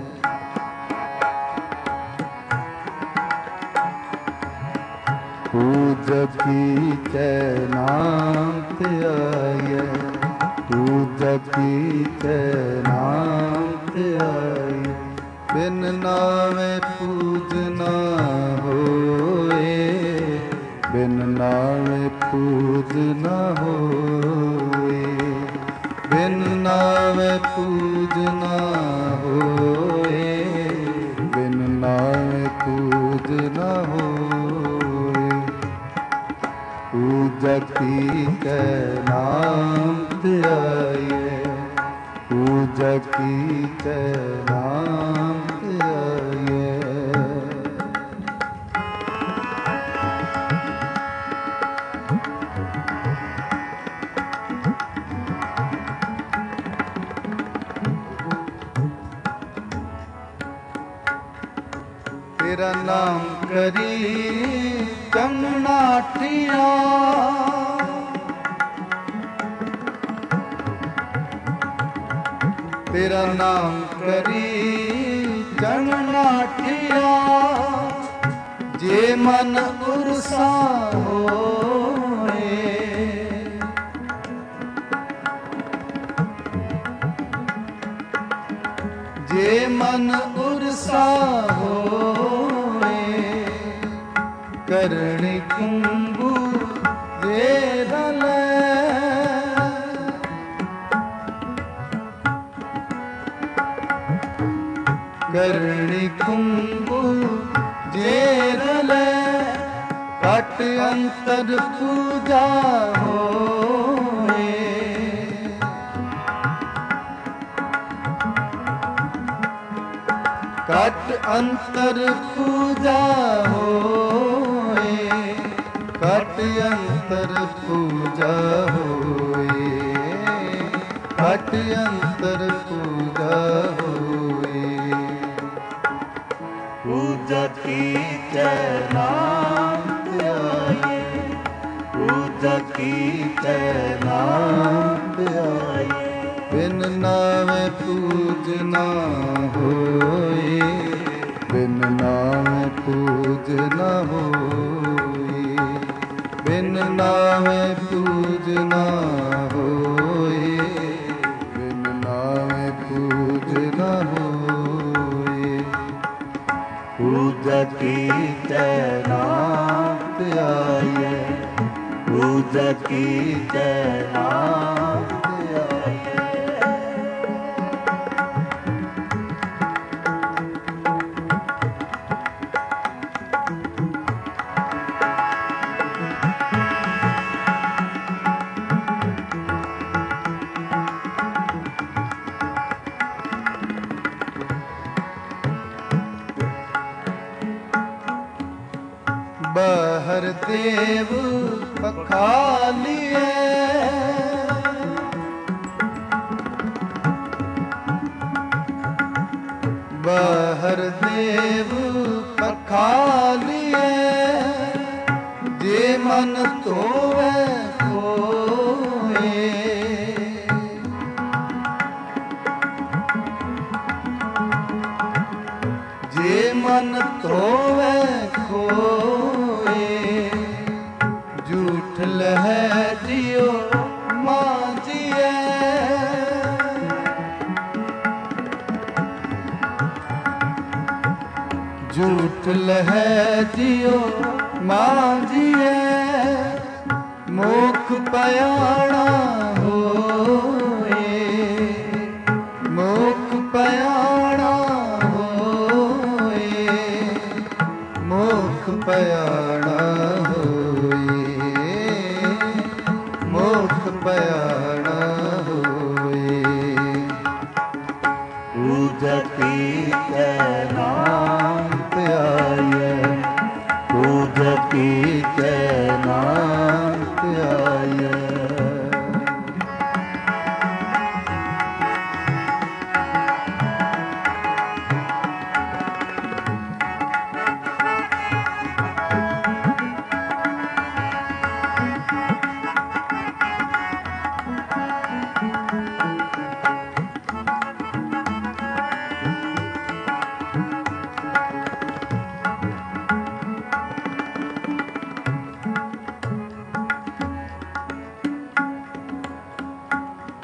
पूजा कीचै नाम ते आए, पूजा कीचै नाम ते आए। बिन नामे पूजना होए, बिन नामे पूजना होए, बिन नामे पूजना होए, बिन नामे पूजना होए। पूजा कीचै नाम ते आए, पूजा कीचै नाम ते आए। तेरा नाम करी चंगनाठिया, तेरा नाम करी चंगनाठिया। जे मन उरसा होए, जे मन उरसा होए, करणी कुंभु दे रले। करणी कुंभु जे रले, कट अंतर पूजा होए। कट अंतर पूजा होए, कट अंतर पूजा होए, कट अंतर पूजा होए। पूजा कीचै नाम ते आए, पूजा कीचै नाम ते आए। बिन नामे पूजना होए, बिन नामे पूजना होए, बिन नामे पूजना होए, बिन नामे पूजना होए। पूजा कीचै नाम ते आए, पूजा कीचै नाम ते आए। बहर देव पखालिए, बहर देव पखालिए। जे मन तोवे होए, जे मन तोवे खोए। झूठ लह जियो मांजिए, झूठ लह जियो मांजिए। मोख पयाणा होए, मोख पयाणा होए, मोख पयाणा होए, मोख पयाणा होए। पूजा कीचै नाम ते आए, पूजा कीचै नाम ते आए।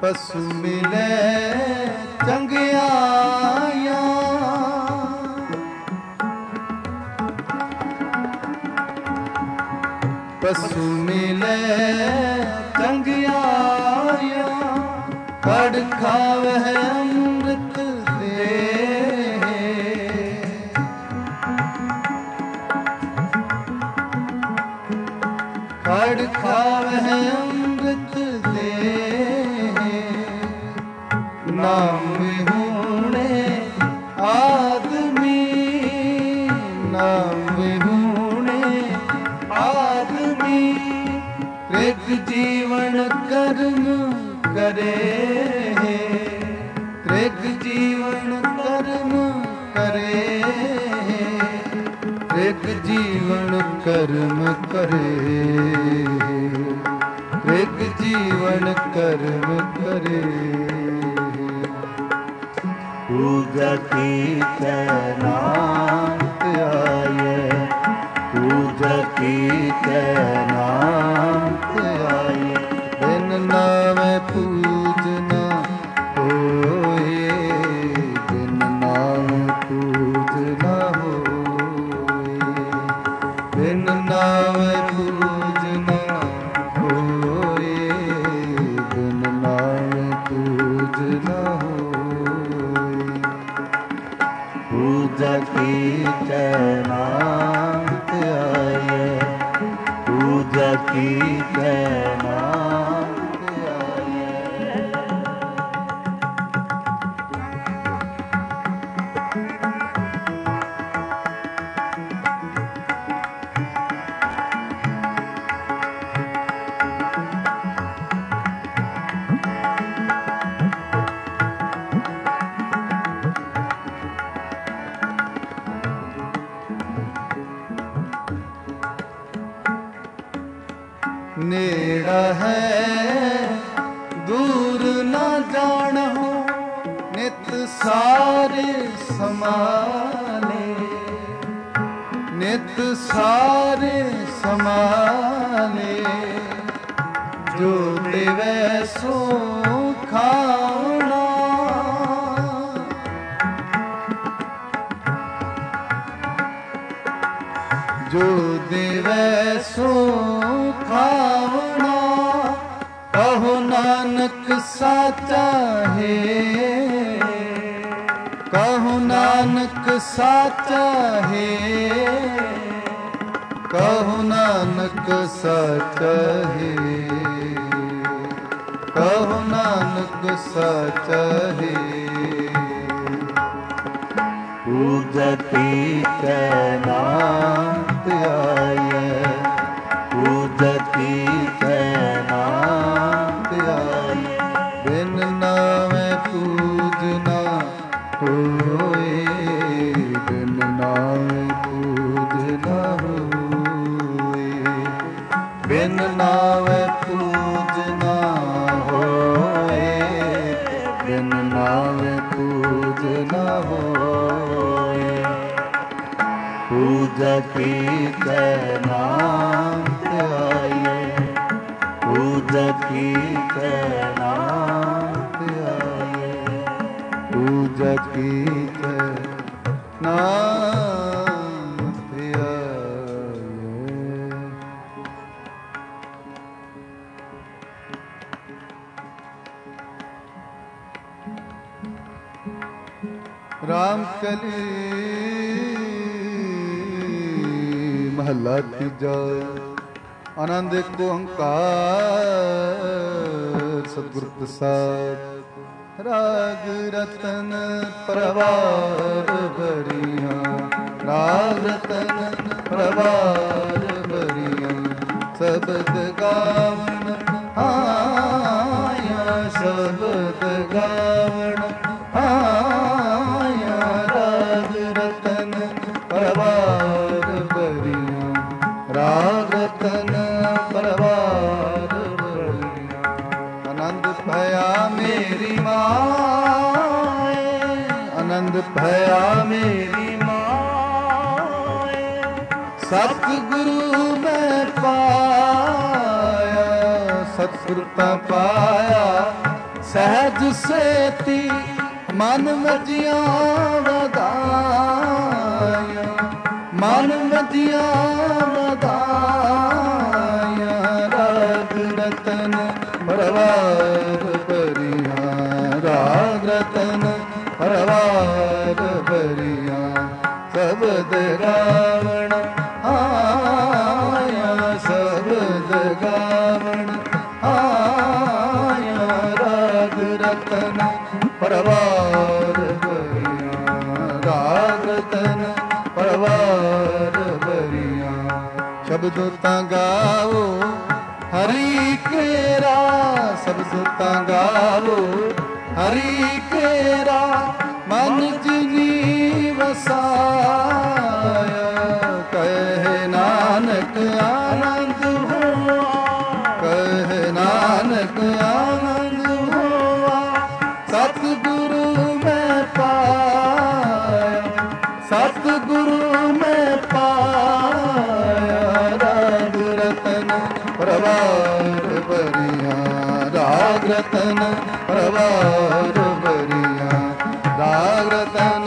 ਪਸੂ ਮਿਲੇ ਚੰਗਿਆਈਆਂ, ਪਸੂ ਮਿਲੇ ਚੰਗਿਆਈਆਂ, ਕੜ ਖਾਵਹਿ ਅੰਮ੍ਰਿਤ ਦੇ, ਕੜ ਖਾਵਹਿ ਅੰਮ੍ਰਿਤ ਦੇ, ਨਾਮ ਵਿਹੂਣੇ ਆਦਮੀ, ਨਾਮ ਵਿਹੂਣੇ ਆਦਮੀ, ਤ੍ਰਿਗ ਜੀਵਨ ਕਰਮ ਕਰੇ, ਤ੍ਰਿਗ ਜੀਵਨ ਕਰਮ ਕਰੇ, ਤ੍ਰਿਗ ਜੀਵਨ ਕਰਮ ਕਰੇ, ਤ੍ਰਿਗ ਜੀਵਨ ਕਰਮ ਕਰੇ। ਪੂਜਾ ਕੀਤੈ ਨਾਮ ਧਿਆਇਐ, ਪੂਜਾ ਕੀਤੈ ਨਾਮ ਧਿਆਇਐ, ਬਿਨ ਨਾਮੈ ਪੂਜਨਾ ਹੋਏ, ਬਿਨ ਨਾਮੈ ਪੂਜਨਾ ਹੋਏ, ਬਿਨ ਨਾਮੈ ਪੂਜਨਾ ਹੋਏ, ਬਿਨ ਨਾਮੈ ਪੂਜਨਾ ਹੋਏ। ਪੂਜਾ ਕੀਤੈ ਨਾਮ ਧਿਆਇਐ, ਪੂਜਾ ਕੀਤੈ ਨਾਮ ਧਿਆਇਐ। ਨੇੜਾ ਹੈ ਦੂਰ ਨਾ ਜਾਣਹੁ, ਨਿਤ ਸਾਰੇ ਸਮਾਲੇ, ਨਿਤ ਸਾਰੇ ਸਮਾਲੇ, ਜੋ ਦੇਵੈ ਸੋ ਖਾਵਣਾ, ਜੋ ਦੇਵੈ ਸੋ ਖਾਵਣਾ, ਕਹੋ ਨਾਨਕ ਸਾਚਾ ਹੈ, ਕਹੋ ਨਾਨਕ ਸਾਚਾ ਹੈ, ਕਹੋ ਨਾਨਕ ਸਾਚਾ ਹੈ, ਕਹੋ ਨਾਨਕ ਸਾਚਾ ਹੈ। ਪੂਜਾ ਕੀਤੈ ਨਾਮ ਧਿਆਇਐ, ਪੂਜਾ ਕੀਤੈ ਨਾਮ ਧਿਆਇਐ, ਬਿਨ ਨਾਮੈ ਪੂਜਨਾ ਹੋਏ, ਬਿਨ ਨਾਮੈ ਪੂਜਨਾ ਹੋਏ, ਬਿਨ ਨਾਮੈ ਪੂਜਨਾ ਹੋਏ, ਬਿਨ ਨਾਮੈ ਪੂਜਨਾ ਹੋਏ। ਪੂਜਾ ਕੀਤੈ ਨਾਮ ਧਿਆਇਐ, ਪੂਜਾ ਕੀਤੈ ਨਾਮ ਧਿਆਇਐ, ਪੂਜਾ ਕੀਤੈ ਨਾਮ ਧਿਆਇਐ। ਰਾਮ ਕਲੀ ਮਹੱਲਾ ਤੀਜਾ। ਆਨੰਦ ਏਕ ਓੰਕਾਰ ਸਤਿਗੁਰ ਪ੍ਰਸਾਦ। ਰਾਗ ਰਤਨ ਪਰਵਾਰ ਭਰੀਆਂ, ਰਾਗ ਰਤਨ ਪਰਵਾਰ ਭਰੀਆਂ, ਸ਼ਬਦ ਗਾਵਣ ਆਇਆ, ਸ਼ਬਦ ਗਾਵਣ ਆਇਆ, ਰਾਗ ਰਤਨ ਪਰਵਾਰ ਭਰੀਆਂ, ਰਾਗ ਰਤਨ ਪਰਵਾਰ ਭਰੀਆਂ। ਆਨੰਦ ਭਇਆ ਮੇਰੀ ਮਾਏ, ਆਨੰਦ ਭਇਆ ਮੇਰੀ ਮਾਏ, ਸਤਿਗੁਰੂ ਮੈਂ ਪਾਇਆ, ਸਤਿਗੁਰ ਤਾਂ ਪਾਇਆ, ਸਹਿਜ ਸੇਤੀ ਮਨ ਮਜੀਆਂ ਵਧਾਇਆ, ਮਨ ਮਜੀਆਂ ਵਧਾਇਆ। ਰਾਗ ਰਤਨ ਪਰਵਾਰ ਭਰੀਆਂ, ਰਾਗ ਰਤਨ ਪਰਵਾਰ ਭਰੀਆਂ। ਸ਼ਬਦ ਗਾਵਣ ਆਇਆ, ਸ਼ਬਦ ਗਾਵਣ ਆਇਆ। ਰਾਗ ਰਤਨ ਪਰਵਾਰ ਭਰੀਆਂ, ਰਾਗ ਰਤਨ ਪਰਵਾਰ ਭਰੀਆਂ। ਸ਼ਬਦ ਤਾਂ ਗਾਵੋ ਹਰੀ ਕੇਰਾ, ਸ਼ਬਦ ਤਾਂ ਗਾਵੋ ਹਰੀ ਕੇਰਾ। ਮਨ ਜਿਨੀ ਵਸਾਇਆ, ਕਹੇ ਨਾਨਕ ਆਨੰਦ ਹੋਆ, ਕਹੇ ਨਾਨਕ ਆਨੰਦ ਹੋਆ। ਸਤਿਗੁਰੂ ਮੈਂ ਪਾਇਆ, ਸਤਿਗੁਰੂ ਮੈਂ ਪਾਇਆ। ਰਾਗ ਰਤਨ ਪਰਵਾਰ ਭਰੀਆਂ, ਰਾਗ ਰਤਨ ਪਰਵਾਰ ਭਰੀਆਂ। ਰਾਗ ਰਤਨ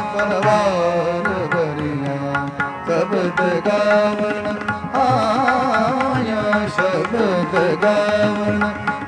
ਪਰਵਾਰ ਭਰੀਆਂ। ਸ਼ਬਦ ਗਾਵਣ ਆਇਆ, ਸ਼ਬਦ ਗਾਵਣ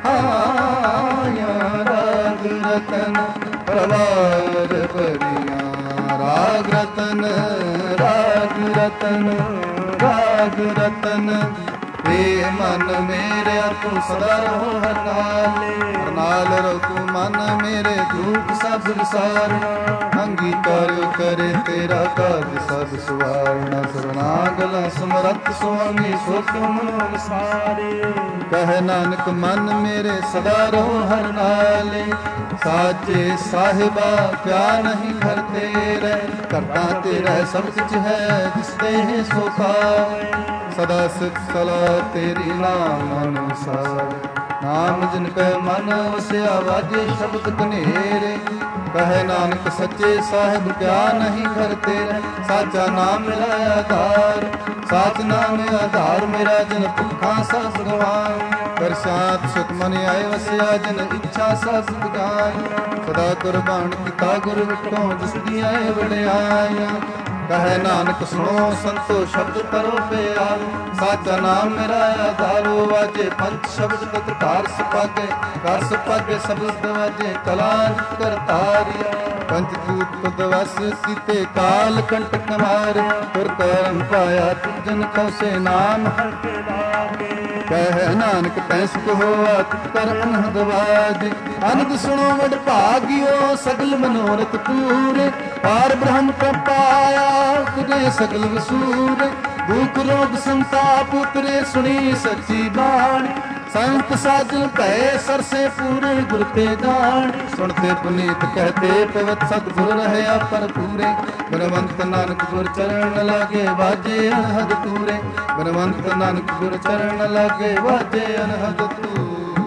ਆਇਆ। ਰਾਗ ਰਤਨ ਪਰਵਾਰ ਭਰੀਆਂ। ਰਾਗ ਰਤਨ, ਰਾਗ ਰਤਨ, ਰਾਗ ਰਤਨ। ਏ ਮਨ ਮੇਰਿਆ ਤੂੰ ਸਦਾ ਰਹੋ ਹਰ ਨਾਲੇ, ਹਰ ਨਾਲ ਰਹੋ ਤੂੰ ਮਨ ਮੇਰੇ। ਦੁਖ ਸਭ ਵਿਸਾਰਨਾ, ਅੰਗੀਕਾਰ ਕਰੇ ਤੇਰਾ ਕਾਜ ਸਭ ਸਵਾਰਨਾ। ਸਰਨਾਗਲਾ ਸਮਰੱਥ ਸੁਆਮੀ ਸੋ ਕਿਉ ਮਨੋ ਵਿਸਾਰੇ। ਕਹਿ ਨਾਨਕ ਮਨ ਮੇਰੇ ਸਦਾ ਰਹੋ ਹਰ ਨਾਲੇ। ਸਾਚੇ ਸਾਹਿਬਾ ਕਿਆ ਨਹੀਂ ਘਰ ਤੇਰੇ, ਕਰਤਾ ਤੇਰਾ ਸਭ ਕੁਛ ਹੈ ਜਿਸ ਦੇ ਸੋ ਪਾਵੇ। ਸਦਾ ਸਿਫਤ ਸਲਾਹ ਤੇਰੀ ਨਾਮ ਅਨੁਸਾਰ। ਨਾਮ ਜਿਨ ਕੈ ਮਨ ਵਸਿਆ ਵਾਜੇ ਸ਼ਬਦ ਕਨੇਰੇ। ਕਹੇ ਨਾਨਕ ਸੱਚੇ ਸਾਹਿਬ ਕਿਆ ਨਹੀਂ ਘਰ ਤੇਰੇ। ਸਾਚਾ ਨਾਮ ਮੇਰਾ ਆਧਾਰ, ਸਾਚ ਨਾਮ ਆਧਾਰ ਮੇਰਾ। ਜਨ ਭੁੱਖਾਂ ਸਭ ਭਗਵਾਨ, ਕਰ ਸ਼ਾਂਤ ਸੁਖ ਮਨ ਆਏ ਵਸਿਆ। ਜਨ ਇੱਛਾ ਸਭ ਗਾਇ, ਸਦਾ ਕੁਰਬਾਨ ਕੀਤਾ ਗੁਰ ਵਿਟੋ ਜਿਸ ਦੀ ਆਏ ਵਡਿਆਈਆਂ। ਕਹੇ ਨਾਨਕ ਸੁਣੋ ਸੰਤੋ ਸ਼ਬਦ ਕਰੋ ਪਿਆਰ। ਸਾਚਾ ਨਾਮ ਮੇਰਾ ਆਧਾਰੋ, ਵਾਜੇ ਪੰਜ ਸ਼ਬਦ ਤਤ ਘਰ ਸੁਭਾਗੇ। ਘਰ ਸੁਭਾਗੇ ਸ਼ਬਦ ਵਾਜੇ ਕਲਾ ਕਰਤਾਰੀਆ। ਪੰਜ ਦੂਤ ਪਦ ਵਸ ਕੀਤੇ ਕਾਲ ਕੰਟਕ ਮਾਰੇ। ਤੁਰ ਕਰਮ ਪਾਇਆ ਤੁਜਨ ਕਉਸੇ ਨਾਮ ਹਰ ਕੇ ਲਾਗੇ। ਕਹਿ ਨਾਨਕ ਤੈਸਕ ਹੋਆ ਕਰ ਅਨਹਦ ਵਾਜੇ। ਅਨੰਦ ਸੁਣੋ ਵਡ ਭਾਗਿਓ ਸਗਲ ਮਨੋਰਥ ਪੂਰੇ। ਪਾਰ ਬ੍ਰਹਮ ਕਾ ਪਾਇਆ ਤੁਰੇ ਸਗਲ ਵਸੂਰੇ। ਦੁਖ ਰੋਗ ਸੰਤਾਪ ਉਤਰੇ ਸੁਣੀ ਸੱਚੀ ਬਾਣੀ। ਸੰਤ ਸਾਜਨ ਭੈ ਸਰਸੇ ਪੂਰੇ ਗੁਰ ਤੇ ਜਾਣ। ਸੁਣਤੇ ਪੁਨੀਤ ਕਹਤੇ ਪਵਤ ਸਤਿਗੁਰ ਰਹਿਆ ਪਰ ਪੂਰੇ। ਬਨਵੰਤ ਨਾਨਕ ਗੁਰ ਚਰਨ ਲਾਗੇ ਵਾਜੇ ਅਨਹਦ ਤੂਰੇ। ਬਨਵੰਤ ਨਾਨਕ ਗੁਰ ਚਰਨ ਲਾਗੇ ਵਾਜੇ ਅਨਹਦ ਤੂਰੇ।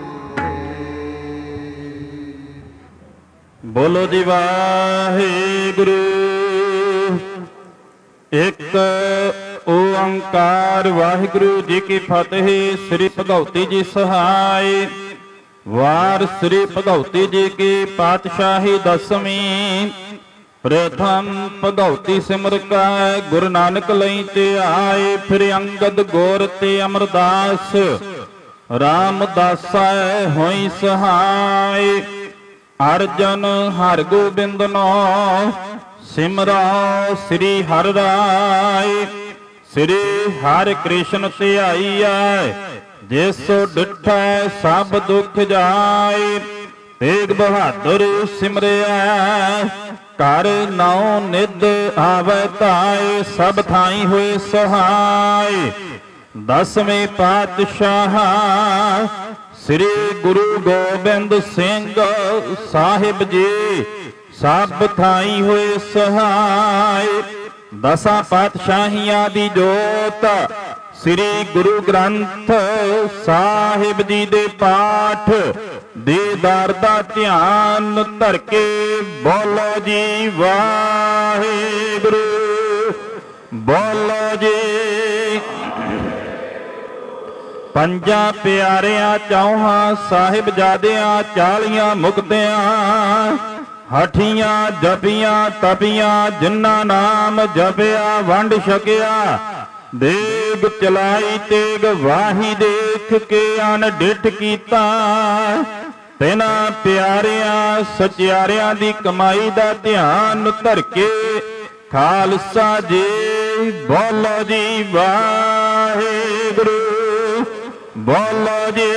ਬੋਲੋ ਜੀ ਵਾਹਿਗੁਰੂ। ਇੱਕ ਓੰਕਾਰ ਵਾਹਿਗੁਰੂ ਜੀ ਕੀ ਫਤਿਹ। ਸ੍ਰੀ ਭਗਉਤੀ ਜੀ ਸਹਾਇ। ਵਾਰ ਸ੍ਰੀ ਭਗਉਤੀ ਜੀ ਕੀ ਪਾਤਸ਼ਾਹੀ ਦਸਵੀਂ। ਪ੍ਰਥਮ ਭਗਉਤੀ ਸਿਮਰ ਕੈ ਗੁਰੂ ਨਾਨਕ ਲਈ ਤੇ ਆਏ। ਫਿਰ ਅੰਗਦ ਗੌਰ ਤੇ ਅਮਰਦਾਸ ਰਾਮਦਾਸਾ ਹੋਈ ਸਹਾਇ। ਅਰਜਨ ਹਰਿ ਗੋਬਿੰਦ ਨੋ ਸਿਮਰਾ ਸ੍ਰੀ ਹਰਿ ਰਾਏ। ਸ੍ਰੀ ਹਰਿ ਕ੍ਰਿਸ਼ਨ ਧਿਆਈਐ ਜਿਸ ਡਿਠੈ ਸਭ ਦੁਖ ਜਾਏ। ਤੇਗ ਬਹਾਦਰ ਸਿਮਰਿਆ ਘਰ ਨਾਉ ਨਿਧ ਆਵੈ ਧਾਏ। ਸਭ ਥਾਈ ਹੋਏ ਸਹਾਇ। ਦਸਵੇਂ ਪਾਤਸ਼ਾਹ ਸ੍ਰੀ ਗੁਰੂ ਗੋਬਿੰਦ ਸਿੰਘ ਸਾਹਿਬ ਜੀ ਸਭ ਥਾਈ ਹੋਏ ਸਹਾਇ। ਦਸਾਂ ਪਾਤਸ਼ਾਹੀਆਂ ਦੀ ਜੋਤ ਸ੍ਰੀ ਗੁਰੂ ਗ੍ਰੰਥ ਸਾਹਿਬ ਜੀ ਦੇ ਪਾਠ ਦੀਦਾਰ ਦਾ ਧਿਆਨ ਧਰ ਕੇ ਬੋਲੋ ਜੀ ਵਾਹਿਗੁਰੂ। ਬੋਲੋ ਜੀ ਪੰਜਾਂ ਪਿਆਰਿਆਂ ਚੌਹਾਂ ਸਾਹਿਬਜ਼ਾਦਿਆਂ 40 ਮੁਕਤਿਆਂ ਹਠੀਆਂ ਜਪੀਆਂ ਤਪੀਆਂ ਜਿਨ੍ਹਾਂ ਨਾਮ ਜਪਿਆ ਵੰਡ ਛਕਿਆ ਦੇਗ ਚਲਾਈ ਤੇਗ ਵਾਹੀ ਦੇਖ ਕੇ ਅਨਡਿਠ ਕੀਤਾ ਤਿਨਾਂ ਪਿਆਰਿਆਂ ਸਚਿਆਰਿਆਂ ਦੀ ਕਮਾਈ ਦਾ ਧਿਆਨ ਧਰ ਕੇ ਖਾਲਸਾ ਜੀ ਬੋਲੋ ਜੀ ਵਾਹਿਗੁਰੂ ਬੋਲੋ ਜੀ।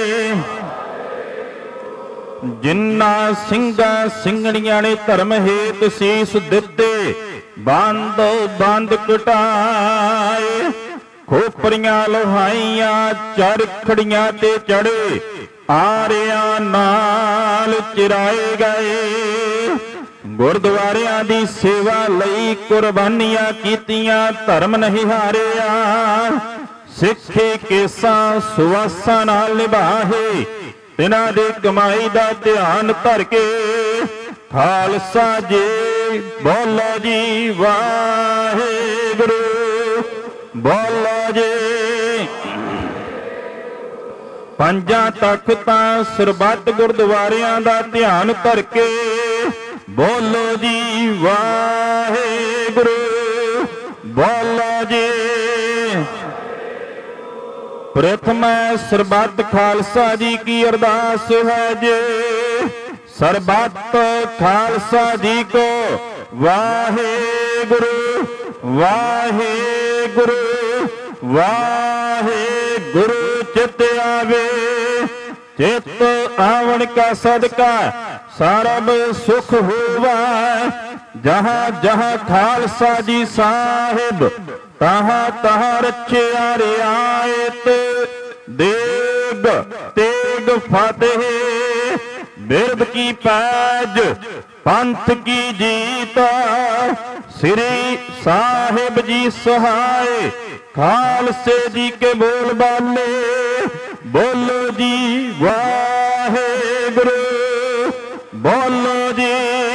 ਜਿਨ੍ਹਾਂ ਸਿੰਘਾਂ ਸਿੰਘਣੀਆਂ ਨੇ ਧਰਮ ਹੇਤ ਸੀਸ ਦਿੱਤੇ ਬੰਦ ਬੰਦ ਕਟਾਏ ਖੋਪਰੀਆਂ ਲੋਹਾਈਆਂ ਚਰਖੜੀਆਂ ਤੇ ਚੜੇ ਆਰਿਆਂ ਨਾਲ ਚਿਰਾਏ ਗਏ ਗੁਰਦੁਆਰਿਆਂ ਦੀ ਸੇਵਾ ਲਈ ਕੁਰਬਾਨੀਆਂ ਕੀਤੀਆਂ ਧਰਮ ਨਹੀਂ ਹਾਰਿਆ ਸਿੱਖੀ ਕੇਸਾਂ ਸੁਆਸਾਂ ਨਾਲ ਨਿਭਾਹੇ ਤਿਨਾਂ ਦੀ ਕਮਾਈ ਦਾ ਧਿਆਨ ਧਰ ਕੇ ਖਾਲਸਾ ਜੀ ਬੋਲੋ ਜੀ ਵਾਹਿਗੁਰੂ ਬੋਲੋ ਜੀ। ਪੰਜਾਂ ਤਖਤਾਂ ਸਰਬੱਤ ਗੁਰਦੁਆਰਿਆਂ ਦਾ ਧਿਆਨ ਧਰ ਕੇ ਬੋਲੋ ਜੀ ਵਾਹਿਗੁਰੂ ਬੋਲੋ ਜੀ। ਪ੍ਰਥਮ ਸਰਬੱਤ ਖਾਲਸਾ ਜੀ ਕੀ ਅਰਦਾਸ ਹੈ ਜੇ ਸਰਬੱਤ ਖਾਲਸਾ ਜੀ ਕੋ ਵਾਹਿਗੁਰੂ ਵਾਹਿਗੁਰੂ ਵਾਹਿਗੁਰੂ ਚਿਤ ਆਵੇ ਚਿਤ ਆਵਣ ਕਾ ਸਦਕਾ ਸਰਬ ਸੁਖ ਹੋਵਾ ਜਹਾਂ ਜਹਾਂ ਖਾਲਸਾ ਜੀ ਸਾਹਿਬ ਤਹਾਂ ਤਹਾਂ ਰਚਿਆ ਰਿਆਇਤ ਦੇਗ ਤੇਗ ਫਤਿਹ ਬਿਰਦ ਕੀ ਪੈਜ ਪੰਥ ਕੀ ਜੀਤ ਸ੍ਰੀ ਸਾਹਿਬ ਜੀ ਸਹਾਏ ਖਾਲਸੇ ਜੀ ਕੇ ਬੋਲ ਬਾਲੇ ਬੋਲੋ ਜੀ ਵਾਹਿਗੁਰੂ ਬੋਲੋ ਜੀ।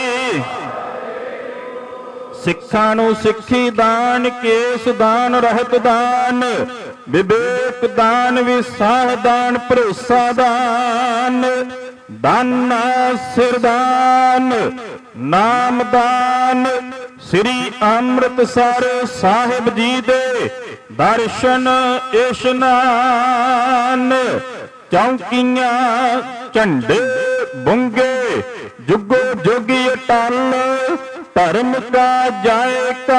ਸਿੱਖਾਂ ਨੂੰ ਸਿੱਖੀ ਦਾਨ ਕੇਸ ਦਾਨ ਰਹਿਤ ਦਾਨ ਵਿਵੇਕ ਦਾਨ ਵਿਸਾਹ ਦਾਨ ਭਰੋਸਾ ਦਾਨ ਦਾਨਾ ਸਿਰਦਾਨ ਨਾਮ ਦਾਨ ਸ੍ਰੀ ਅੰਮ੍ਰਿਤਸਰ ਸਾਹਿਬ ਜੀ ਦੇ ਦਰਸ਼ਨ ਇਸ਼ਨਾਨ ਚੌਂਕੀਆਂ ਝੰਡੇ ਬੁੰਗੇ ਜੁਗੋ ਜੁਗੀ ਅਟਲ ਧਰਮ ਕਾ ਜੈਕਾਰ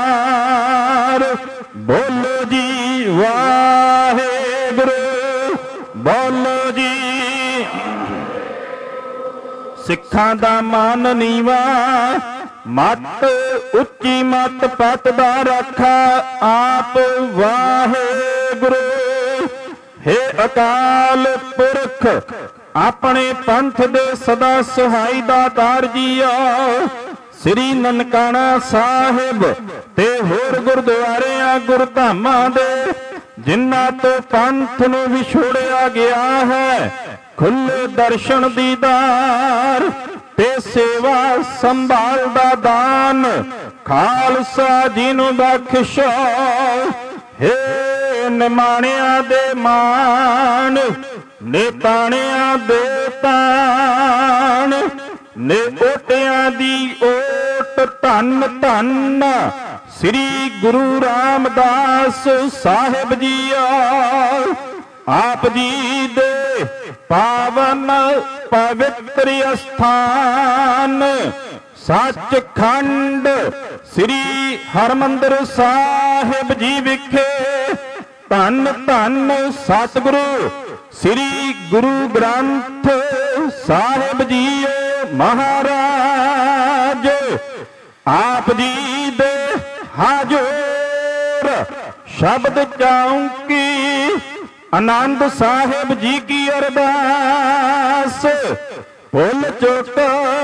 ਬੋਲੋ ਜੀ ਵਾਹਿਗੁਰੂ ਬੋਲੋ ਜੀ। ਸਿੱਖਾਂ ਦਾ ਮਾਨ ਨੀਵਾ ਮੱਤ ਉੱਚੀ ਮੱਤ ਪਤ ਦਾ ਰਾਖਾ ਆਪ ਵਾਹਿਗੁਰੂ ਹੇ ਅਕਾਲ ਪੁਰਖ ਆਪਣੇ ਪੰਥ ਦੇ ਸਦਾ ਸਹਾਈ ਦਾਤਾਰ ਜੀਓ ਸ੍ਰੀ ਨਨਕਾਣਾ ਸਾਹਿਬ ਤੇ ਹੋਰ ਗੁਰਦੁਆਰਿਆਂ ਗੁਰਧਾਮਾਂ ਦੇ ਜਿਨ੍ਹਾਂ ਤੋਂ ਪੰਥ ਨੂੰ ਵਿਛੋੜਿਆ ਗਿਆ ਹੈ ਖੁੱਲੇ ਦਰਸ਼ਨ ਦੀਦਾਰ ਤੇ ਸੇਵਾ ਸੰਭਾਲ ਦਾ ਦਾਨ ਖਾਲਸਾ ਜੀ ਨੂੰ ਬਖਸ਼ੋ ਹੇ ਨਿਮਾਣਿਆਂ ਦੇ ਮਾਣ ਨੇਤਾਣਿਆਂ ਦੇ ਤਾਣ ਨੇ ਓਟਿਆਂ ਦੀ ਓਟ ਧੰਨ ਧੰਨ ਸ੍ਰੀ ਗੁਰੂ ਰਾਮਦਾਸ ਸਾਹਿਬ ਜੀ ਆਪ ਜੀ ਦੇ ਪਾਵਨ ਪਵਿੱਤਰ ਅਸਥਾਨ ਸੱਚਖੰਡ ਸ੍ਰੀ ਹਰਿਮੰਦਰ ਸਾਹਿਬ ਜੀ ਵਿਖੇ ਧੰਨ ਧੰਨ ਸਤਿਗੁਰੂ ਸ੍ਰੀ ਗੁਰੂ ਗ੍ਰੰਥ ਸਾਹਿਬ ਜੀ ਮਹਾਰਾਜ ਆਪ ਜੀ ਦੇ ਹਾਜ਼ਰ ਸ਼ਬਦ ਚੌਂਕੀ ਆਨੰਦ ਸਾਹਿਬ ਜੀ ਕੀ ਅਰਦਾਸ ਭੁੱਲ ਚੁੱਕ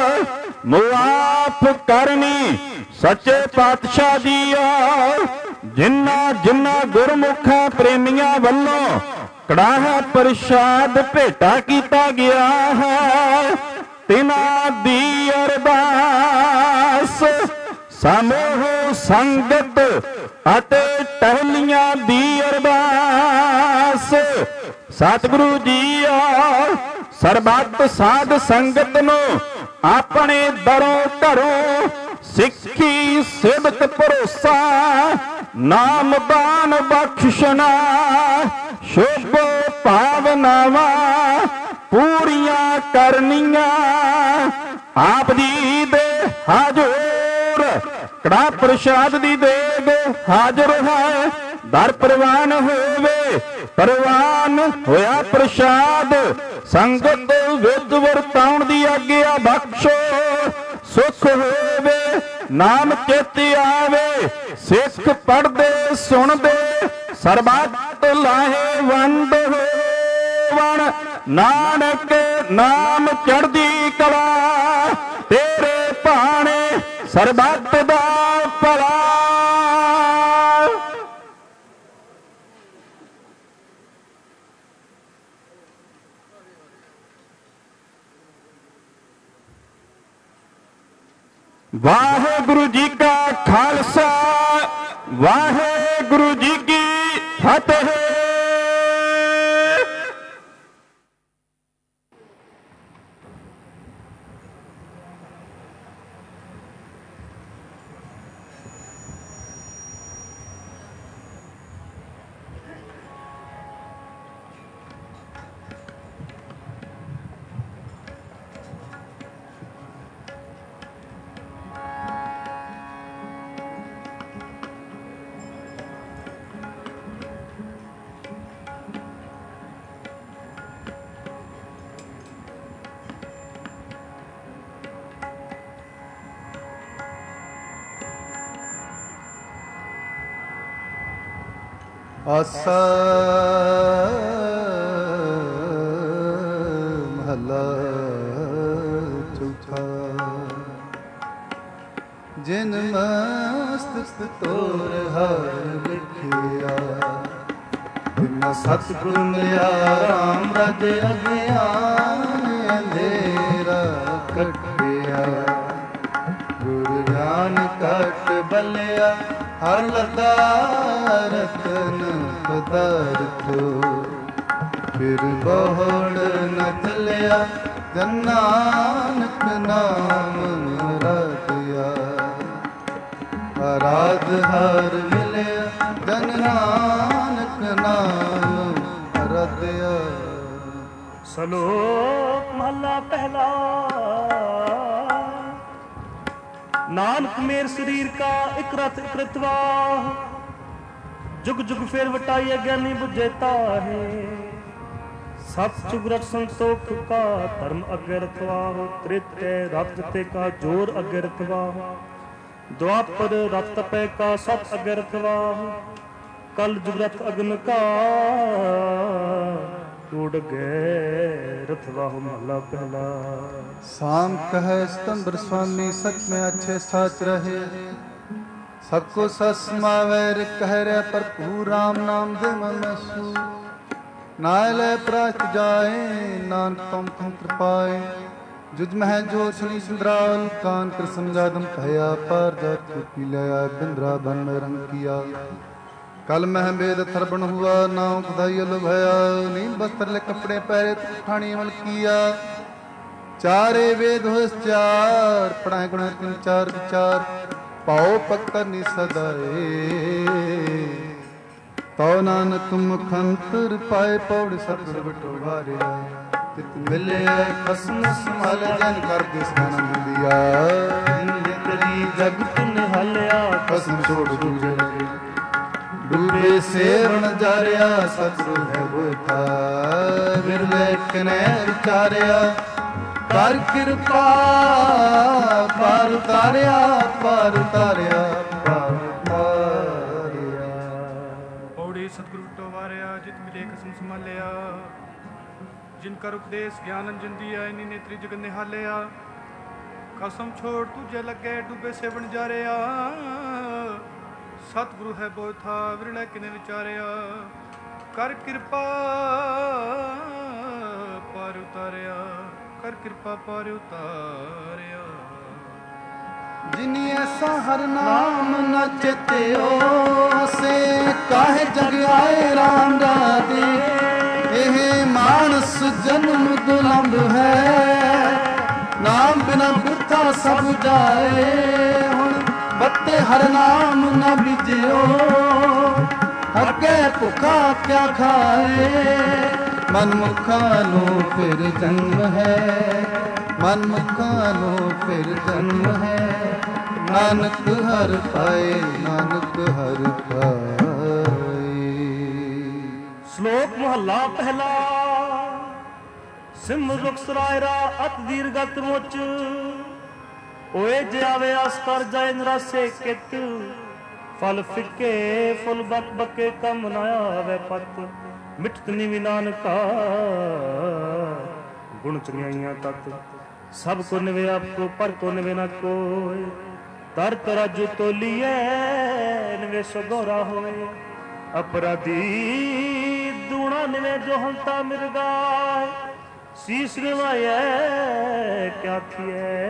ਮੁਆਫ ਕਰਨੀ ਸੱਚੇ ਪਾਤਸ਼ਾਹ ਜੀ ਜਿਨ੍ਹਾਂ ਜਿਨ੍ਹਾਂ ਗੁਰਮੁਖਾਂ ਪ੍ਰੇਮੀਆਂ ਵੱਲੋਂ ਕੜਾਹਾ ਪ੍ਰਸ਼ਾਦ ਭੇਟਾ ਕੀਤਾ ਗਿਆ ਹੈ ਤਿਨਾਂ ਦੀ ਅਰਦਾਸ ਸਮੂਹ ਸੰਗਤ ਅਤੇ ਟਹਿਲੀਆਂ ਦੀ ਅਰਦਾਸ ਸਤਿਗੁਰੂ ਜੀਓ ਸਰਬੱਤ ਸਾਧ ਸੰਗਤ ਨੂੰ ਆਪਣੇ ਦਰੋਂ ਘਰੋਂ ਸਿੱਖੀ ਸਿਦਕ ਭਰੋਸਾ ਨਾਮ ਦਾਨ ਬਖਸ਼ਣਾ ਸ਼ੁਭ ਭਾਵਨਾਵਾਂ ਪੂਰੀਆਂ ਕਰਨੀਆਂ ਆਪ ਜੀ ਦੇ ਹਾਜ਼ਰ ਕੜਾ ਪ੍ਰਸ਼ਾਦ ਦੀ ਦੇਗ ਹਾਜ਼ਰ ਹੈ ਦਰ ਪ੍ਰਵਾਨ ਹੋਵੇ ਪ੍ਰਵਾਨ ਹੋਇਆ ਪ੍ਰਸ਼ਾਦ ਸੰਗਤ ਵਿੱਚ ਵਰਤਾਉਣ ਦੀ ਆਗਿਆ ਬਖਸ਼ੋ ਸੁਖ ਹੋਵੇ ਨਾਮ ਚਿਤ ਆਵੇ ਸਿੱਖ ਪੜ੍ਹਦੇ ਸੁਣਦੇ ਸਰਬੱਤ ਲਾਹੇ ਵੰਡ ਹੋਵਣ ਨਾਨਕ ਨਾਮ ਚੜ੍ਹਦੀ ਕਲਾ ਤੇਰੇ ਭਾਣੇ ਸਰਬੱਤ ਦਾ ਭਲਾ। ਵਾਹਿਗੁਰੂ ਜੀ ਕਾ ਖਾਲਸਾ ਵਾਹਿਗੁਰੂ ਜੀ ਕੀ ਫਤਿਹ। ਆਸਾ ਮਹਲਾ ਚੌਥਾ। ਜਿਨ ਮਸਤਕ ਤੋਰ ਹਰ ਲਿਖਿਆ ਬਿਨਾ ਸਤਿਗੁਰ ਮਿਲਿਆ ਰਾਮ ਰਜ ਅਗਿਆਨ ਅੰਧੇਰਾ ਕੱਟਿਆ ਗੁਰ ਗਿਆਨ ਕਟ ਬਲਿਆ ਹਰ ਲਤਾ ਰਤਨ ਪਦਾਰਥੋ ਫਿਰ ਬਹੁੜ ਨ ਚਲਿਆ ਜਨ ਨਾਨਕ ਨਾਮ ਰਤਿਆ ਅਰਾਧ ਹਰ ਮਿਲਿਆ ਜਨ ਨਾਨਕ ਨਾਮ ਰਤਿਆ। ਸ਼ਲੋਕ ਮਹਲਾ ਪਹਿਲਾ। नानक मेर शरीर का एक रथ कृतवा जुग जुग फेर वटाई अज्ञानी बुझेता है सत जुग रथ संतोख का धर्म अग्रथवा हो त्रेते रथ जते का जोर अग्रथवा हो द्वापर रथ तपे का सत अग्रथवा हो कल जुग रथ अग्न का उड़ गए रथवा हो महला पहला। शाम कहे स्तंभर स्वामी सच में अच्छे साच रहे सबको सस समावे कह रहे पर भू राम नाम दे मन सू नायल प्रात जाए नानक तुम कृपाए जुज मह जो छली सुंदराल कान कर समझादम कहया पार जात पी लिया बिंद्रा बन में रंग किया कल मह बेद थरबन हुआ नाव खुदाई भया नीम बस्त्र ले कपड़े पहरे ठाणी अमल किया चारे वेद हो चार पढ़ाए गुण तीन चार विचार पाओ पकड़नी सदाए तो नानक मुखंतर पाए पौड़ सतगुर बटोहारिया तित मिले खसम संभाल जन कर दिसना दिया जिंदगी जगत निहालिया खसम छोड़ दूजे डूबे सेवन जारिया सतगुर है बुता बिरले कने विचारिया कर कृपा पार उतारिया पार उतारिया पार उतारिया। पौड़ी सतगुरु टोवारिया जित मिले कसम संभालिया जिनकर उपदेश ज्ञान अंजन दिया इन्हीं नेत्री जग निहालिया कसम छोड़ तुझे लगे डूबे सेवन जारिया सतगुरु है बोल था विरले किने विचारिया कर कृपा पार उतारिया कर कृपा पार उतारिया। ਜਿਨੀ ਐਸਾ ਹਰ ਨਾਮ ਨ ਚਿਤਿਓ ਸੇ ਕਾਹੇ ਜਗ ਆਏ ਰਾਮ ਰਾਜੇ। ਇਹ ਮਾਨਸ ਜਨਮ ਦੁਲੰਭ ਹੈ, ਨਾਮ ਬਿਨਾ ਬਿਰਥਾ ਸਭ ਜਾਏ। ਹੁਣ ਬੱਤੇ ਹਰ ਨਾਮ ਨ ਬੀਜਿਓ, ਅੱਗੇ ਭੁੱਖਾ ਕਿਆ ਖਾਏ। ਮਨਮੁਖਾਂ ਨੂੰ ਫਿਰ ਜਨਮ ਹੈ, ਮਨਮੁਖਾਂ ਨੂੰ ਫਿਰ ਜਨਮ ਹੈ। ਨਾਨਕ ਹਰਿ ਪਾਏ, ਨਾਨਕ ਹਰਿ ਪਾਏ। ਸ਼ਲੋਕ ਮਹੱਲਾ ਪਹਿਲਾ। ਸਿੰਮ ਰੁਖ ਸਰਾਇਰਾ ਅਤ ਦੀਰਗਤ ਮੁਚ, ਓਏ ਜਿਆਵੇ ਆਸ ਕਰ ਜਾਏ ਨਰਾਸੇ ਕਿਤ। ਫਲ ਫਿੱਕੇ ਫੁੱਲ ਬਕ ਬਕੇ ਕੰਮ ਨਾ ਆਵੇ ਪਤ। ਮਿਠਤ ਨਿਵੀ ਨਾਨਕਾ ਗੁਣ ਚੰਗਿਆਈਆਂ ਤਤ। ਸਭ ਕੋ ਨਿਵੇ ਆਪਕੋ ਪਰ ਕੋ ਨਿਵੇ ਨਾ ਕੋਇ। ਤਰ ਤਰਾਜੂ ਤੋਲੀਏ ਨਿਵੇ ਸੋ ਗੋਰਾ ਹੋਏ। ਅਪਰਾਧੀ ਦੂਣਾ ਨਿਵੇ ਜੋ ਹੰਤਾ ਮਿਰਗਾਏ। ਸੀਸ ਨਿਵਾਏ ਕਿਆ ਥੀਏ,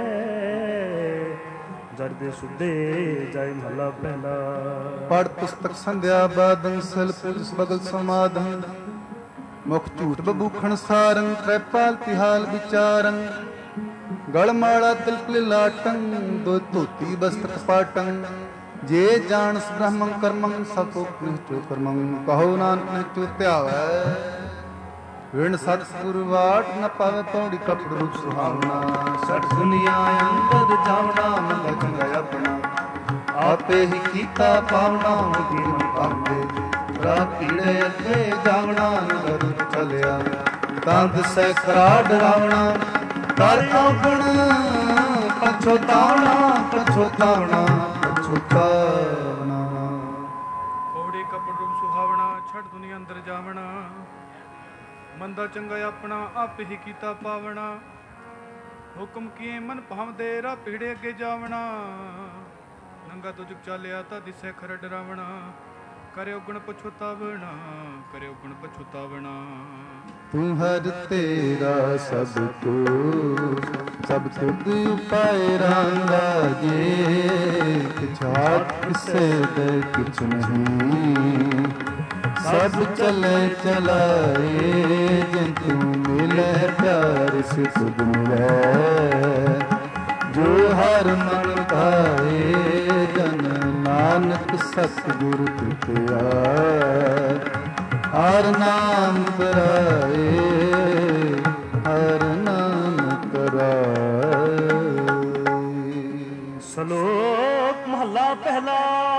ਜਰਦੇ ਸੁਦੇ ਜਾਇ ਮਹਲਾ ਪਹਿਲਾ। ਪੜ ਪੁਸਤਕ ਸੰਧਿਆ ਬਾਦੰ ਸਲ ਪੁਲਿਸ ਬਗਲ ਸਮਾਦੰ। ਮੁਖ ਝੂਠ ਬਬੂਖਣ ਸਾਰੰ, ਤ੍ਰੈਪਾਲ ਤਿਹਾਲ ਵਿਚਾਰੰ। ਗਲ ਮਾਲਾ ਤਿਲਕ ਲਾਟੰ, ਦੋ ਧੋਤੀ ਬਸਤਰ ਕਪਾਟੰ। ਜੇ ਜਾਣਸ ਬ੍ਰਹਮੰ ਕਰਮੰ, ਸਭ ਕੋਕ ਨਿਸ਼ਚੋ ਕਰਮੰ। ਕਹੋ ਨਾਨਕ ਨਿਸ਼ਚੋ ਧਿਆਵੈ, ਵਿਣ ਸਤਿਗੁਰ ਵਾਟ ਨ ਪਾਵੇ। ਪੌੜੀ ਕਪੜ ਰੂਪ ਸੁਹਾਵਣਾ, ਸਠ ਦੁਨੀਆ ਅੰਦਰ ਜਾਵਣਾ। ਮਨ ਚੰਗਾ ਆਪਣਾ ਆਪੇ ਹੀ ਕੀਤਾ ਪਾਵਣਾ। ਹੋਗੀ ਮਨ ਪਾਉਂਦੇ ਰਾਹ ਪੀੜੇ ਅੱਗੇ ਜਾਵਣਾ। ਨਗਰ ਚਲਿਆ ਤਾਂ ਦਿਸੈ ਖਰਾ ਡਰਾਵਣਾ। ਕਰ ਔਗਣ ਪਛੋਤਾਵਣਾ, ਪਛੋਤਾਵਣਾ, ਪਛੋਤਾਵਣਾ। ਪੌੜੀ ਕਪੜ ਰੂਪ ਸੁਹਾਵਣਾ, ਛੱਡ ਦੁਨੀਆ ਅੰਦਰ ਜਾਵਣਾ। ਮੰਦਾ ਚੰਗਾ ਆਪਣਾ ਆਪੇ ਹੀ ਕੀਤਾ ਪਾਵਣਾ। ਹੁਕਮ ਕੀਏ ਮਨ ਭਾਵਦੇ ਰਾਹ ਪੀੜੇ ਅੱਗੇ ਜਾਵਣਾ। ਨੰਗਾ ਤੁ ਜੁਗ ਚਾਲਿਆ ਤਾਂ ਦਿਸੈ ਖਰਾ ਡਰਾਵਣਾ। ਕਰਿਓ ਗੁਣ ਪਛੋਤਾਵਣਾ, ਕਰਿਓ ਗੁਣ ਪਛੋਤਾਵਣਾ। ਤੂੰ ਹਰ ਤੇਰਾ ਸਭ ਕੁਛ, ਸਭ ਤੁਧ ਉਪਾਇ ਰਾਂਦਾ ਜੇ। ਕਿਛਾਤ ਕਿਸੇ ਦੇ ਕਿਛ ਨਹੀਂ, ਸਭ ਚਲੇ ਚਲਾਏ। ਜਿਨ ਤੂੰ ਮਿਲੇ ਪਿਆਰ ਸਿ ਤੁਧ ਮਿਲੇ। ਜੋ ਹਰ ਮਨ ਭਾਏ, ਜਨ ਨਾਨਕ ਸਤਿਗੁਰ ਕ੍ਰਿਪਿਆ। ਹਰ ਨਾਮ ਕਰਾਏ, ਹਰ ਨਾਮ ਕਰਾਏ। ਸ਼ਲੋਕ ਮਹੱਲਾ ਪਹਿਲਾ।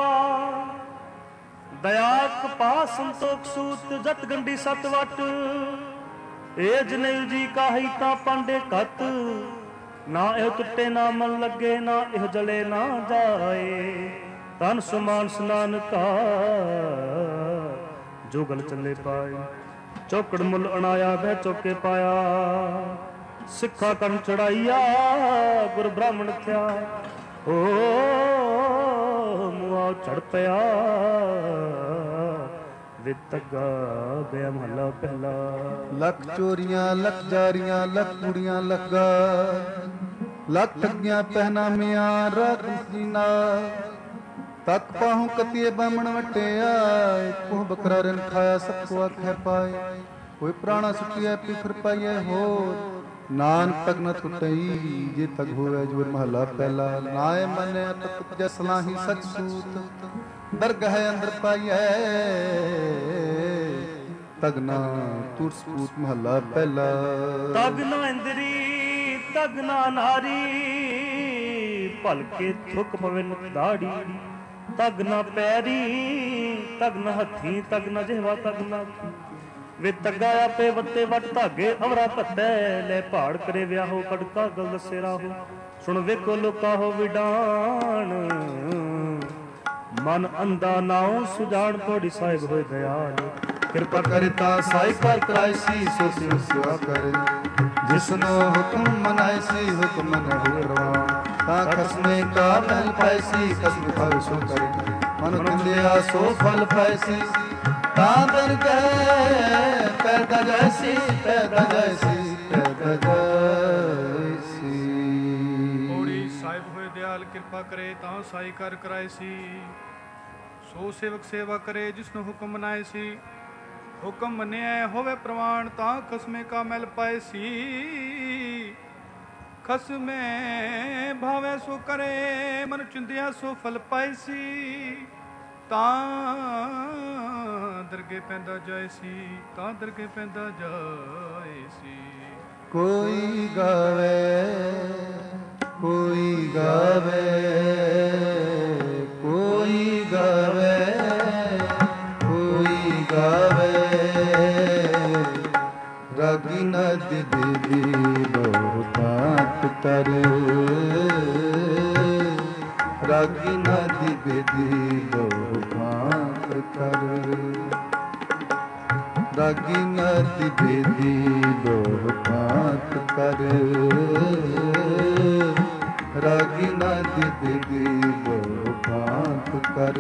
ਦਇਆ ਕਪਾ ਸੰਤੋਖ ਸੂਤ, ਜਤ ਗੰਢੀ ਸਤ ਵਟ। ਏ ਜਨੇਊ ਜੀ ਕਾਹੀ ਤਾਂ ਪਾਂਡੇ ਕਤ। ਨਾ ਇਹ ਟੁੱਟੇ ਨਾ ਮਨ ਲੱਗੇ, ਨਾ ਇਹ ਜਲੇ ਨਾ ਜਾਏ। ਤਨ ਸੁਮਾਨ ਨਾਨਕਾ ਜੋ ਗਲ ਚੱਲੇ ਪਾਏ। ਚੌਕੜ ਮੁੱਲ ਅਣਾਇਆ ਬਹਿ ਚੌਕੇ ਪਾਇਆ। ਸਿੱਖਾ ਕਰਨ ਚੜਾਈਆ ਗੁਰ ਬ੍ਰਾਹਮਣ ਥਿਆ। ਓ ਮੁਆ ਚੜ ਪਿਆ ਵਿਤਗਾ ਬੇ ਮਹਲਾ ਪਹਿਲਾ। ਲੱਖ ਚੋਰੀਆਂ ਲੱਖ ਜਾਰੀਆਂ, ਲੱਖ ਕੁੜੀਆਂ ਲੱਗਾ। ਲੱਖ ਠੱਗੀਆਂ ਪਹਿਨਾਮਿਆਂ ਰਾਤ ਜੀਨਾ। ਤੱਕ ਪਾਹੂ ਕਤੀਏ ਬਾਮਣ ਵਟਿਆ। ਇੱਕੋ ਬੱਕਰਾ ਰਨ ਖਾਇਆ, ਸਭ ਕੋ ਆਖੇ ਪਾਏ। ਕੋਈ ਪ੍ਰਾਣਾ ਸੁਟਿਆ ਪਿਖਰ ਪਾਈਏ ਹੋਰ। ਨਾਨਕ ਤਕ ਨ ਟੁੱਟਈ, ਜੇ ਤਕ ਹੋਵੇ ਜੋਰ ਮਹਲਾ ਪਹਿਲਾ। ਨਾਏ ਮੰਨੇ ਤਤ ਜਸ ਨਾਹੀ ਸਚ ਸੂਤ। ਦਰਗਹ ਅੰਦਰ ਪਾਈਏ ਤਗਨਾ ਤੁਰ ਸਪੂਤ ਮਹਲਾ ਪਹਿਲਾ। ਤਗਨਾ ਇੰਦਰੀ ਤਗਨਾ ਨਾਰੀ, ਭਲਕੇ ਥੁੱਕ ਪਵੇ ਦਾੜੀ। ਤਗਨਾ ਪੈਰੀ ਤਗਨਾ ਹੱਥੀ, ਤਗਨਾ ਜਿਹਵਾ ਤਗਨਾ। ਵੇ ਤੱਗਾ ਆਪੇ ਵੱਤੇ ਵੱਟ ਧਾਗੇ ਅਵਰਾ ਭੱਤੈ। ਲੈ ਪਹਾੜ ਕਰੇ ਵਿਆਹੋ ਕੜਕਾ ਗਲ ਦੱਸੇ ਰਾਹੋ। ਸੁਣ ਵੇਖੋ ਲੋਕਾ ਹੋ ਵਿਡਾਣ, ਮਨ ਅੰਦਾ ਨਾਉ ਸੁਜਾਨ। ਪੌੜੀ ਸਾਹਿਬ ਹੋਏ ਦਇਆਲ, ਕਿਰਪਾ ਕਰਤਾ ਸਾਈ ਕਰ ਕਰਾਈ ਸੀ। ਸੋ ਸਿਵ ਸੇਵਾ ਕਰੇ, ਜਿਸਨੋ ਹੁਕਮ ਮਨਾਇ ਸੀ। ਹੁਕਮ ਨਹੀਂ ਰਵਾਨ, ਤਾਂ ਖਸਮੇ ਕਾ ਮਹਿਲ ਪਾਇਸੀ। ਖਸਮ ਫਲ ਸੋ ਕਰੇ, ਮਨ ਕਿੰਦਿਆ ਸੋ ਫਲ ਪਾਇਸੀ। ਤਾਂ ਦਰ ਗਏ ਪੈਦਾ ਜੈਸੀ, ਪੈਦਾ ਜੈਸੀ, ਪੈਦਾ ਜੈਸੀ। ਪੌੜੀ ਸਾਹਿਬ ਹੋਏ ਦਿਆਲ, ਕਿਰਪਾ ਕਰੇ ਤਾਂ ਸਾਈ ਕਰ ਕਰਾਏ ਸੀ। ਸੋ ਸੇਵਕ ਸੇਵਾ ਕਰੇ ਜਿਸਨੂੰ ਹੁਕਮ ਮਨਾਏ ਸੀ। ਹੁਕਮ ਮੰਨਿਆ ਹੋਵੇ ਪ੍ਰਵਾਨ ਤਾਂ ਖਸਮੇ ਕਾ ਮਿਲ ਪਾਏ ਸੀ। ਖਸਮੇ ਭਾਵੇਂ ਸੋ ਕਰੇ ਮਨ ਚੁੰਦਿਆ ਸੋ ਫਲ ਪਾਏ ਸੀ। ਤਾਂ ਦਰਗੇ ਪੈਂਦਾ ਜਾਏ ਸੀ, ਤਾਂ ਦਰਗੇ ਪੈਂਦਾ ਜਾਏ ਸੀ। ਕੋਈ ਗਾਵੇ ਕੋਈ ਗਾਵੇ ਕੋਈ ਗਾਵੇ ਕੋਈ ਗਾਵੇ ਰਾਗੀ ਨਦੀ ਦੀ ਲੋਕਾਤ ਕਰ ਰਾਗੀ ਨਦੀ ਦੀ ਲੋਕਾਤ ਕਰ ਰਾਗੀ ਨਦੀ ਬੇਦੀ ਲੋਕਾਤ ਕਰ ਰਾਗੀ ਨਦੀ ਬੇਦੀ ਲੋਕਾਤ ਕਰ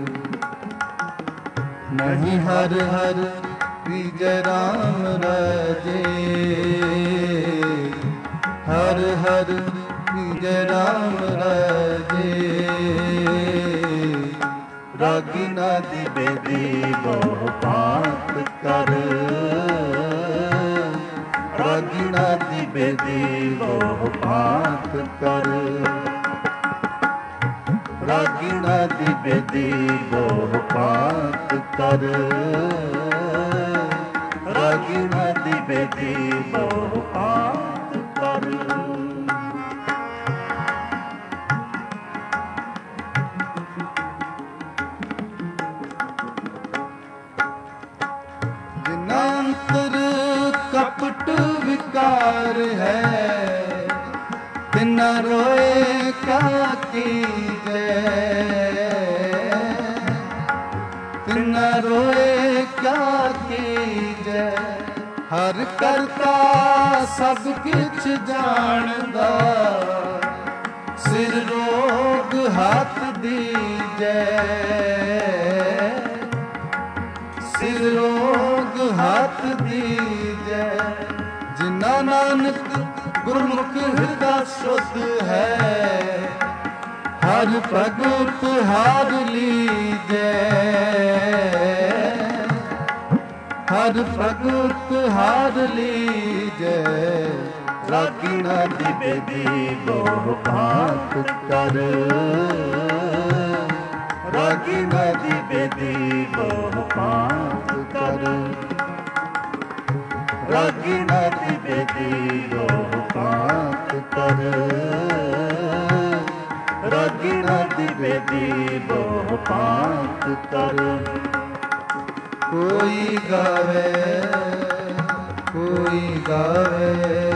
ਨਹੀਂ ਹਰ ਹਰ ਵਿਜੈ ਰਾਮ ਰਾਜੇ ਹਰ ਹਰ ਵਿਜੈ ਰਾਮ ਰਾਜੇ ਰਾਗੀ ਨਦੀ ਬੇਦੀ ਲੋਕਾਤ ਕਰ ਰਾਗੀ ਨਦੀ ਬੇਦੀ ਲੋਕਾਤ ਕਰ ਰਾਗੀ ਨਦੀ ਬੇਦੀ ਲੋਕਾਤ ਕਰ ਰਾਗੀ ਨਦੀ ਬੇਦੀ ਲੋਕਾਤ ਕਰ कपट विकार है तिना रोए क्या कीजे तिना रोए क्या कीजे हर करता सब किछ जानदा सिर रोग हाथ दीजे सिर रोग हाथ दीजै जिना नानक गुरमुख हृदय शुद्ध है हर भगत हार लीजै हर भगत हार लीजै रागी नदी बेदी लोकात कर रागी नदी बेदी लोकात कर रागी नदी बेदी लोकात कर रागी नदी बेदी लोकात कर कोई गावे कोई गावे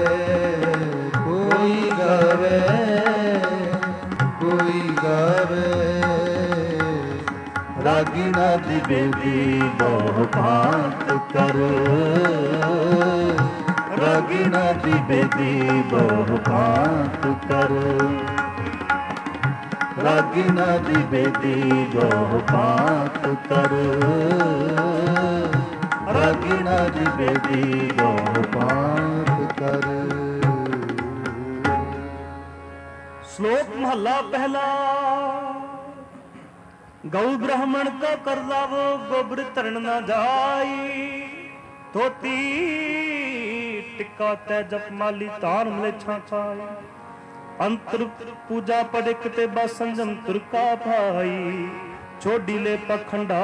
कोई गावे कोई गावे रागी नदी बेदी लोकात कर रागी नदी बेदी लोकात कर रागी नदी बेदी लोकात कर रागी नदी बेदी लोकात कर। श्लोक महला पहला। गौ ब्राह्मण का कर लावो गोबर तरण न जाई धोती टिक्का तै जप माली तार मलेछा खाई अंतर पूजा पड़े किते बस संजम तुरका भाई छोड़ी ले पखंडा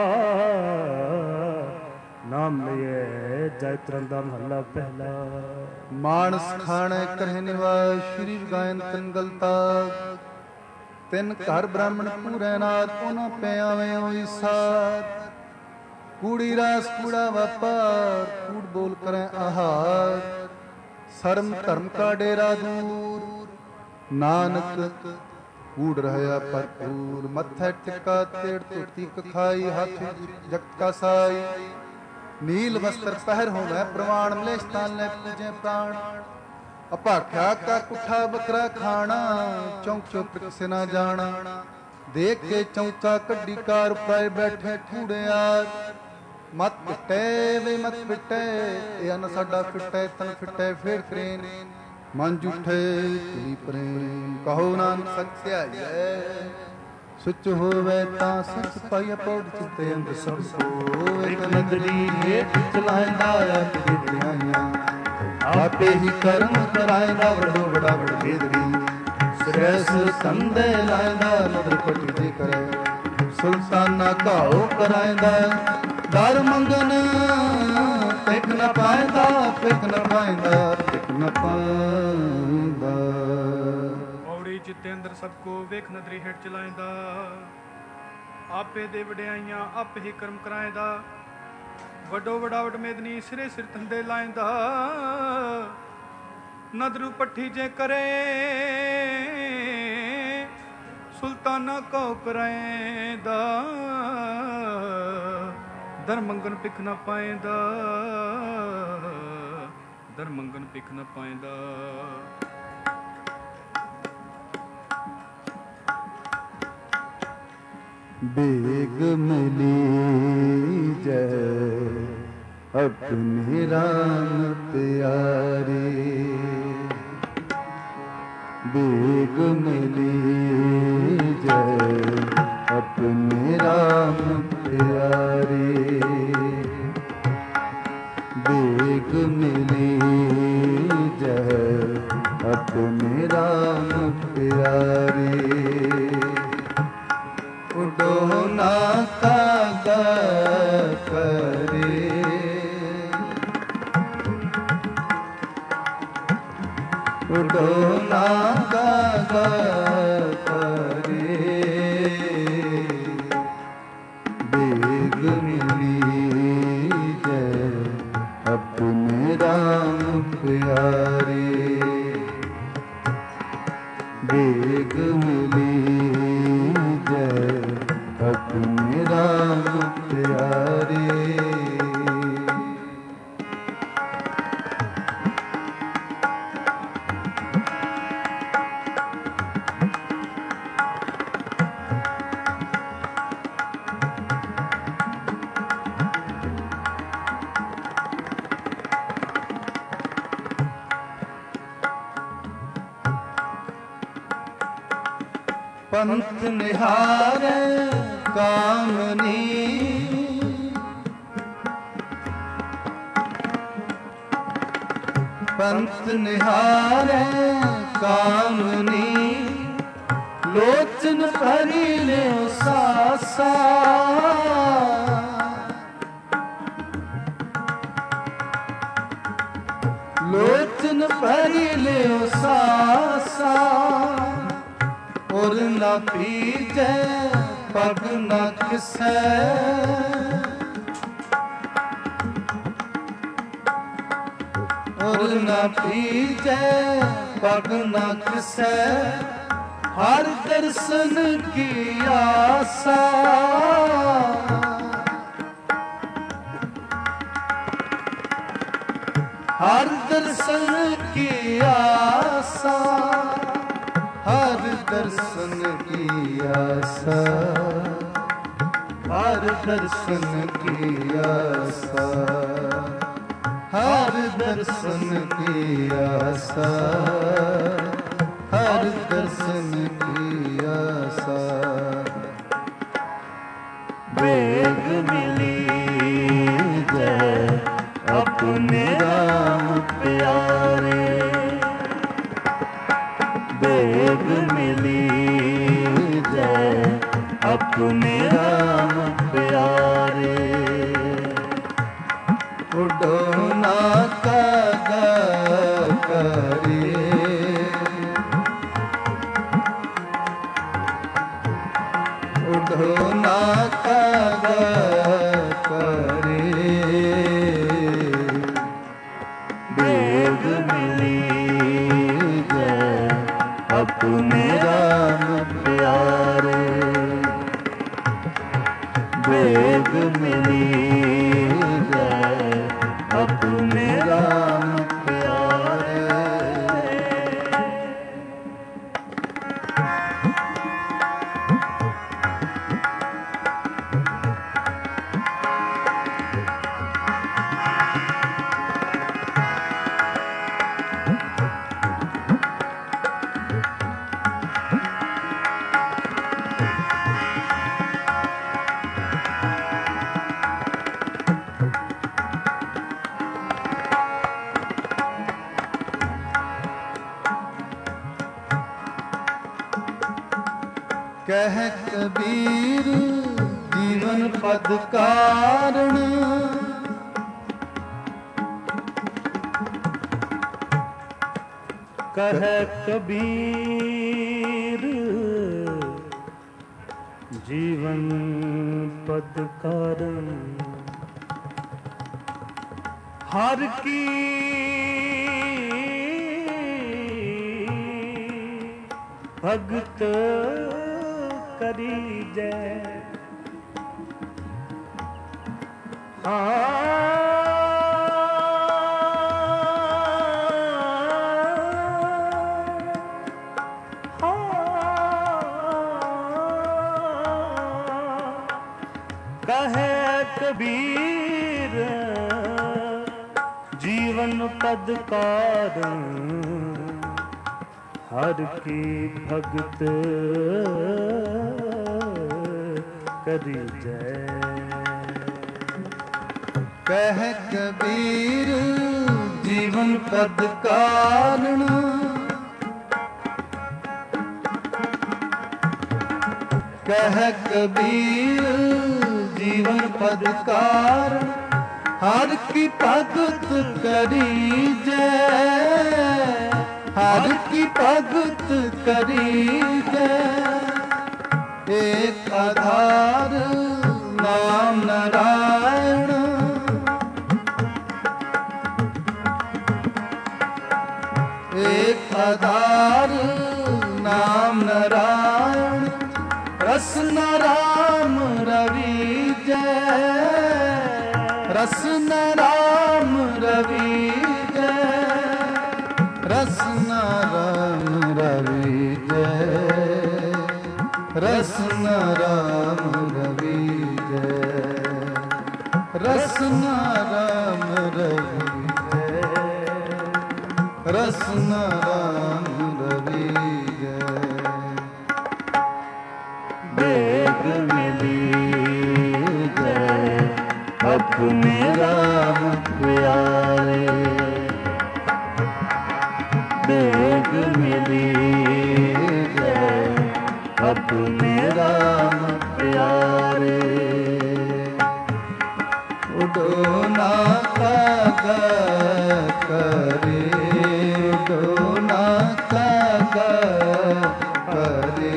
नाम लिए जयत्रन दा महला पहला। मानस खाने करह निवास श्री गायन तंगलता ਤਿੰਨ ਘਰ ਬ੍ਰਾਹਮਣ ਪੂਰੇ ਨਾਥ ਉਹਨਾਂ ਪਿਆਵੇਂ ਹੋਈ ਸਾਧ ਕੂੜੀ ਰਾਸ ਕੂੜਾ ਵਪਾਰ ਕੂੜ ਬੋਲ ਕਰੇ ਆਹਾਰ ਸ਼ਰਮ ਧਰਮ ਕਾ ਡੇਰਾ ਦੂਰ ਨਾਨਕ ਕੂੜ ਰਹਿਆ ਭਰਪੂਰ ਮੱਥੇ ਟਿਕਾ ਤੇੜ ਧੋਤੀ ਕਖਾਈ ਹੱਥ ਜਗਤ ਕਾ ਸਾਈ ਨੀਲ ਵਸਤਰ ਪਹਿਰ ਹੋਵੇ ਪ੍ਰਵਾਨ ਮਲੇਸ਼ ਤਾਲੇ ਪੂਜੇ ਪ੍ਰਾਣ ਅਭਾਖਿਆ ਕਾ ਕੁੱਠਾ ਬੱਕਰਾ ਖਾਣਾ ਚੌਂਕ ਚੌਪ ਕਿਸੇ ਨਾ ਜਾਣਾ ਦੇਖ ਕੇ ਚੌਂਕਾ ਕੱਢੀ ਕਾਰ ਉਪਰਾਏ ਬੈਠੇ ਠੂੜਿਆਰ ਮਤ ਪਿੱਟੇ ਵੇ ਮਤ ਪਿੱਟੇ ਇਹ ਅਨ ਸਾਡਾ ਫਿੱਟੇ ਤਨ ਫਿੱਟੇ ਫੇਰ ਕਰੇਨ मन जूठे तुरी प्रेम कहो नानक सत्य है सुच होवे ता सच पाइया पौड़ चिते अंद सब सो एक नदरी हेठ चलाएंदा आपे दियां आपे ही कर्म कराएंदा वडो बड़ा बड़ भेदरी श्रेस संदे लाएंदा नदर पटी दे करे सुल्ताना घाओ कराएंदा दर मंगन टिक न पाएंदा टिक न पाएंदा टिक न पाएंदा ਔੜੀ ਚਿੱਤੇ ਅੰਦਰ ਸਭ ਕੋ ਵੇਖ ਨਦਰੀ ਹੇਠ ਚਲਾਏਂਦਾ ਆਪੇ ਦੇ ਵਡਿਆਈਆਂ ਆਪ ਹੀ ਕਰਮ ਕਰਾਏਂਦਾ ਵੱਡੋ ਵਡਾਵਟ ਮੇਦਨੀ ਸਿਰੇ ਸਿਰ ਤੰਦੇ ਲਾਏਂਦਾ ਨਦਰੂ ਪੱਠੀ ਜੇ ਕਰੇ ਸੁਲਤਾਨਾ ਕੋ ਕਰਾਏਂਦਾ ਦਰ ਮੰਗਨ ਪਿਖ ਨਾ ਪਾਏਂਦਾ ਦਰ ਮੰਗਨ ਪਿਖ ਨਾ ਪਾਏਂਦਾ बेग मिली जय अपने राम प्यारे बेग मिली जय अपने राम प्यारे बेग मिली जय अपने राम प्यारे उडो ना कागा करे उडो ना कागा करे बेग मिली जय अपने राम प्यारे बेग मिली जय अपने राम प्यारे पंथ निहार कामनी पंथ निहार कामनी लोचन भरी ले सासा लोचन भरी ले सासा और ना पीजे पग ना किसे और ना पीजे पग ना किसे हर दर्शन की आसा हर दर्शन की आसा हर दर्शन की आशा हर दर्शन की आशा हर दर्शन की आशा हर दर्शन की आशा बेग मिली जय अपने राम प्यारे बेग मिली जय अपने राम प्यारे उडो ना कागा करे उडो ना कागा करे बेग मिली अपने राम प्यारे बेग मिली जय अपने राम प्यारे कह कबीर जीवन पद कारण, कह कबीर जीवन पद कारण, हर की भगत करी जय। कहे कबीर जीवन पद कारण, हर की भगत करी जय। कह कबीर जीवन पद कारण, कह कबीर जीवन पद कारण, हर की भगत करी जय, हर की भगत करी जय। एक आधार नाम नारायण, एक आधार नाम नारायण, रसना राम रवि जय, रसना राम रवि जय, रसना राम रवि जय, रसना राम रवि जय, रसना राम रवि जय, रसना राम रवि जय। देख मिली जय अपने राम प्यारे, देख मिली जय अपने राम प्यारे। उडो ना कागा करे, उडो ना कागा करे,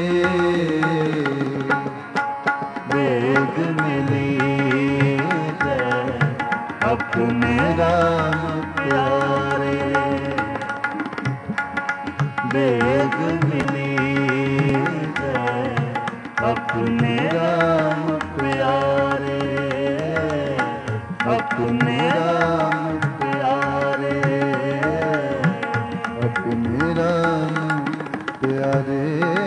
देख मिली जय अपने राम प्यारे, देख मिली जय अपने राम प्यारे, अपने राम प्यारे, अपने राम प्यारे।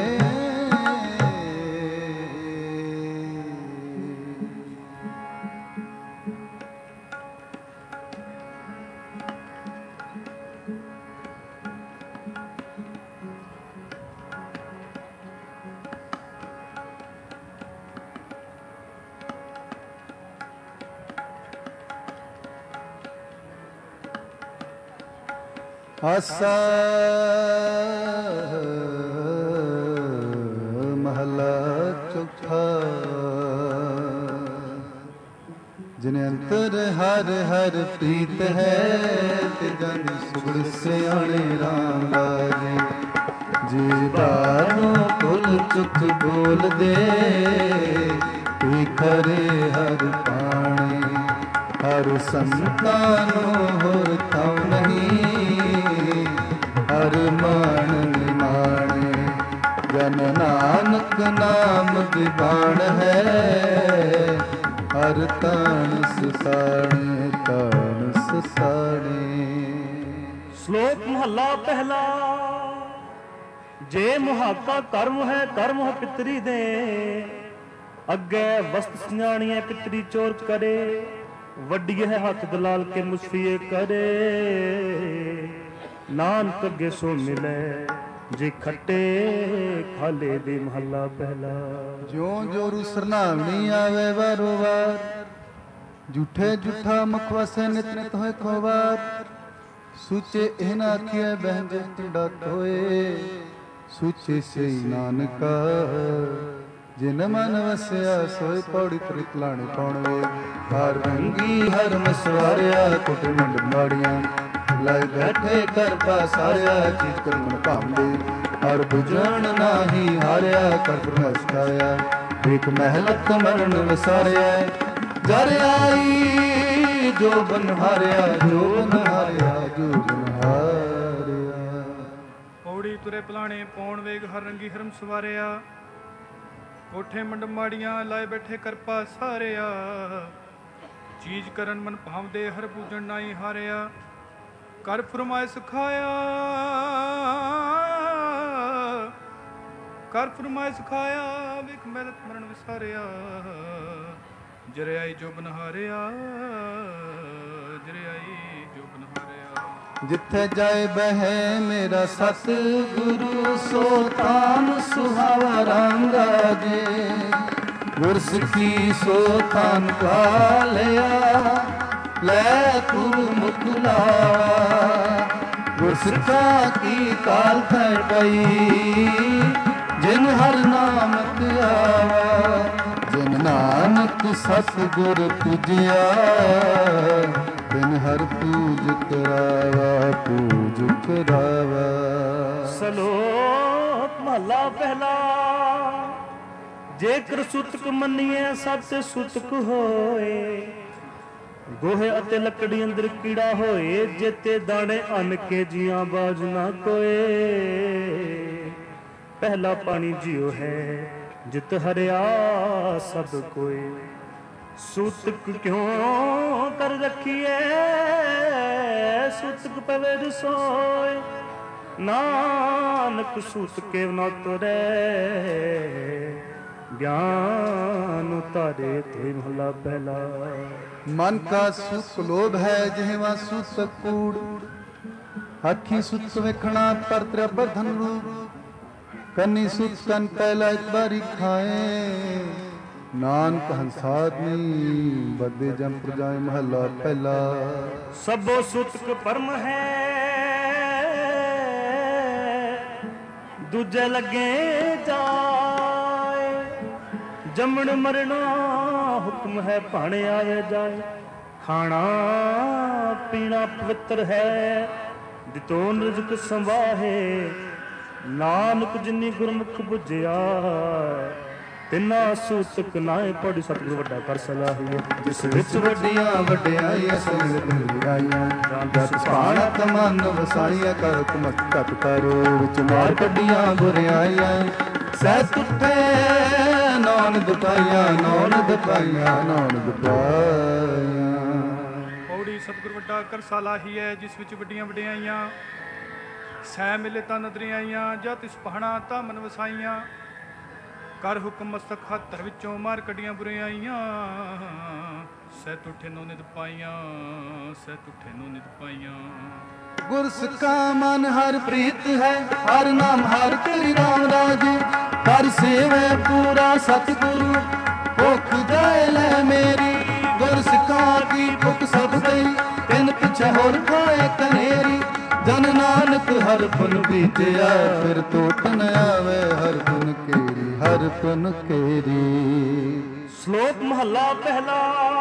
आसा महला चौथा, जिन्हें अंतर हर हर प्रीत है, ते जन सुगड़ से आने राम राजे। जी बानों कुल चुक बोल दे, तू खरे हर पाने, हर संतानों होर थाव नहीं, हर मान निमाणे। जन नानक नाम दिवान है, हर तान सुसाणे, तान सुसाणे। श्लोक महला पहला। जे मुहाका कर्म है, कर्म है पितरी दे, अगे वस्त सियाणिए पितरी चोर करे। वड्डी है हाथ दलाल के मुसफिए करे, नानक अगे सो मिले जे खट्टे खाले दे महला पहला। ज्यों जोरू सरनावनी आवे बारो बार, झूठे झूठा मुख वसे नित नित होए खोबार। सूचे एना आखिए बहंजे टिंडा धोए, ਸੂਚੇ ਸਈ ਨਾਨਕਾ ਜਿਨ ਮਨ ਵਸਿਆ ਸੋਇ ਪੌੜੀ ਤ੍ਰਿਤ ਲਾਣੇ ਕੌਣ ਵੇ। ਹਰ ਰੰਗੀ ਹਰ ਮਸਵਾਰਿਆ ਕੁਟ ਮੰਡ ਮਾੜੀਆਂ ਲਾਇ ਬੈਠੇ ਕਰ ਪਾਸਾਰਿਆ ਚੀਤ ਕਰ ਮਨ ਭਾਂਦੇ। ਹਰ ਬੁਝਣ ਨਾਹੀ ਹਾਰਿਆ ਕਰ ਪ੍ਰਮਸਤਾਇਆ ਇੱਕ ਮਹਿਲਤ ਮਰਨ ਵਸਾਰਿਆ। ਜਰ ਆਈ ਜੋ ਬਨ ਹਾਰਿਆ ਜੋ ਬਨ ਹਾਰਿਆ ਜੋ ਬਨ ਹਾਰਿਆ। ਪੌੜੀ ਤੁਰੇ ਪਲਾਣੇ ਪੌਣ ਵੇਗ ਹਰ ਰੰਗੀ ਹਰਮ ਸਵਾਰਿਆ ਕੋਠੇ ਮੰਡ ਮਾੜੀਆਂ ਲਾਏ ਬੈਠੇ ਕਰਪਾ ਸਾਰਿਆ। ਚੀਜ਼ ਕਰਨ ਮਨ ਭਾਵਦੇ ਹਰ ਪੂਜਣ ਨਾਈ ਹਾਰਿਆ ਕਰ ਫਰਮਾਏ ਸਿਖਾਇਆ ਕਰ ਫਰਮਾਏ ਸਿਖਾਇਆ ਵੇਖ ਮਹਿਲਤ ਮਰਨ ਵਿਸਾਰਿਆ। ਜਰਿਆਈ ਜੋ ਬਨਹਾਰਿਆ ਜਰਿਆਈ ਜੋ ਬਨਹਾਰਿਆ। ਜਿੱਥੇ ਜਾਏ ਬਹਿ ਮੇਰਾ ਸਤ ਗੁਰੂ ਸੋ ਤਾਨ ਸੁਹਾਵਾ ਰੰਗਾ ਜੇ। ਗੁਰ ਸਿੱਖੀ ਸੋ ਤਾਨ ਪਾ ਲਿਆ ਲੈ ਗੁਰੂ ਮੁਖ ਲਾਵਾ। ਗੁਰ ਸਿੱਖਾ ਕੀ ਕਾਲ ਥੈ ਪਈ ਜਿਨ ਹਰ ਨਾਮ ਧਿਆਵਾ। ਜਿਨ ਨਾਨਕ ਸਤਿਗੁਰ ਪੂਜਿਆ ਤਿਨ ਹਰ ਪੂਜ ਕਰਾਵਾ ਪੂਜ ਕਰਾਵਾ। ਸਲੋਕ ਮਹਲਾ ਪਹਿਲਾ। ਜੇਕਰ ਸੁਤਕ ਮੰਨੀਏ ਸਤ ਸੁਤਕ ਹੋਏ। ਗੋਹੇ ਅਤੇ ਲੱਕੜੀ ਅੰਦਰ ਕੀੜਾ ਹੋਏ ਜੇਤੇ ਦਾਣੇ ਅੰਨ ਕੇ ਜੀਆਂ ਬਾਜ ਨਾ ਕੋਏ। ਪਹਿਲਾ ਪਾਣੀ ਜਿਉ ਹੈ ਜਿਤ ਹਰਿਆ ਸਭ ਕੋਏ। ਸੂਤਕ ਕਿਉਂ ਕਰ ਰੱਖੀਏ ਸੂਤਕ ਪਵੇ ਰਸੋਏ। ਨਾਨਕ ਸੂਤ ਕੇ ਨਾ ਤੁਰੇ ਗਿਆਨ ਉਤਾਰੇ ਤੋਇ ਮਹਲਾ ਪਹਿਲਾ। मन का सुख लोभ है जहवा सुत कूड़। आखी सुत वेखना पर तेरा बर्धन रूप। कन्नी सुत कन पहला एक बारी खाए। नानक हंसादनी बदे जम प्रजाए महला पहला। सबो सुतक परम है दूजे लगे जाए। जमण मरना हुक्म है भाणे आवे जाए। खाना पीना पवित्र है दितोन रिजक संवाहे। नानक जिन्नी गुरमुख बुझिया तिना सूतक नाए पढ़ सतगुर वड्डा कर सलाहिए। जिस विच वड्डियां वड्डियाईयां संगत मिलाईयां जत पाणत मन वसाईयां कर हुकमत कत करो। विच मार कड्डियां बुरियाईयां सैत उठे नौन दुपाइयां नौन दुपाइयां नौन दुपाइयां। ਪੌੜੀ ਸਤਿਗੁਰ ਵੱਡਾ ਕਰ ਸਲਾਹੀਐ ਜਿਸ ਵਿੱਚ ਵੱਡੀਆਂ ਵਡਿਆਈਆਂ ਸੈ ਮਿਲੇ ਤਾਂ ਨਦਰੀਆਈਆਂ। ਜਾਂ ਤਿਸ ਪਹਾਣਾ ਤਾਂ ਮਨ ਵਸਾਈਆਂ ਕਰ ਹੁਕਮ ਮਸਤਕ ਹੱਥ ਵਿੱਚੋਂ ਮਾਰ ਕੱਢੀਆਂ ਬੁਰਿਆਈਆਂ। ਸੈ ਤੁਠੇ ਨੋ ਨਿਤ ਪਾਈਆਂ ਸੈ ਤੁਠੇ ਨੋ ਨਿਤ ਪਾਈਆਂ। गुर सिखा मन हर प्रीत है हर नाम हर तेरी राम राज। कर सेवे पूरा सतगुरु भुख जाए ले मेरी। गुर सिखा की भुख सब गई तिन पिछे होर खाए कनेरी। जन नानक हर पुन बीतिया फिर टूट न आवे हर पुन केरी हर पुन केरी। श्लोक महला पहला।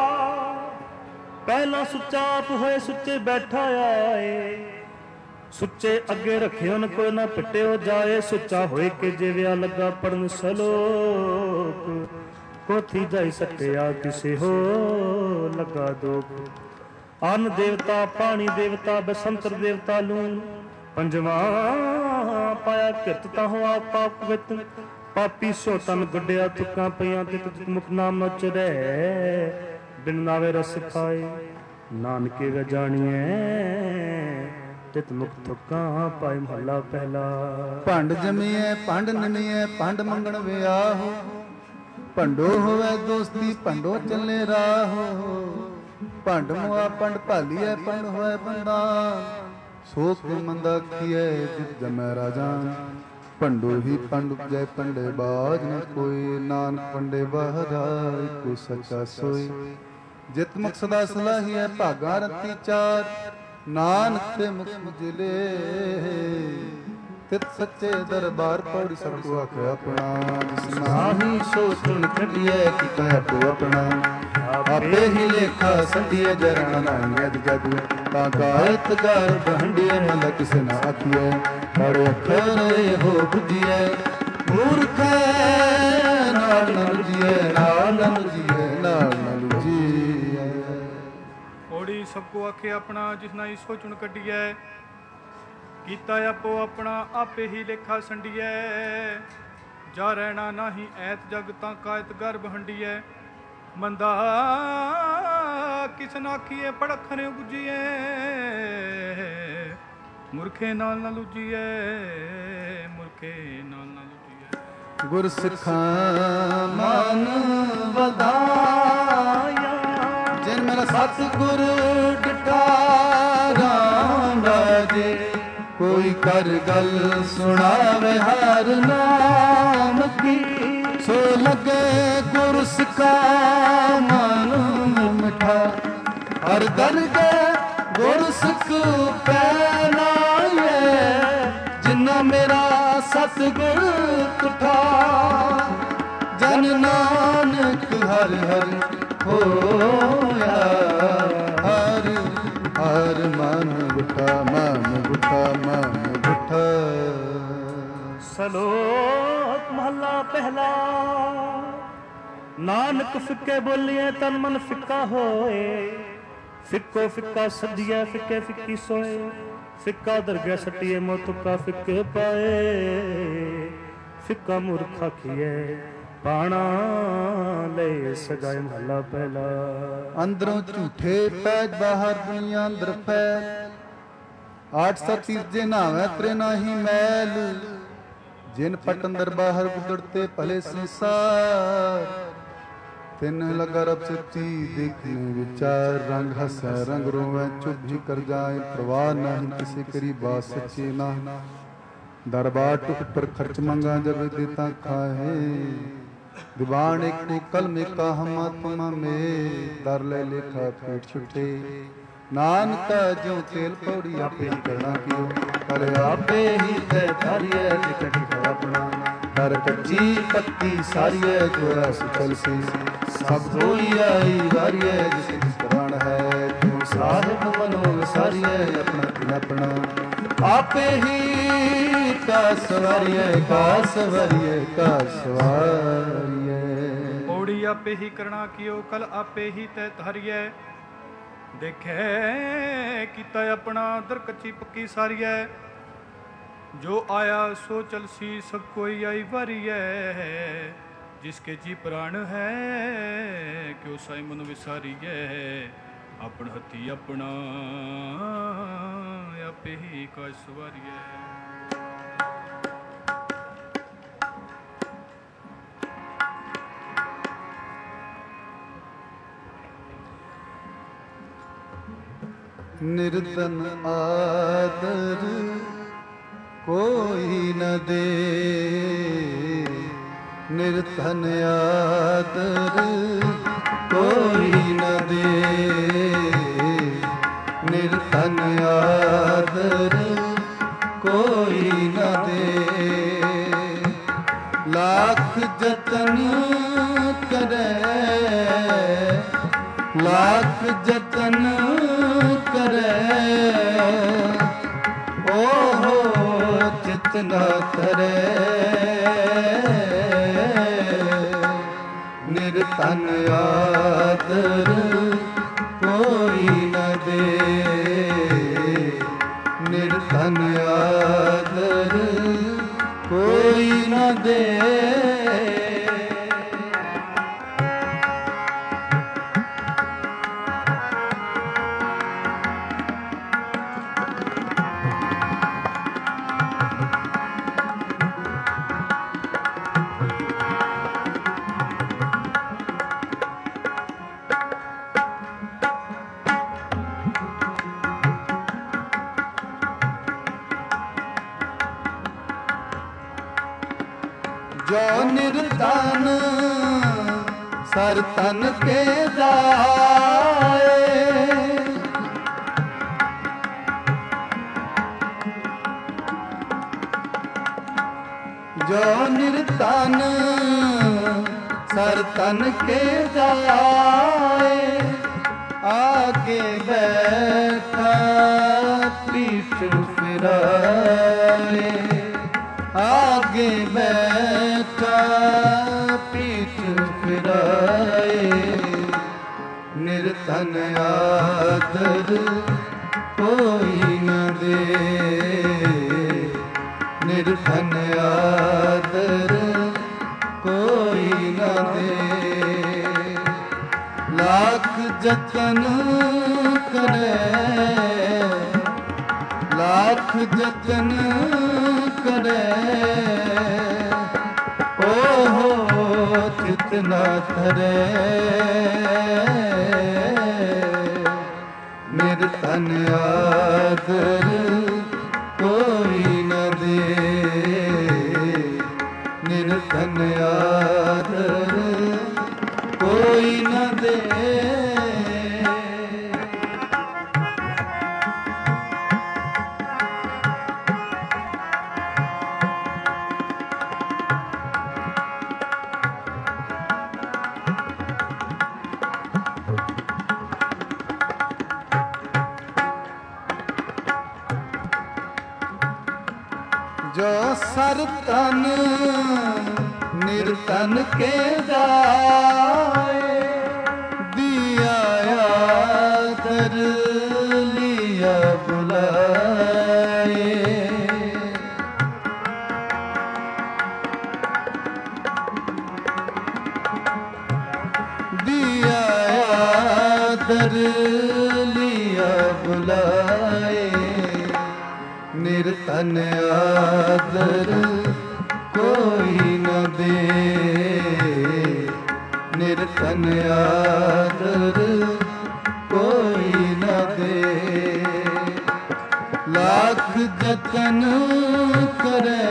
ਪਹਿਲਾ ਸੁੱਚਾ ਆਪ ਹੋਏ ਸੁੱਚੇ ਬੈਠਾ ਆਏ। ਸੁੱਚੇ ਅੱਗੇ ਰੱਖਿਓ ਨ ਕੋਈ ਨਾ ਪਿੱਟਿਓ ਜਾਏ। ਸੁੱਚਾ ਹੋਏ ਕਿ ਜਿਵਿਆ ਲੱਗਾ ਪੜਨ ਸਲੋਕ। ਕੋਥੀ ਜਾਈ ਸੱਟਿਆ ਕਿਸੇ ਹੋ ਲੱਗਾ ਦੋਖ। ਅੰਨ ਦੇਵਤਾ ਪਾਣੀ ਦੇਵਤਾ ਬਸੰਤਰ ਦੇਵਤਾ ਲੂਣ। ਪੰਜਵਾਂ ਪਾਇਆ ਕਿਰਤ ਤਾਂ ਹੋ ਆਪਾ ਪਵਿੱਤ। ਪਾਪੀ ਸੋ ਤਨ ਗੁੱਡਿਆ ਤੁਕਾਂ ਪਈਆਂ ਤੇ ਤੁਤ ਮੁਖ ਨਾਮ ਨ ਚੜੈ। ਬਿਨ ਨਾਵੇ ਰਸ ਖਾਏ ਨਾਨਕੇ ਵੇ ਜਾਣੀਐ ਤਿਤ ਮੁਖ ਤੁਕਾਂ ਪਾਏ ਮਹਲਾ ਪਹਿਲਾ। ਭੰਡ ਜਮੀਐ ਭੰਡ ਨਿਮੀਐ ਭੰਡ ਮੰਗਣ ਵਿਆਹੋ। ਭੰਡੋ ਹੋਵੇ ਦੋਸਤੀ ਭੰਡੋ ਚੱਲੇ ਰਾਹੋ। ਭੰਡ ਮੁਆ ਪੰਡ ਭਾਲੀਐ ਪੰਡ ਹੋਏ ਬੰਦਾ। ਸੋ ਕੋ ਮੰਦਾ ਕੀਐ ਜਿਤ ਜਮੈ ਰਾਜਾਨ। ਭੰਡੋ ਹੀ ਪੰਡ ਉਪਜੈ ਪੰਡੇ ਬਾਜ ਨ ਕੋਈ। ਨਾਨਕ ਪੰਡੇ ਬਾਹਰਾ ਇੱਕੋ ਸੱਚਾ ਸੋਈ। ਜਿਤ ਮੁਖ ਸਦਾ ਸਲਾਹੀਐ ਭਾਗਾ ਰਤੀ ਚਾਰ। ਨਾਨਕ ਤੇ ਮੁਖ ਜਿਲੇ ਤਿਤ ਸੱਚੇ ਦਰਬਾਰ ਪੌੜੀ ਸਭ ਕੋ ਆਖਿਆ ਆਪਣਾ। ਜਿਸ ਨਾਹੀ ਸੋ ਚੁਣ ਕੱਢੀਐ ਕੀਤਾ ਆਪੋ ਆਪਣਾ। ਆਪੇ ਹੀ ਲੇਖਾ ਸੰਧੀਏ ਜਰਣਾ ਨਾਹੀ ਅਦ ਜਗ। ਤਾਂ ਕਾਇਤ ਗਰਭ ਹੰਡੀਏ ਮਨ ਕਿਸ ਨਾ ਆਖੀਐ। ਪੜ੍ਹ ਅੱਖਰ ਹੋ ਬੁੱਝੀਐ ਮੂਰਖ ਨਾਲ ਨਲ ਜੀਐ ਨਾਲ ਨਲ ਜੀਐ ਨਾਲ ਨਲ ਜੀਐ। ਪੌੜੀ ਸਭ ਕੋ ਆਖੇ ਆਪਣਾ। ਜਿਸ ਨਾਹੀ ਸੋ ਚੁਣ ਕੱਢੀਐ ਕੀਤਾ ਆਪੋ ਆਪਣਾ। ਆਪੇ ਹੀ ਲੇਖਾ ਸੰਡੀਐ ਜਾ ਰਹਿਣਾ ਨਾਹੀ ਐਤ ਜਗ। ਤਾਂ ਕਾਇਤ ਗਰਭ ਹੰਡੀਐ ਮੰਦਾ ਕਿਸ ਨਾਖੀਏ। ਪੜਖਣ ਬੁਝੀਏ ਮੁਰਖੇ ਨਾਲ ਨਾ ਲੁਝੀਏ ਮੁਰਖੇ ਨਾਲ ਨਾ ਲੁਝੀਏ। ਗੁਰ ਸਿੱਖਾਂ ਮਨ ਵਧਾਇਆ ਜਿਨ ਮੇਰਾ ਸਤਿਗੁਰ ਡਿਠਾ ਰਾਮ ਰਾਜੇ। ਕੋਈ ਕਰ ਗੱਲ ਸੁਣਾਵੇ ਹਰ ਨਾਮ ਕੀ। ਸੋ ਲਗੇ ਗੁਰ ਸਿੱਖਾ ਮਨ ਮਿਠਾ। ਹਰ ਦਰਗੇ ਗੁਰ ਸਿੱਖ ਪੈਨਾਏ ਜਿਨਾ ਮੇਰਾ ਸਤਿਗੁਰ ਤੁਠਾ। ਜਨ ਨਾਨਕ ਹਰਿ ਹਰਿ ਹੋਇਆ ਹਰ ਹਰ ਮਨ ਗੁਠਾ ਮਨ ਗੁਠਾ ਮਨ ਗੁਠਾ। ਸਲੋਕ ਮਹਲਾ ਪਹਿਲਾ। ਨਾਨਕ ਫਿੱਕੇ ਬੋਲੀਏ ਤਨ ਮਨ ਫਿੱਕਾ ਹੋਏ। ਫਿੱਕੋ ਫਿੱਕਾ ਸੱਜੀਐ ਫਿੱਕੇ ਫਿੱਕੀ ਸੋਏ। ਫਿੱਕਾ ਦਰਗਹਿ ਸੱਟੀਏ ਮੋ ਤੁਕਾ ਫਿੱਕੇ ਪਾਏ। ਫਿੱਕਾ ਮੂਰਖ ਆਖੀਐ ਬਾਣਾ ਲੈ ਸਗਾਏ ਮਹਲਾ ਪਹਿਲਾ। ਅੰਦਰੋਂ ਝੂਠੇ ਪੈਜ ਬਾਹਰ ਦੁਨੀਆ ਅੰਦਰ ਫੈਲ। ਆਠ ਸਤ ਤੀਜੇ ਨਾਵੇਂ ਤਰੇ ਨਾਹੀ ਮੈਲ। ਜਿਨ ਪਟ ਅੰਦਰ ਬਾਹਰ ਗੁਦੜਤੇ ਭਲੇ ਸੰਸਾਰ। ਤਿੰਨ ਲਗਾ ਰਬ ਸੱਚੀ ਦੇਖਨੇ ਵਿਚਾਰ। ਰੰਗ ਹਸੈ ਰੰਗ ਰੋਵੈ ਚੁੱਪ ਹੀ ਕਰ ਜਾਏ। ਪ੍ਰਵਾਹ ਨਹੀਂ ਕਿਸੇ ਕਰੀ ਬਾਤ ਸੱਚੀ ਨਾ। ਦਰਬਾਰ ਟੁਕ ਪਰ ਖਰਚ ਮੰਗਾ ਜਬ ਦੇਤਾ ਖਾਏ। ਦੀਵਾਨ ਏਕੋ ਕਲਮ ਏਕਾ ਹਮਾ ਤੁਮਾ ਮੇ। ਦਰ ਲੈ ਲੇਖਾ ਪੇਟ ਛੁੱਟੇ ਨਾਨਕਾ ਜਿਉ ਤੇਲ ਪੌੜੀ ਆਪੇ ਹੀ ਕਰਨਾ ਕੀਓ। ਕਰ ਆਪੇ ਹੀ ਤੈ ਧਾਰੀਐ ਟਿਕਟ ਆਪਣਾ। ਕਰ ਕੱਚੀ ਪੱਕੀ ਸਾਰੀਐ ਜੋ ਰਸ ਚਲ ਸੀ। ਸਭ ਹੋਈ ਆਈ ਵਾਰੀਐ ਜਿਸ ਜਿਸ ਪ੍ਰਾਣ ਹੈ। ਤੂੰ ਸਾਹਿਬ ਮਨੋ ਵਿਸਾਰੀਐ ਆਪਣਾ ਤਿਨ ਆਪਣਾ। ਆਪੇ ਹੀ ਕਾ ਸਵਾਰੀਐ ਕਾ ਸਵਾਰੀਐ ਕਾ ਸਵਾਰੀਐ। ਪੌੜੀ ਆਪੇ ਹੀ ਕਰਨਾ ਕੀਓ ਕਲ ਆਪੇ ਹੀ ਤੈ ਧਾਰੀਐ। ਦੇਖੈ ਕੀਤਾ ਆਪਣਾ ਦਰ ਕੱਚੀ ਪੱਕੀ ਸਾਰੀਐ। ਜੋ ਆਇਆ ਸੋ ਚਲਸੀ ਸਭ ਕੋਈ ਆਈ ਵਾਰੀਐ। ਜਿਸਕੇ ਜੀ ਪ੍ਰਾਣ ਹੈ ਕਿਉ ਸਾਈ ਮਨ ਵਿਸਾਰੀਐ। ਆਪਣ ਹੱਥੀ ਆਪਣਾ ਆਪੇ ਹੀ ਕਾ ਸਵਾਰੀਐ। ਨਿਰਤਨ ਆਦਰ ਕੋਈ ਨ ਦੇ। ਨਿਰਤਨ ਆਦਰ ਕੋਈ ਨ ਦੇ। ਨਿਰਤਨ ਆਦਰ ਕੋਈ ਨ ਦੇ। ਲੱਖ ਜਤਨ ਕਰੇ ਲੱਖ ਜਤਨ ਕਰੇ। ਓਹੋ ਚਿਤ ਨ ਧਰੇ। ਨਿਰਤਨ ਆਦਰ ਕੋਈ ਨ ਦੇ। ਨਿਰਤਨ ਆਦਰ ਕੋਈ ਨ ਦੇ। ਜੋ ਨਿਰਤਨ ਸਰ ਤਨ ਕੇ ਜਾਏ। सर तन के जाए, आगे बैठा पीठ फिराए, आगे बैठा पीठ फिराए। निर्धन आदर कोई न दे, निर्धन आदर कोई न दे। लाख जतन करे, लाख जतन करे, ओहो चित न धरे। निर्धन आदर कोई न दे, निर्धन आदर कोई न दे। जो सर तन निर्तन के जाए, दिया आदर लिया बुलाए। दिया आदर लिया बुलाए। निर्धन आदर कोई न दे, निर्धन आदर कोई न दे। लाख जतन करे,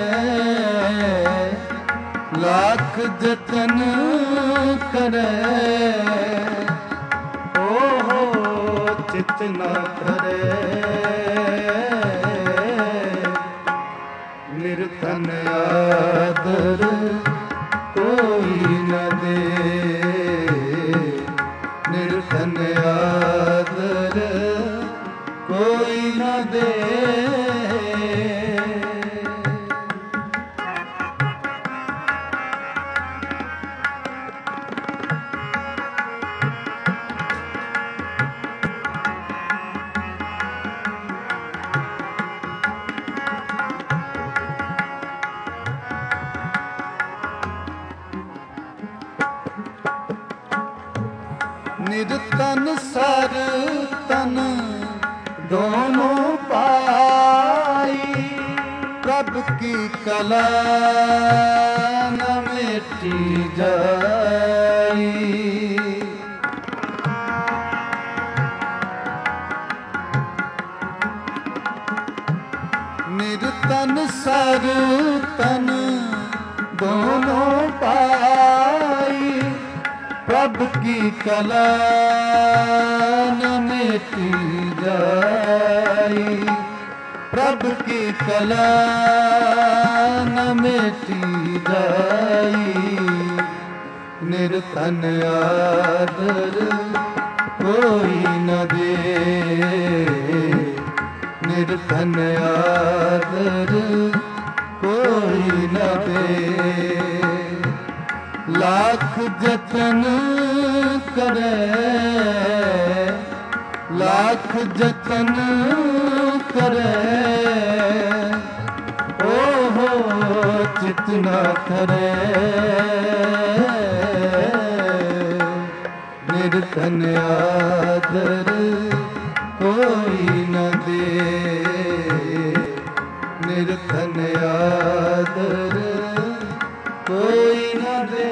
लाख जतन करे, ओहो चित न करे। निर्धन आदर कोई न दे, निर्धन आदर कोई न दे। निर्तन सर तन दोनों पाई, प्रभु की कला न मिटी जाई। निर्तन सर तन दोनों पाई, प्रभु की कला न मिटी जाई, प्रभु की कला न मिटी जाई। निर्धन आदर कोई न दे, निर्धन आदर कोई न दे। लाख जतन करे, लाख जतन करे, ओहो चित न धरे। निर्धन आदर कोई न दे, निर्धन आदर कोई न दे।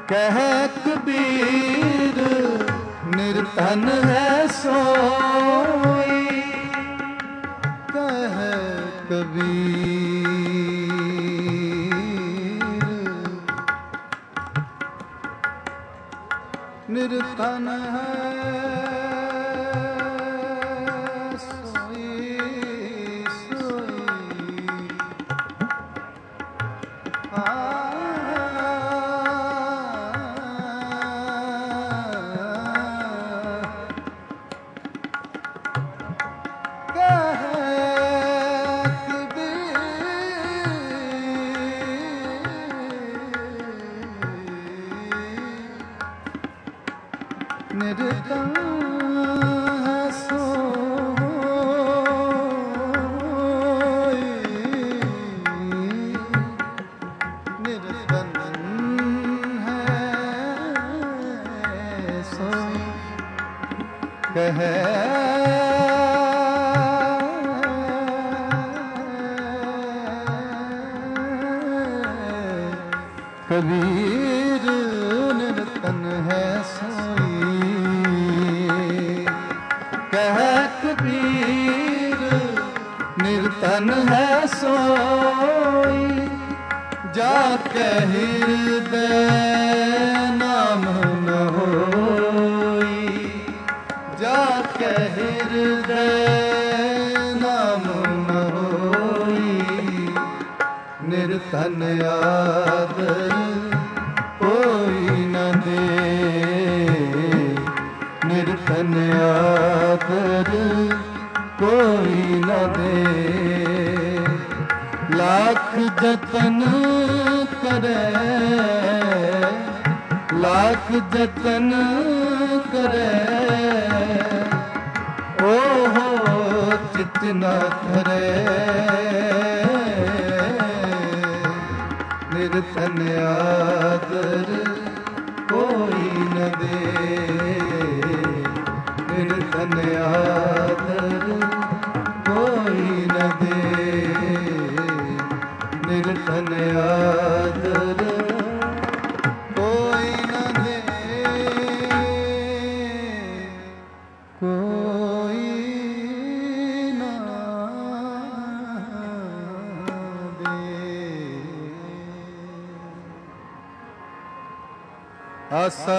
ਕਹਿ ਕਬੀਰ ਨਿਰਧਨ ਹੈ ਸੋਈ, ਕਹਿ ਕਬੀਰ ਨਿਰਧਨ ਹੈ ਸੋਈ ਸੋਈ। ਨਿਰਧਨ ਹੈ ਸੋਈ, ਨਿਰਧਨ ਹੈ ਸੋਈ। ਕਹਿ ਕਬੀਰ ਨਿਰਧਨ ਹੈ ਸੋਈ, ਕਹਿ ਕਬੀਰ ਨਿਰਧਨ ਹੈ ਸੋਈ। ਜਾ ਕੇ ਹਿਰਦੈ ਨਾਮ ਨ ਹੋਈ, ਜਾ ਕੇ ਹਿਰਦੈ ਨਾਮ ਨ ਹੋਈ। ਨਿਰਧਨ ਆਦਰ ਕੋਈ ਨ ਦੇ, ਨਿਰਧਨ ਆਦਰ ਕੋਈ ਨ ਦੇ। ਲੱਖ ਜਤਨ ਕਰੇ, ਲੱਖ ਜਤਨ ਕਰੇ, ਓਹੋ ਚਿਤ ਨ ਧਰੇ। ਨਿਰਧਨ ਆਦਰ ਕੋਈ ਨ ਦੇ, ਨਿਰਧਨ ਆਦਰ ਕੋਈ ਨ ਦੇ, ਨਿਰਧਨ ਆਦਰ ਕੋਈ ਨ ਦੇ, ਕੋਈ ਨ ਦੇ। ਆਸਾ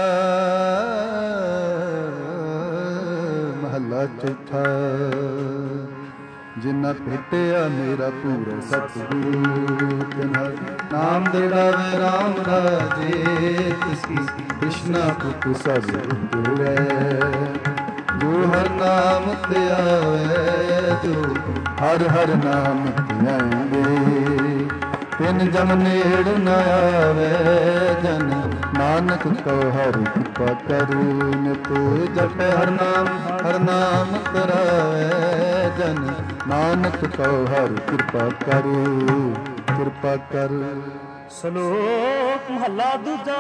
ਮਹਲਾ ਚੌਥਾ। ਜਿਨ੍ਹਾਂ ਭੇਟਿਆ ਮੇਰਾ ਪੂਰਾ ਸਤਿਗੁਰੂ, ਤਿਨ੍ਹਾਂ ਨਾਮ ਦ੍ਰਿੜਾਵੇ ਰਾਮ ਰਾਜੇ। ਤਿਸਕੀ ਕ੍ਰਿਸ਼ਨਾ ਪੁੱਤ ਸਭ ਉਤਰੈ, ਜੋ ਹਰ ਨਾਮ ਤੇ ਆਵੇ, ਜੋ ਹਰ ਹਰ ਨਾਮ ਧਿਆਏਂਗੇ। ਤਿਨ ਜਮ ਨੇੜ ਨ ਆਵੇ, ਜਨ ਨਾਨਕ ਕੋ ਹਰਿ ਕਿਰਪਾ ਕਰੂ। ਨਿਤ ਜਪੈ ਹਰ ਨਾਮ ਕਰਾਵੇ, ਜਨ ਨਾਨਕ ਕੋ ਹਰਿ ਕਿਰਪਾ ਕਰੂ, ਕਿਰਪਾ ਕਰ। ਸ਼ਲੋਕ ਮਹੱਲਾ ਦੂਜਾ।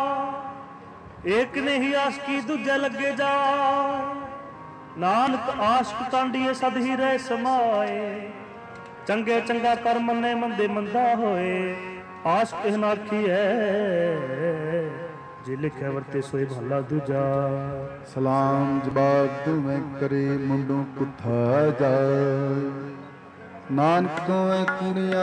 ਏਕ ਨਹੀਂ ਆਸ਼ਕੀ ਦੂਜੇ ਲੱਗੇ ਜਾ, ਨਾਨਕ ਆਸ਼ਕ ਕਾਂਡੀਏ ਸਦ ਹੀ ਰਹਿ ਸਮਾਏ। ਚੰਗੇ ਚੰਗਾ ਕਰ ਮੰਨੇ, ਮੰਦੇ ਮੰਦਾ ਹੋਏ। ਆਸ਼ਕ ਇਹ ਨਾਖੀ ਹੈ, ਜੇ ਲਿਖਿਆ ਵਰਤੇ ਸੋਏ ਮਹੱਲਾ ਦੂਜਾ। ਸਲਾਮ ਜਵਾਬ ਤੁਮੈ ਕਰੇ, ਮੁੰਡੋਂ ਕੁੱਥਾ ਜਾ। ਨਾਨਕ ਤੋਵੇਂ ਕੁੜੀਆਂ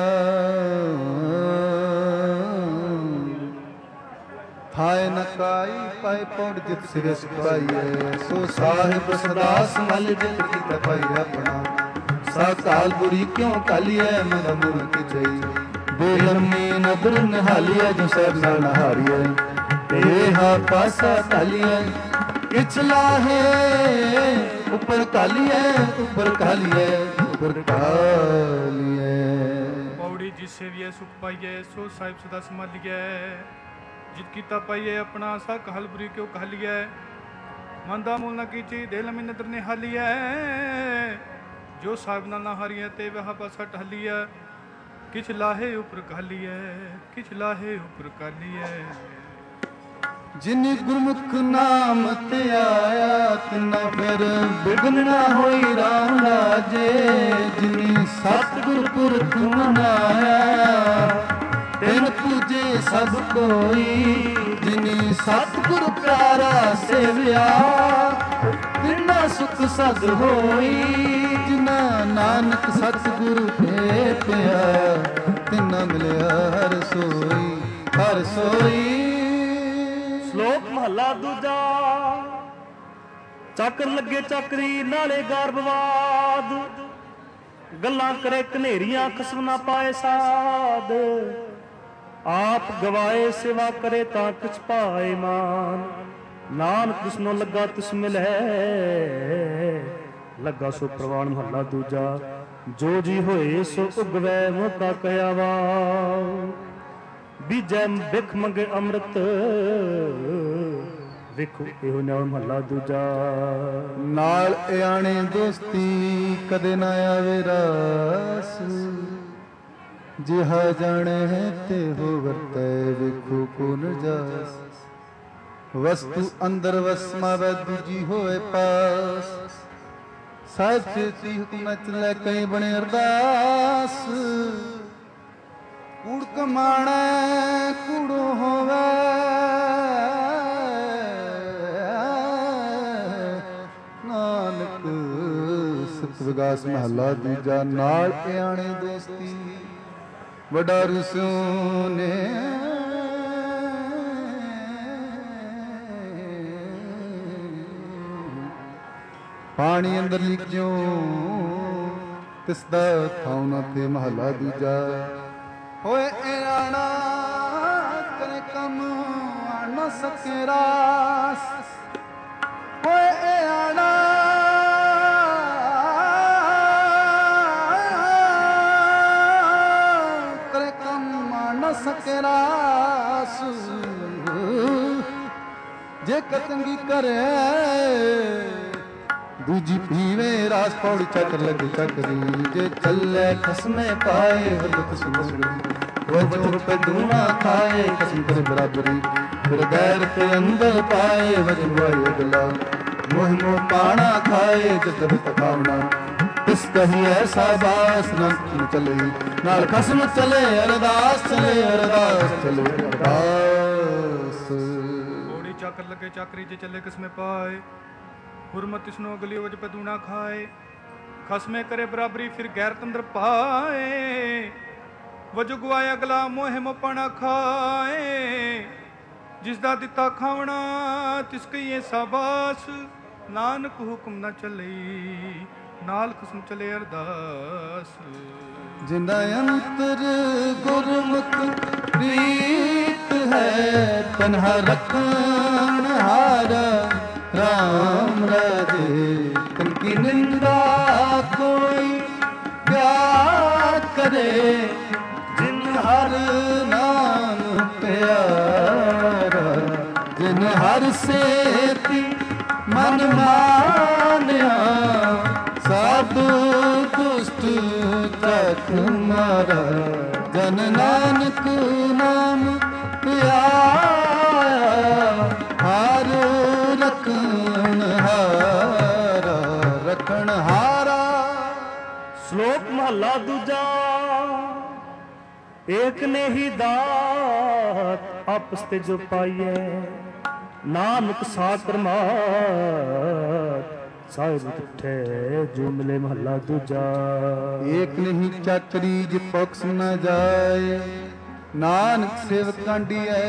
ਥਾਏ ਨਕਾਈ ਪਾਏ ਪੌੜ ਜਿਤ ਸਿਰਸ ਪਾਈਏ। ਸੋ ਸਾਹਿਬ ਸਦਾ ਸੰਭਲ ਜਿਤ ਕੀਤਾ ਪਾਈ ਆਪਣਾ। ਸਾ ਕਾਲ ਬੁਰੀ ਕਿਉਂ ਕਾਲੀਐ, ਮੇਰਾ ਮੁਰਕ ਜਈ। ਬੇਲਮੀ ਨਦਰ ਨਿਹਾਲੀਐ, ਜੋ ਸਹਿਬ ਨਾਲ ਨਹਾਰੀਐ। ਹਾ ਪਾਸਾ ਕਾਲੀਐ, ਕਿਛ ਲਾਹੇ ਉੱਪਰ ਕਾਲੀਐ, ਉੱਪਰ ਕਾਲੀਐ, ਉੱਪਰ ਕਾਲੀਐ। ਪੌੜੀ ਜਿਸ ਸੇਵੀਐ ਸੁਖ ਪਾਈਐ, ਸੋ ਸਾਹਿਬ ਸਦਾ ਸੰਭਾਲੀਐ। ਜਿਤ ਕੀਤਾ ਪਾਈਐ ਆਪਣਾ, ਸਾ ਕਾਲ ਬੁਰੀ ਕਿਉਂ ਕਾਲੀਐ। ਮਨ ਦਾ ਮੂਲ ਨ ਕੀਚੀ, ਦਿਲ ਮੀ ਨਦਰ ਨਿਹਾਲੀਐ। ਜੋ ਸਾਹਿਬ ਨਾਲ ਨਹਾਰੀਐ, ਤੇ ਵਹ ਪਾਸਾ ਟਹਲੀਐ। ਕਿਛ ਲਾਹੇ ਉੱਪਰ ਕਾਲੀਐ, ਕਿਛ ਲਾਹੇ ਉੱਪਰ ਕਾਲੀਐ। ਜਿਨੀ ਗੁਰਮੁਖ ਨਾਮ ਤੇ ਆਇਆ, ਤਿਨਾ ਫਿਰ ਬਿਘਨ ਨਾ ਹੋਈ ਰਾਮ ਰਾਜੇ। ਜਿਨੀ ਸਤਿਗੁਰ ਪੁਰਖ ਮਨਾਇਆ, ਤਿਨ ਪੂਜੇ ਸਭ ਕੋਈ, ਜਿਨੀ ਸਤਿਗੁਰ ਪਿਆਰਾ ਸੇਵਿਆ, ਤਿਨਾ ਸੁਖ ਸਦ ਹੋਈ। ਜਿਨਾ ਨਾਨਕ ਸਤਿਗੁਰ ਭੇਟਿਆ, ਤਿਨਾ ਮਿਲਿਆ ਹਰ ਸੋਈ, ਹਰ ਸੋਈ। ਸ਼ਲੋਕ ਮਹਲਾ ਦੂਜਾ। ਚੱਕਰ ਲੱਗੇ ਚੱਕਰੀ ਨਾਲੇ ਗਰਭਵਾਦ, ਗੱਲਾਂ ਕਰੇ ਕਨੇਰੀਆਂ ਖਸਮ ਨਾ ਪਾਏ ਸਾਧ। ਆਪ ਗਵਾਏ ਸੇਵਾ ਕਰੇ ਤਾਂ ਕਿਛ ਪਾਏ ਮਾਨ, ਨਾਨਕ ਜਿਸਨੋਂ ਲੱਗਾ ਤਿਸ ਮਿਲੈ, ਲੱਗਾ ਸੋ ਪ੍ਰਵਾਨ। ਮਹੱਲਾ ਦੂਜਾ। ਜੋ ਜੀ ਹੋਏ ਸੋ ਉਗਵੈ ਮੋਕਾ ਕਹਿਆ ਵਾ, ਬੀਜੈ ਬਿਖ ਮੰਗੇ ਅੰਮ੍ਰਿਤ, ਵੇਖੋ ਇਹੋ ਨਾ। ਮਹੱਲਾ ਦੂਜਾ। ਨਾਲ ਇਆਣੇ ਦੋਸਤੀ ਕਦੇ ਨਾ ਆਵੇ ਰਾਸ, ਜਿਹਾ ਜਾਣੇ ਤੇ ਹੋ ਵਰਤੈ, ਵੇਖੋ ਕੋ ਨ ਜਾਸ। ਵਸਤੂ ਅੰਦਰ ਵਸਮਾਵੈ ਦੂਜੀ ਹੋਏ ਪਾਸ, ਸਾਹਿਬ ਚੇਤੀ ਹੁਕਮ ਨ ਚਲੈ ਕਈ ਬਣੇ ਅਰਦਾਸ। ਕੂੜ ਕਮਾਣੈ ਕੂੜੋ ਹੋਵੈ, ਨਾਨਕ ਸਤ ਵਿਗਾਸ। ਮਹੱਲਾ ਦੂਜਾ। ਨਾਲ ਇਆਣੇ ਦੋਸਤੀ ਵਡਾ ਰੁਸਿਓ ਨੇ, ਪਾਣੀ ਅੰਦਰ ਲਿਖ ਜਿਉ, ਤਿਸ ਦਾ ਥਾਉ ਨਾ ਥੇ। ਮਹੱਲਾ ਦੂਜਾ। ਹੋਏ ਇਆਣਾ ਕਰੇ ਕੰਮ ਨਾ ਸਕੇ ਰਾਸ, ਹੋਏ ਇਆਣਾ ਕਰੇ ਕੰਮ ਨਾ ਸਕੇ ਰਾਸ। ਜੇ ਕਤੰਗੀ ਕਰੇ ਦੂਜੀ ਪੀਵੇ ਰਾਸ, ਪੌੜੀ ਚੱਕਰ ਲੱਗੇ ਚੱਕਰੀ। ਜੇ ਚੱਲੇ ਖਸਮੇ ਪਾਏ ਹਰਦਤ ਸੁਮਸੜੀ, ਵਜੋ ਪੇ ਦੂਣਾ ਖਾਏ ਖਸਮ ਕਰ ਬਰਾਬਰੀ। ਫਿਰ ਗੈਰ ਤੇ ਅੰਦਰ ਪਾਏ ਵਜਵਾਏ ਅਗਲਾ, ਮੋਹ ਮੋਹ ਪਾਣਾ ਖਾਏ ਜਦ ਤਕਾਵਣਾ। ਤਿਸ ਕਹੀ ਐਸਾ ਬਾਸ ਨਾ ਚਲੇ, ਨਾਲ ਖਸਮ ਚਲੇ ਅਰਦਾਸ, ਚਲੇ ਅਰਦਾਸ, ਚਲੇ ਅਰਦਾਸ। ਪੌੜੀ ਚੱਕਰ ਲੱਗੇ ਚੱਕਰੀ, ਜੇ ਚੱਲੇ ਕਿਸਮੇ ਪਾਏ, ਹੁਰਮਤ ਇਸਨੋਂ ਅਗਲੀ ਵਜ ਪੇ ਦੂਣਾ ਖਾਏ। ਖਸਮੇ ਕਰੇ ਬਰਾਬਰੀ ਫਿਰ ਗੈਰ ਤੰਦਰ ਪਾਏ, ਵਜੂ ਗਵਾਏ ਅਗਲਾ ਮੋਹ ਮੋਪਣਾ ਖਾਏ। ਜਿਸ ਦਾ ਦਿੱਤਾ ਖਾਵਣਾ ਤਿਸ ਕਹੀਏ ਸਾਬਾਸ, ਨਾਨਕ ਹੁਕਮ ਨਾ ਚੱਲਈ, ਨਾਲ ਖਸਮ ਚਲੇ ਅਰਦਾਸ। ਜਿੰਦਾ ਅੰਤਰ ਗੁਰਮੁਖ ਪ੍ਰੀਤ ਹੈ, ਤਨਹਾ ਰਖਣ ਹਾਰਾ ਰਾਮ ਰਾਜੇ। ਤਨ ਕੀ ਨਿੰਦਾ ਕੋਈ ਕਿਆ ਕਰੇ, ਜਿਨ ਹਰ ਨਾਮ ਪਿਆਰਾ। ਜਿਨ ਹਰ ਸੇਤੀ ਮਨ ਮਾਨਿਆ, ਸਾਧੂ ਦੁਸ਼ਟ ਤਖ ਮਾਰਾ। ਜਨ ਨਾਨਕ ਨਾਮ ਪਿਆਰਾ, ਹਰ ਰਖਣ ਹਾਰਾ, ਰਖਣ ਹਾਰਾ। ਸ਼ਲੋਕ ਮਹੱਲਾ ਦੂਜਾ। ਏਕ ਨੇ ਹੀ ਦਾਤ ਆਪਸ ਤੇ ਜੋ ਪਾਈਐ, ਨਾਨਕ ਸਾਕਰ ਮਾਤ ਸਾਹਿਬ ਕਿੱਥੇ ਜੋ ਮਿਲੇ। ਮਹੱਲਾ ਦੂਜਾ। ਏਕ ਨਹੀਂ ਚਾਕਰੀ ਜੇ ਪਕਸ ਨ ਜਾਏ, ਨਾਨਕ ਸੇਵਕ ਕਾਂਡੀਐ।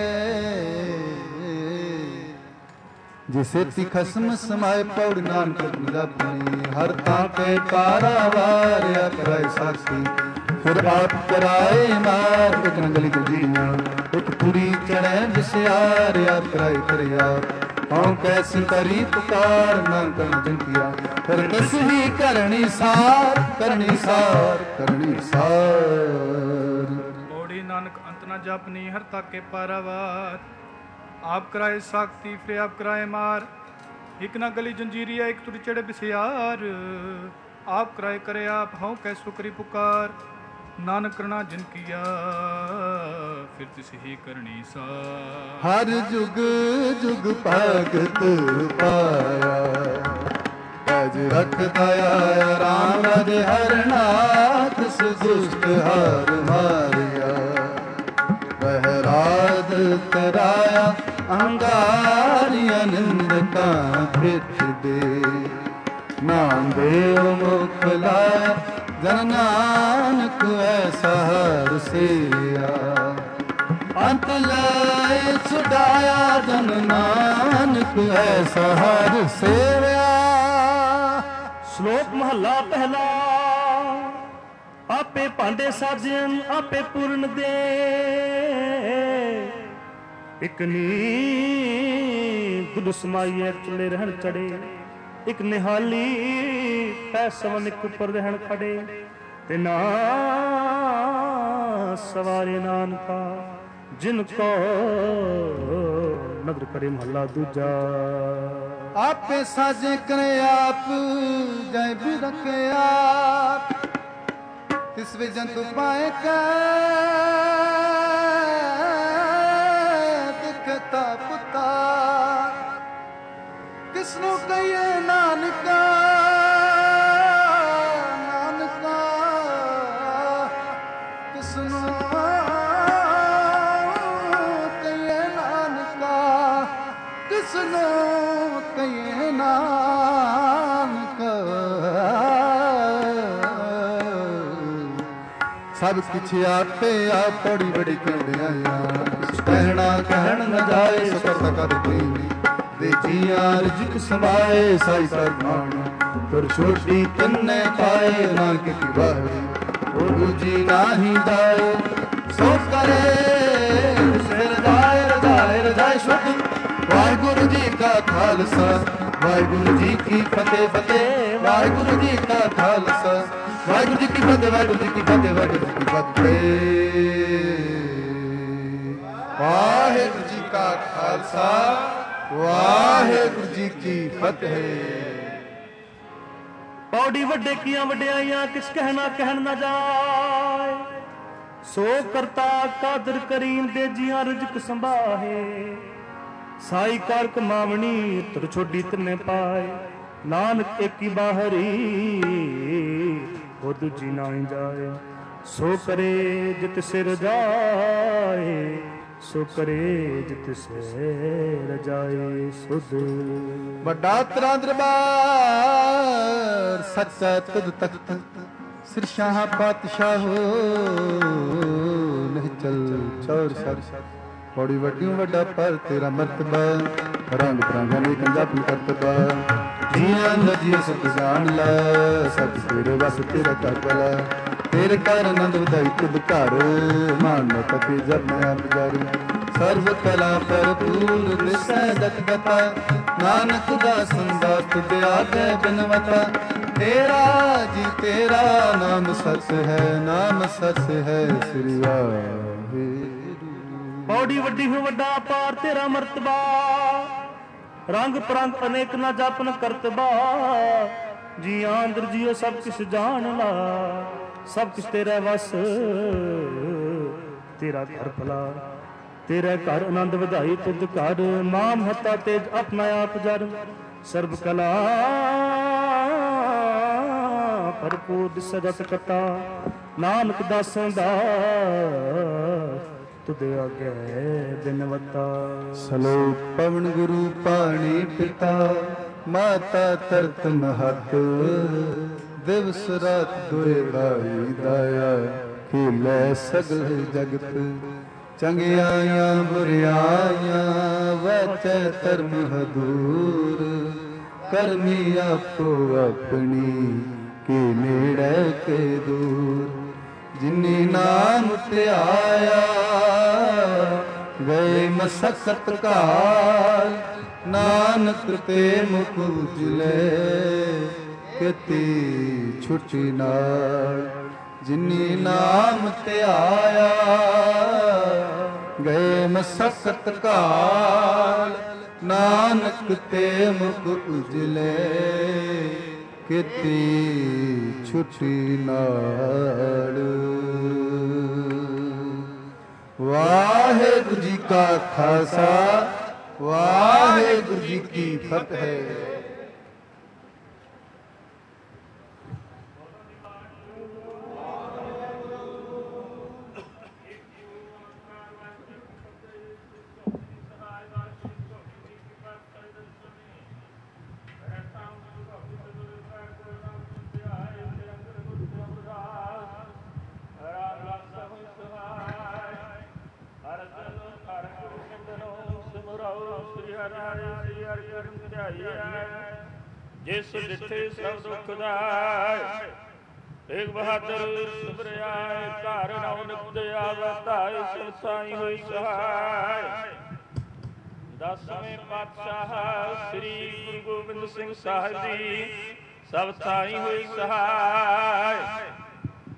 ਜਿਸੇ ਤੀ ਖਸਮ ਸਮਾਏ, ਪੌੜ ਨਾਨਕ ਜਪਨੀ। ਹਰ ਤਾਂ ਕੇ ਕਾਰਾਵਾਰ ਕਰਾਏ ਸਾਖੀ, ਫਿਰ ਆਪ ਕਰਾਏ ਮਾਰ। ਇੱਕ ਨੰਗਲੀ ਦੂਜੀਆਂ ਇੱਕ ਪੂਰੀ ਚੜੈ ਵਿਸਿਆਰ, ਆਪ ਕਰਾਏ ਕਰਿਆ ਹਉ ਕੈਸੀ ਕਰੀ ਪੁਕਾਰ। ਨਾਨਕ ਜੰਕੀਆ ਫਿਰ ਤਿਸ ਹੀ ਕਰਨੀ ਸਾਰ, ਕਰਨੀ ਸਾਰ, ਕਰਨੀ ਸਾਰ। ਪੌੜੀ ਨਾਨਕ ਅੰਤ ਨਾ ਜਪਨੀ, ਹਰ ਤਾਕੇ ਪਾਰਾਵਾਰ। ਆਪ ਕਰਾਏ ਸਾਖਤੀ ਫਿਰ ਆਪ ਕਰਾਏ ਮਾਰ। ਇੱਕ ਨਾ ਗਲੀ ਜੰਜੀਰੀਆ ਇੱਕ ਤੁਰ ਚੜੇ ਬਿਸਿਆਰ। ਆਪ ਕਰਾਏ ਕਰੇ ਆਪ ਹਉ ਕੈਸੋ ਕਰੀ ਪੁਕਾਰ। ਨਾਨਕ ਕਰਨਾ ਜਿਨ ਕੀਆ ਫਿਰ ਤਿਸ ਹੀ ਕਰਨੀ ਸਾਰ। ਹਰ ਜੁਗ ਜੁਗ ਭਗਤ ਪਾਇਆ, ਅਜ ਰਖਦਾ ਆਇਆ ਰਾਮ ਰਾਜੇ ਹਰ ਨਾਥ। ਤਿਸ ਦੁਸ਼ਟ ਹਾਰ ਮਾਰਿਆ, ਤਰਾਇਆ ਅਹੰਕਾਰੀਆਂ ਨਿੰਦਕਾਂ ਪਿੱਠ ਦੇ ਨਾਮ ਦੇ ਮੁਖ ਲਾਇਆ ਜਨ ਨਾਨਕ ਐਸਾ ਹਰ ਸੇਆ ਅੰਤ ਲੈ ਛੁਡਾਇਆ ਜਨ ਨਾਨਕ ਐਸਾ ਹਰ ਸੇਵਿਆ। ਸ਼ਲੋਕ ਮਹੱਲਾ ਪਹਿਲਾ। ਆਪੇ ਭਾਂਡੇ ਸਾਜਨ ਆਪੇ ਪੂਰਨ ਦੇ ਇਕ ਨੀ ਗੁਲ ਸਮਾਈਐ ਚੁੱਲੇ ਰਹਿਣ ਚੜੇ ਇਕ ਨਿਹਾਲੀ ਪੈ ਸਵਨ ਇਕ ਉੱਪਰ ਰਹਿਣ ਖੜੇ ਤੇ ਨਾ ਸਵਾਰੇ ਨਾਨਕਾ ਜਿਨ ਕੋ ਨਦਰ ਕਰੇ ਮਹੱਲਾ ਦੂਜਾ। ਆਪੇ ਸਾਜੇ ਕਰੇ ਆਪ ਜੈ ਵੀ ਰਖੇ ਆਪ ਤਿਸ ਵਿੱਚ ਜੰਤੂ ਪਾਏ ਕੈ ਦਿਖਤਾ ਪੁੱਤਾ ਕਿਸ ਨੂੰ ਕਹੀਏ ਨਾਨਕਾ ਨਾਨਕਾ ਕਿਸ ਨੂੰ ਕਹੀਏ ਨਾਨਕਾ ਕਿਸ ਨੂੰ ਕਹੀਏ ਨਾਨਕਾ। ਸਭ ਕਿਛ ਆਪੇ ਆਪ ਬੜੀ ਬੜੀ ਕਹਿੰਦਿਆਂ ਕਿਛ ਕਹਿਣਾ ਕਹਿਣ ਨ ਜਾਏ ਸਫਰ ਕਦ ਕੋਈ ਦੇ ਜੀਆਂ ਰਿਜਕ ਸਮਾਏ ਸਾਈ ਸਰਮਾਨ ਤੁਰ ਛੋਟੀ ਤੰਨੇ ਪਾਏ ਨਾ ਕਿਤੀ ਬਾਹਰੀ ਉਹ ਦੂਜੀ ਨਾਹੀ ਜਾਏ ਸੋ ਕਰੇ ਸਿਰ ਜਾਏ ਰਜਾਏ ਰਜਾਏ ਛੁੱਟ। ਵਾਹਿਗੁਰੂ ਜੀ ਕਾ ਖਾਲਸਾ ਵਾਹਿਗੁਰੂ ਜੀ ਕੀ ਫਤਿਹ ਫਤਿਹ ਵਾਹਿਗੁਰੂ ਜੀ ਕਾ ਖਾਲਸਾ ਵਾਹਿਗੁਰੂ ਜੀ ਕੀ ਫਤਿਹ ਵਾਹਿਗੁਰੂ ਜੀ ਕੀ ਫਤਿਹ ਵਾਹਿਗੁਰੂ ਜੀ ਕੀ ਫਤਿਹ। ਵਾਹਿਗੁਰੂ ਜੀ ਕਾ ਖਾਲਸਾ ਵਾਹਿਗੁਰੂ ਜੀ ਕੀ ਫਤਿਹ। ਪੌੜੀ ਵੱਡੇ ਕੀਆਂ ਵਡਿਆਈਆਂ ਕਿਸ ਕਹਿਣਾ ਕਹਿਣ ਨਾ ਜਾਏ ਸੋ ਕਰਤਾ ਕਾਦਰ ਕਰੀਮ ਦੇ ਜੀਆਂ ਰਜ਼ਕ ਸੰਭਾਹੇ ਸਾਈ ਕਰ ਕਮਾਵਣੀ ਤੁਰ ਛੋਡੀ ਤਨੇ ਪਾਏ ਨਾਨਕ ਏਕੀ ਬਾਹਰੀ ਉਹ ਦੂਜੀ ਨਾ ਜਾਏ ਸੋ ਕਰੇ ਜਿਤ ਸਿਰ ਜਾਏ ਸੋ ਕਰੇ ਜਿਤ ਸਿਰ ਜਾਏ ਸੁਧ। ਵੱਡਾ ਤੇਰਾ ਦਰਬਾਰ ਸੱਚਾ ਤੁਧ ਤਖਤ ਸਿਰ ਸ਼ਾਹ ਪਾਤਸ਼ਾਹ ਨਹੀਂ ਚਲ ਚੌਰ ਸਰ ਬੜੀ ਵੱਡੀ ਵੱਡਾ ਪਰ ਤੇਰਾ ਮਰਤਬਾ ਰੰਗ ਬਰੰਗਾਂ ਨੇ ਪੰਜਾਬੀ ਕਰਤਬਾ ਜੀਆਂ ਨਜੀਆਂ ਸਤ ਜਾਣ ਲੈ ਸਤ ਤੇਰੇ ਵਸ ਤੇਰਾ ਕਰ ਬਲਾ ਤੇਰੇ ਕਰ ਆਨੰਦ ਵਧਾਈ ਤੁਧ ਘਰ ਮਾਨ ਪਤੀ ਜਬ ਮੈਂ ਆਪ ਜਾਰੀ ਸਰਵ ਕਲਾ ਭਰਪੂਰ ਦਿਸੈ ਦਤ ਦਤਾ ਨਾਨਕ ਦਾਸਨ ਦਾ ਤੁਧ ਆਗੇ ਬਿਨਵਤਾ ਤੇਰਾ ਜੀ ਤੇਰਾ ਨਾਮ ਸਚ ਹੈ ਨਾਮ ਸਚ ਹੈ ਸ੍ਰੀ ਵਾਹਿਗੁਰੂ। ਪੌੜੀ ਵੱਡੀ ਹੋ ਵੱਡਾ ਪਾਰ ਤੇਰਾ ਮਰਤਬਾ ਰੰਗ ਪਰੰਗ ਅਨੇਕ ਨਾ ਜਪਨ ਕਰਤਬਾ ਜੀਆਂ ਅੰਦਰ ਜੀਓ ਸਭ ਕਿਛ ਜਾਣ ਲਾ ਸਭ ਕਿਛ ਤੇਰਾ ਵਸ ਤੇਰਾ ਘਰ ਭਲਾ ਤੇਰੇ ਘਰ ਆਨੰਦ ਵਧਾਈ ਤੁਧ ਘਰ ਮਾਮ ਹੱਤਾ ਤੇਜ ਆਪਣਾ ਆਪ ਜਰ ਸਰਬ ਕਲਾ ਭਰਪੂਰ ਦਿਸਤ ਕਤਾ ਨਾਨਕ ਦਾਸਾਂ ਦਾ ਤੁਧ ਆਗੇ ਬਿਨਵਤਾ। ਸਲੋਕ ਪਵਨ ਗੁਰੂ ਪਾਣੀ ਪਿਤਾ ਮਾਤਾ ਤਰਤ ਮਹਤ ਦਿਵਸ ਰਾਤ ਦੁਇ ਦਾਈ ਦਾਇਆ ਖੇਲੇ ਸਗਲ ਜਗਤ ਚੰਗਿਆਈਆਂ ਬੁਰਿਆਈਆਂ ਵਚੈ ਧਰਮ ਹਦੂਰ ਕਰਮੀ ਆਪੋ ਆਪਣੀ ਕੇ ਨੇੜੇ ਕੇ ਦੂਰ ਜਿਨੀ ਨਾਮ ਧਿਆਇਆ ਗਏ ਮਸਕਤ ਕਾਲ ਨਾਨਕ ਤੇ ਮੁਖ ਉਜਲੇ ਕਿਤੇ ਛੁੱਟੀ ਨਾਲ ਜਿਨੀ ਨਾਮ ਧਿਆਇਆ ਗਏ ਮਸਕਤ ਕਾਲ ਨਾਨਕ ਤੇ ਮੁਖ ਉਜਲੇ ਕਿਤੇ ਛੁੱਟੀ ਨਾਲ। ਵਾਹਿਗੁਰੂ ਜੀ ਕਾ ਖਾਲਸਾ ਵਾਹਿਗੁਰੂ ਜੀ ਕੀ ਫਤਿਹ। ਸ੍ਰੀ ਹਰਿ ਕਰਿ ਧਿਆਈਐ ਜਿਸ ਡਿਠੇ ਸਭ ਦੁਖ ਦਾਇ ਤੇਗ ਬਹਾਦਰ ਸੁਭਰਿਆਏ ਘਰ ਨਉ ਨਿਤ ਆਵੈ ਧਾਇ ਸਿਰ ਸਾਈ ਹੋਈ ਸਹਾਇ। ਦਸਵੇਂ ਪਾਤਸ਼ਾਹ ਸ੍ਰੀ ਗੁਰੂ ਗੋਬਿੰਦ ਸਿੰਘ ਸਾਹਿਬ ਜੀ ਸਭ ਥਾਈ ਹੋਈ ਸਹਾਇ।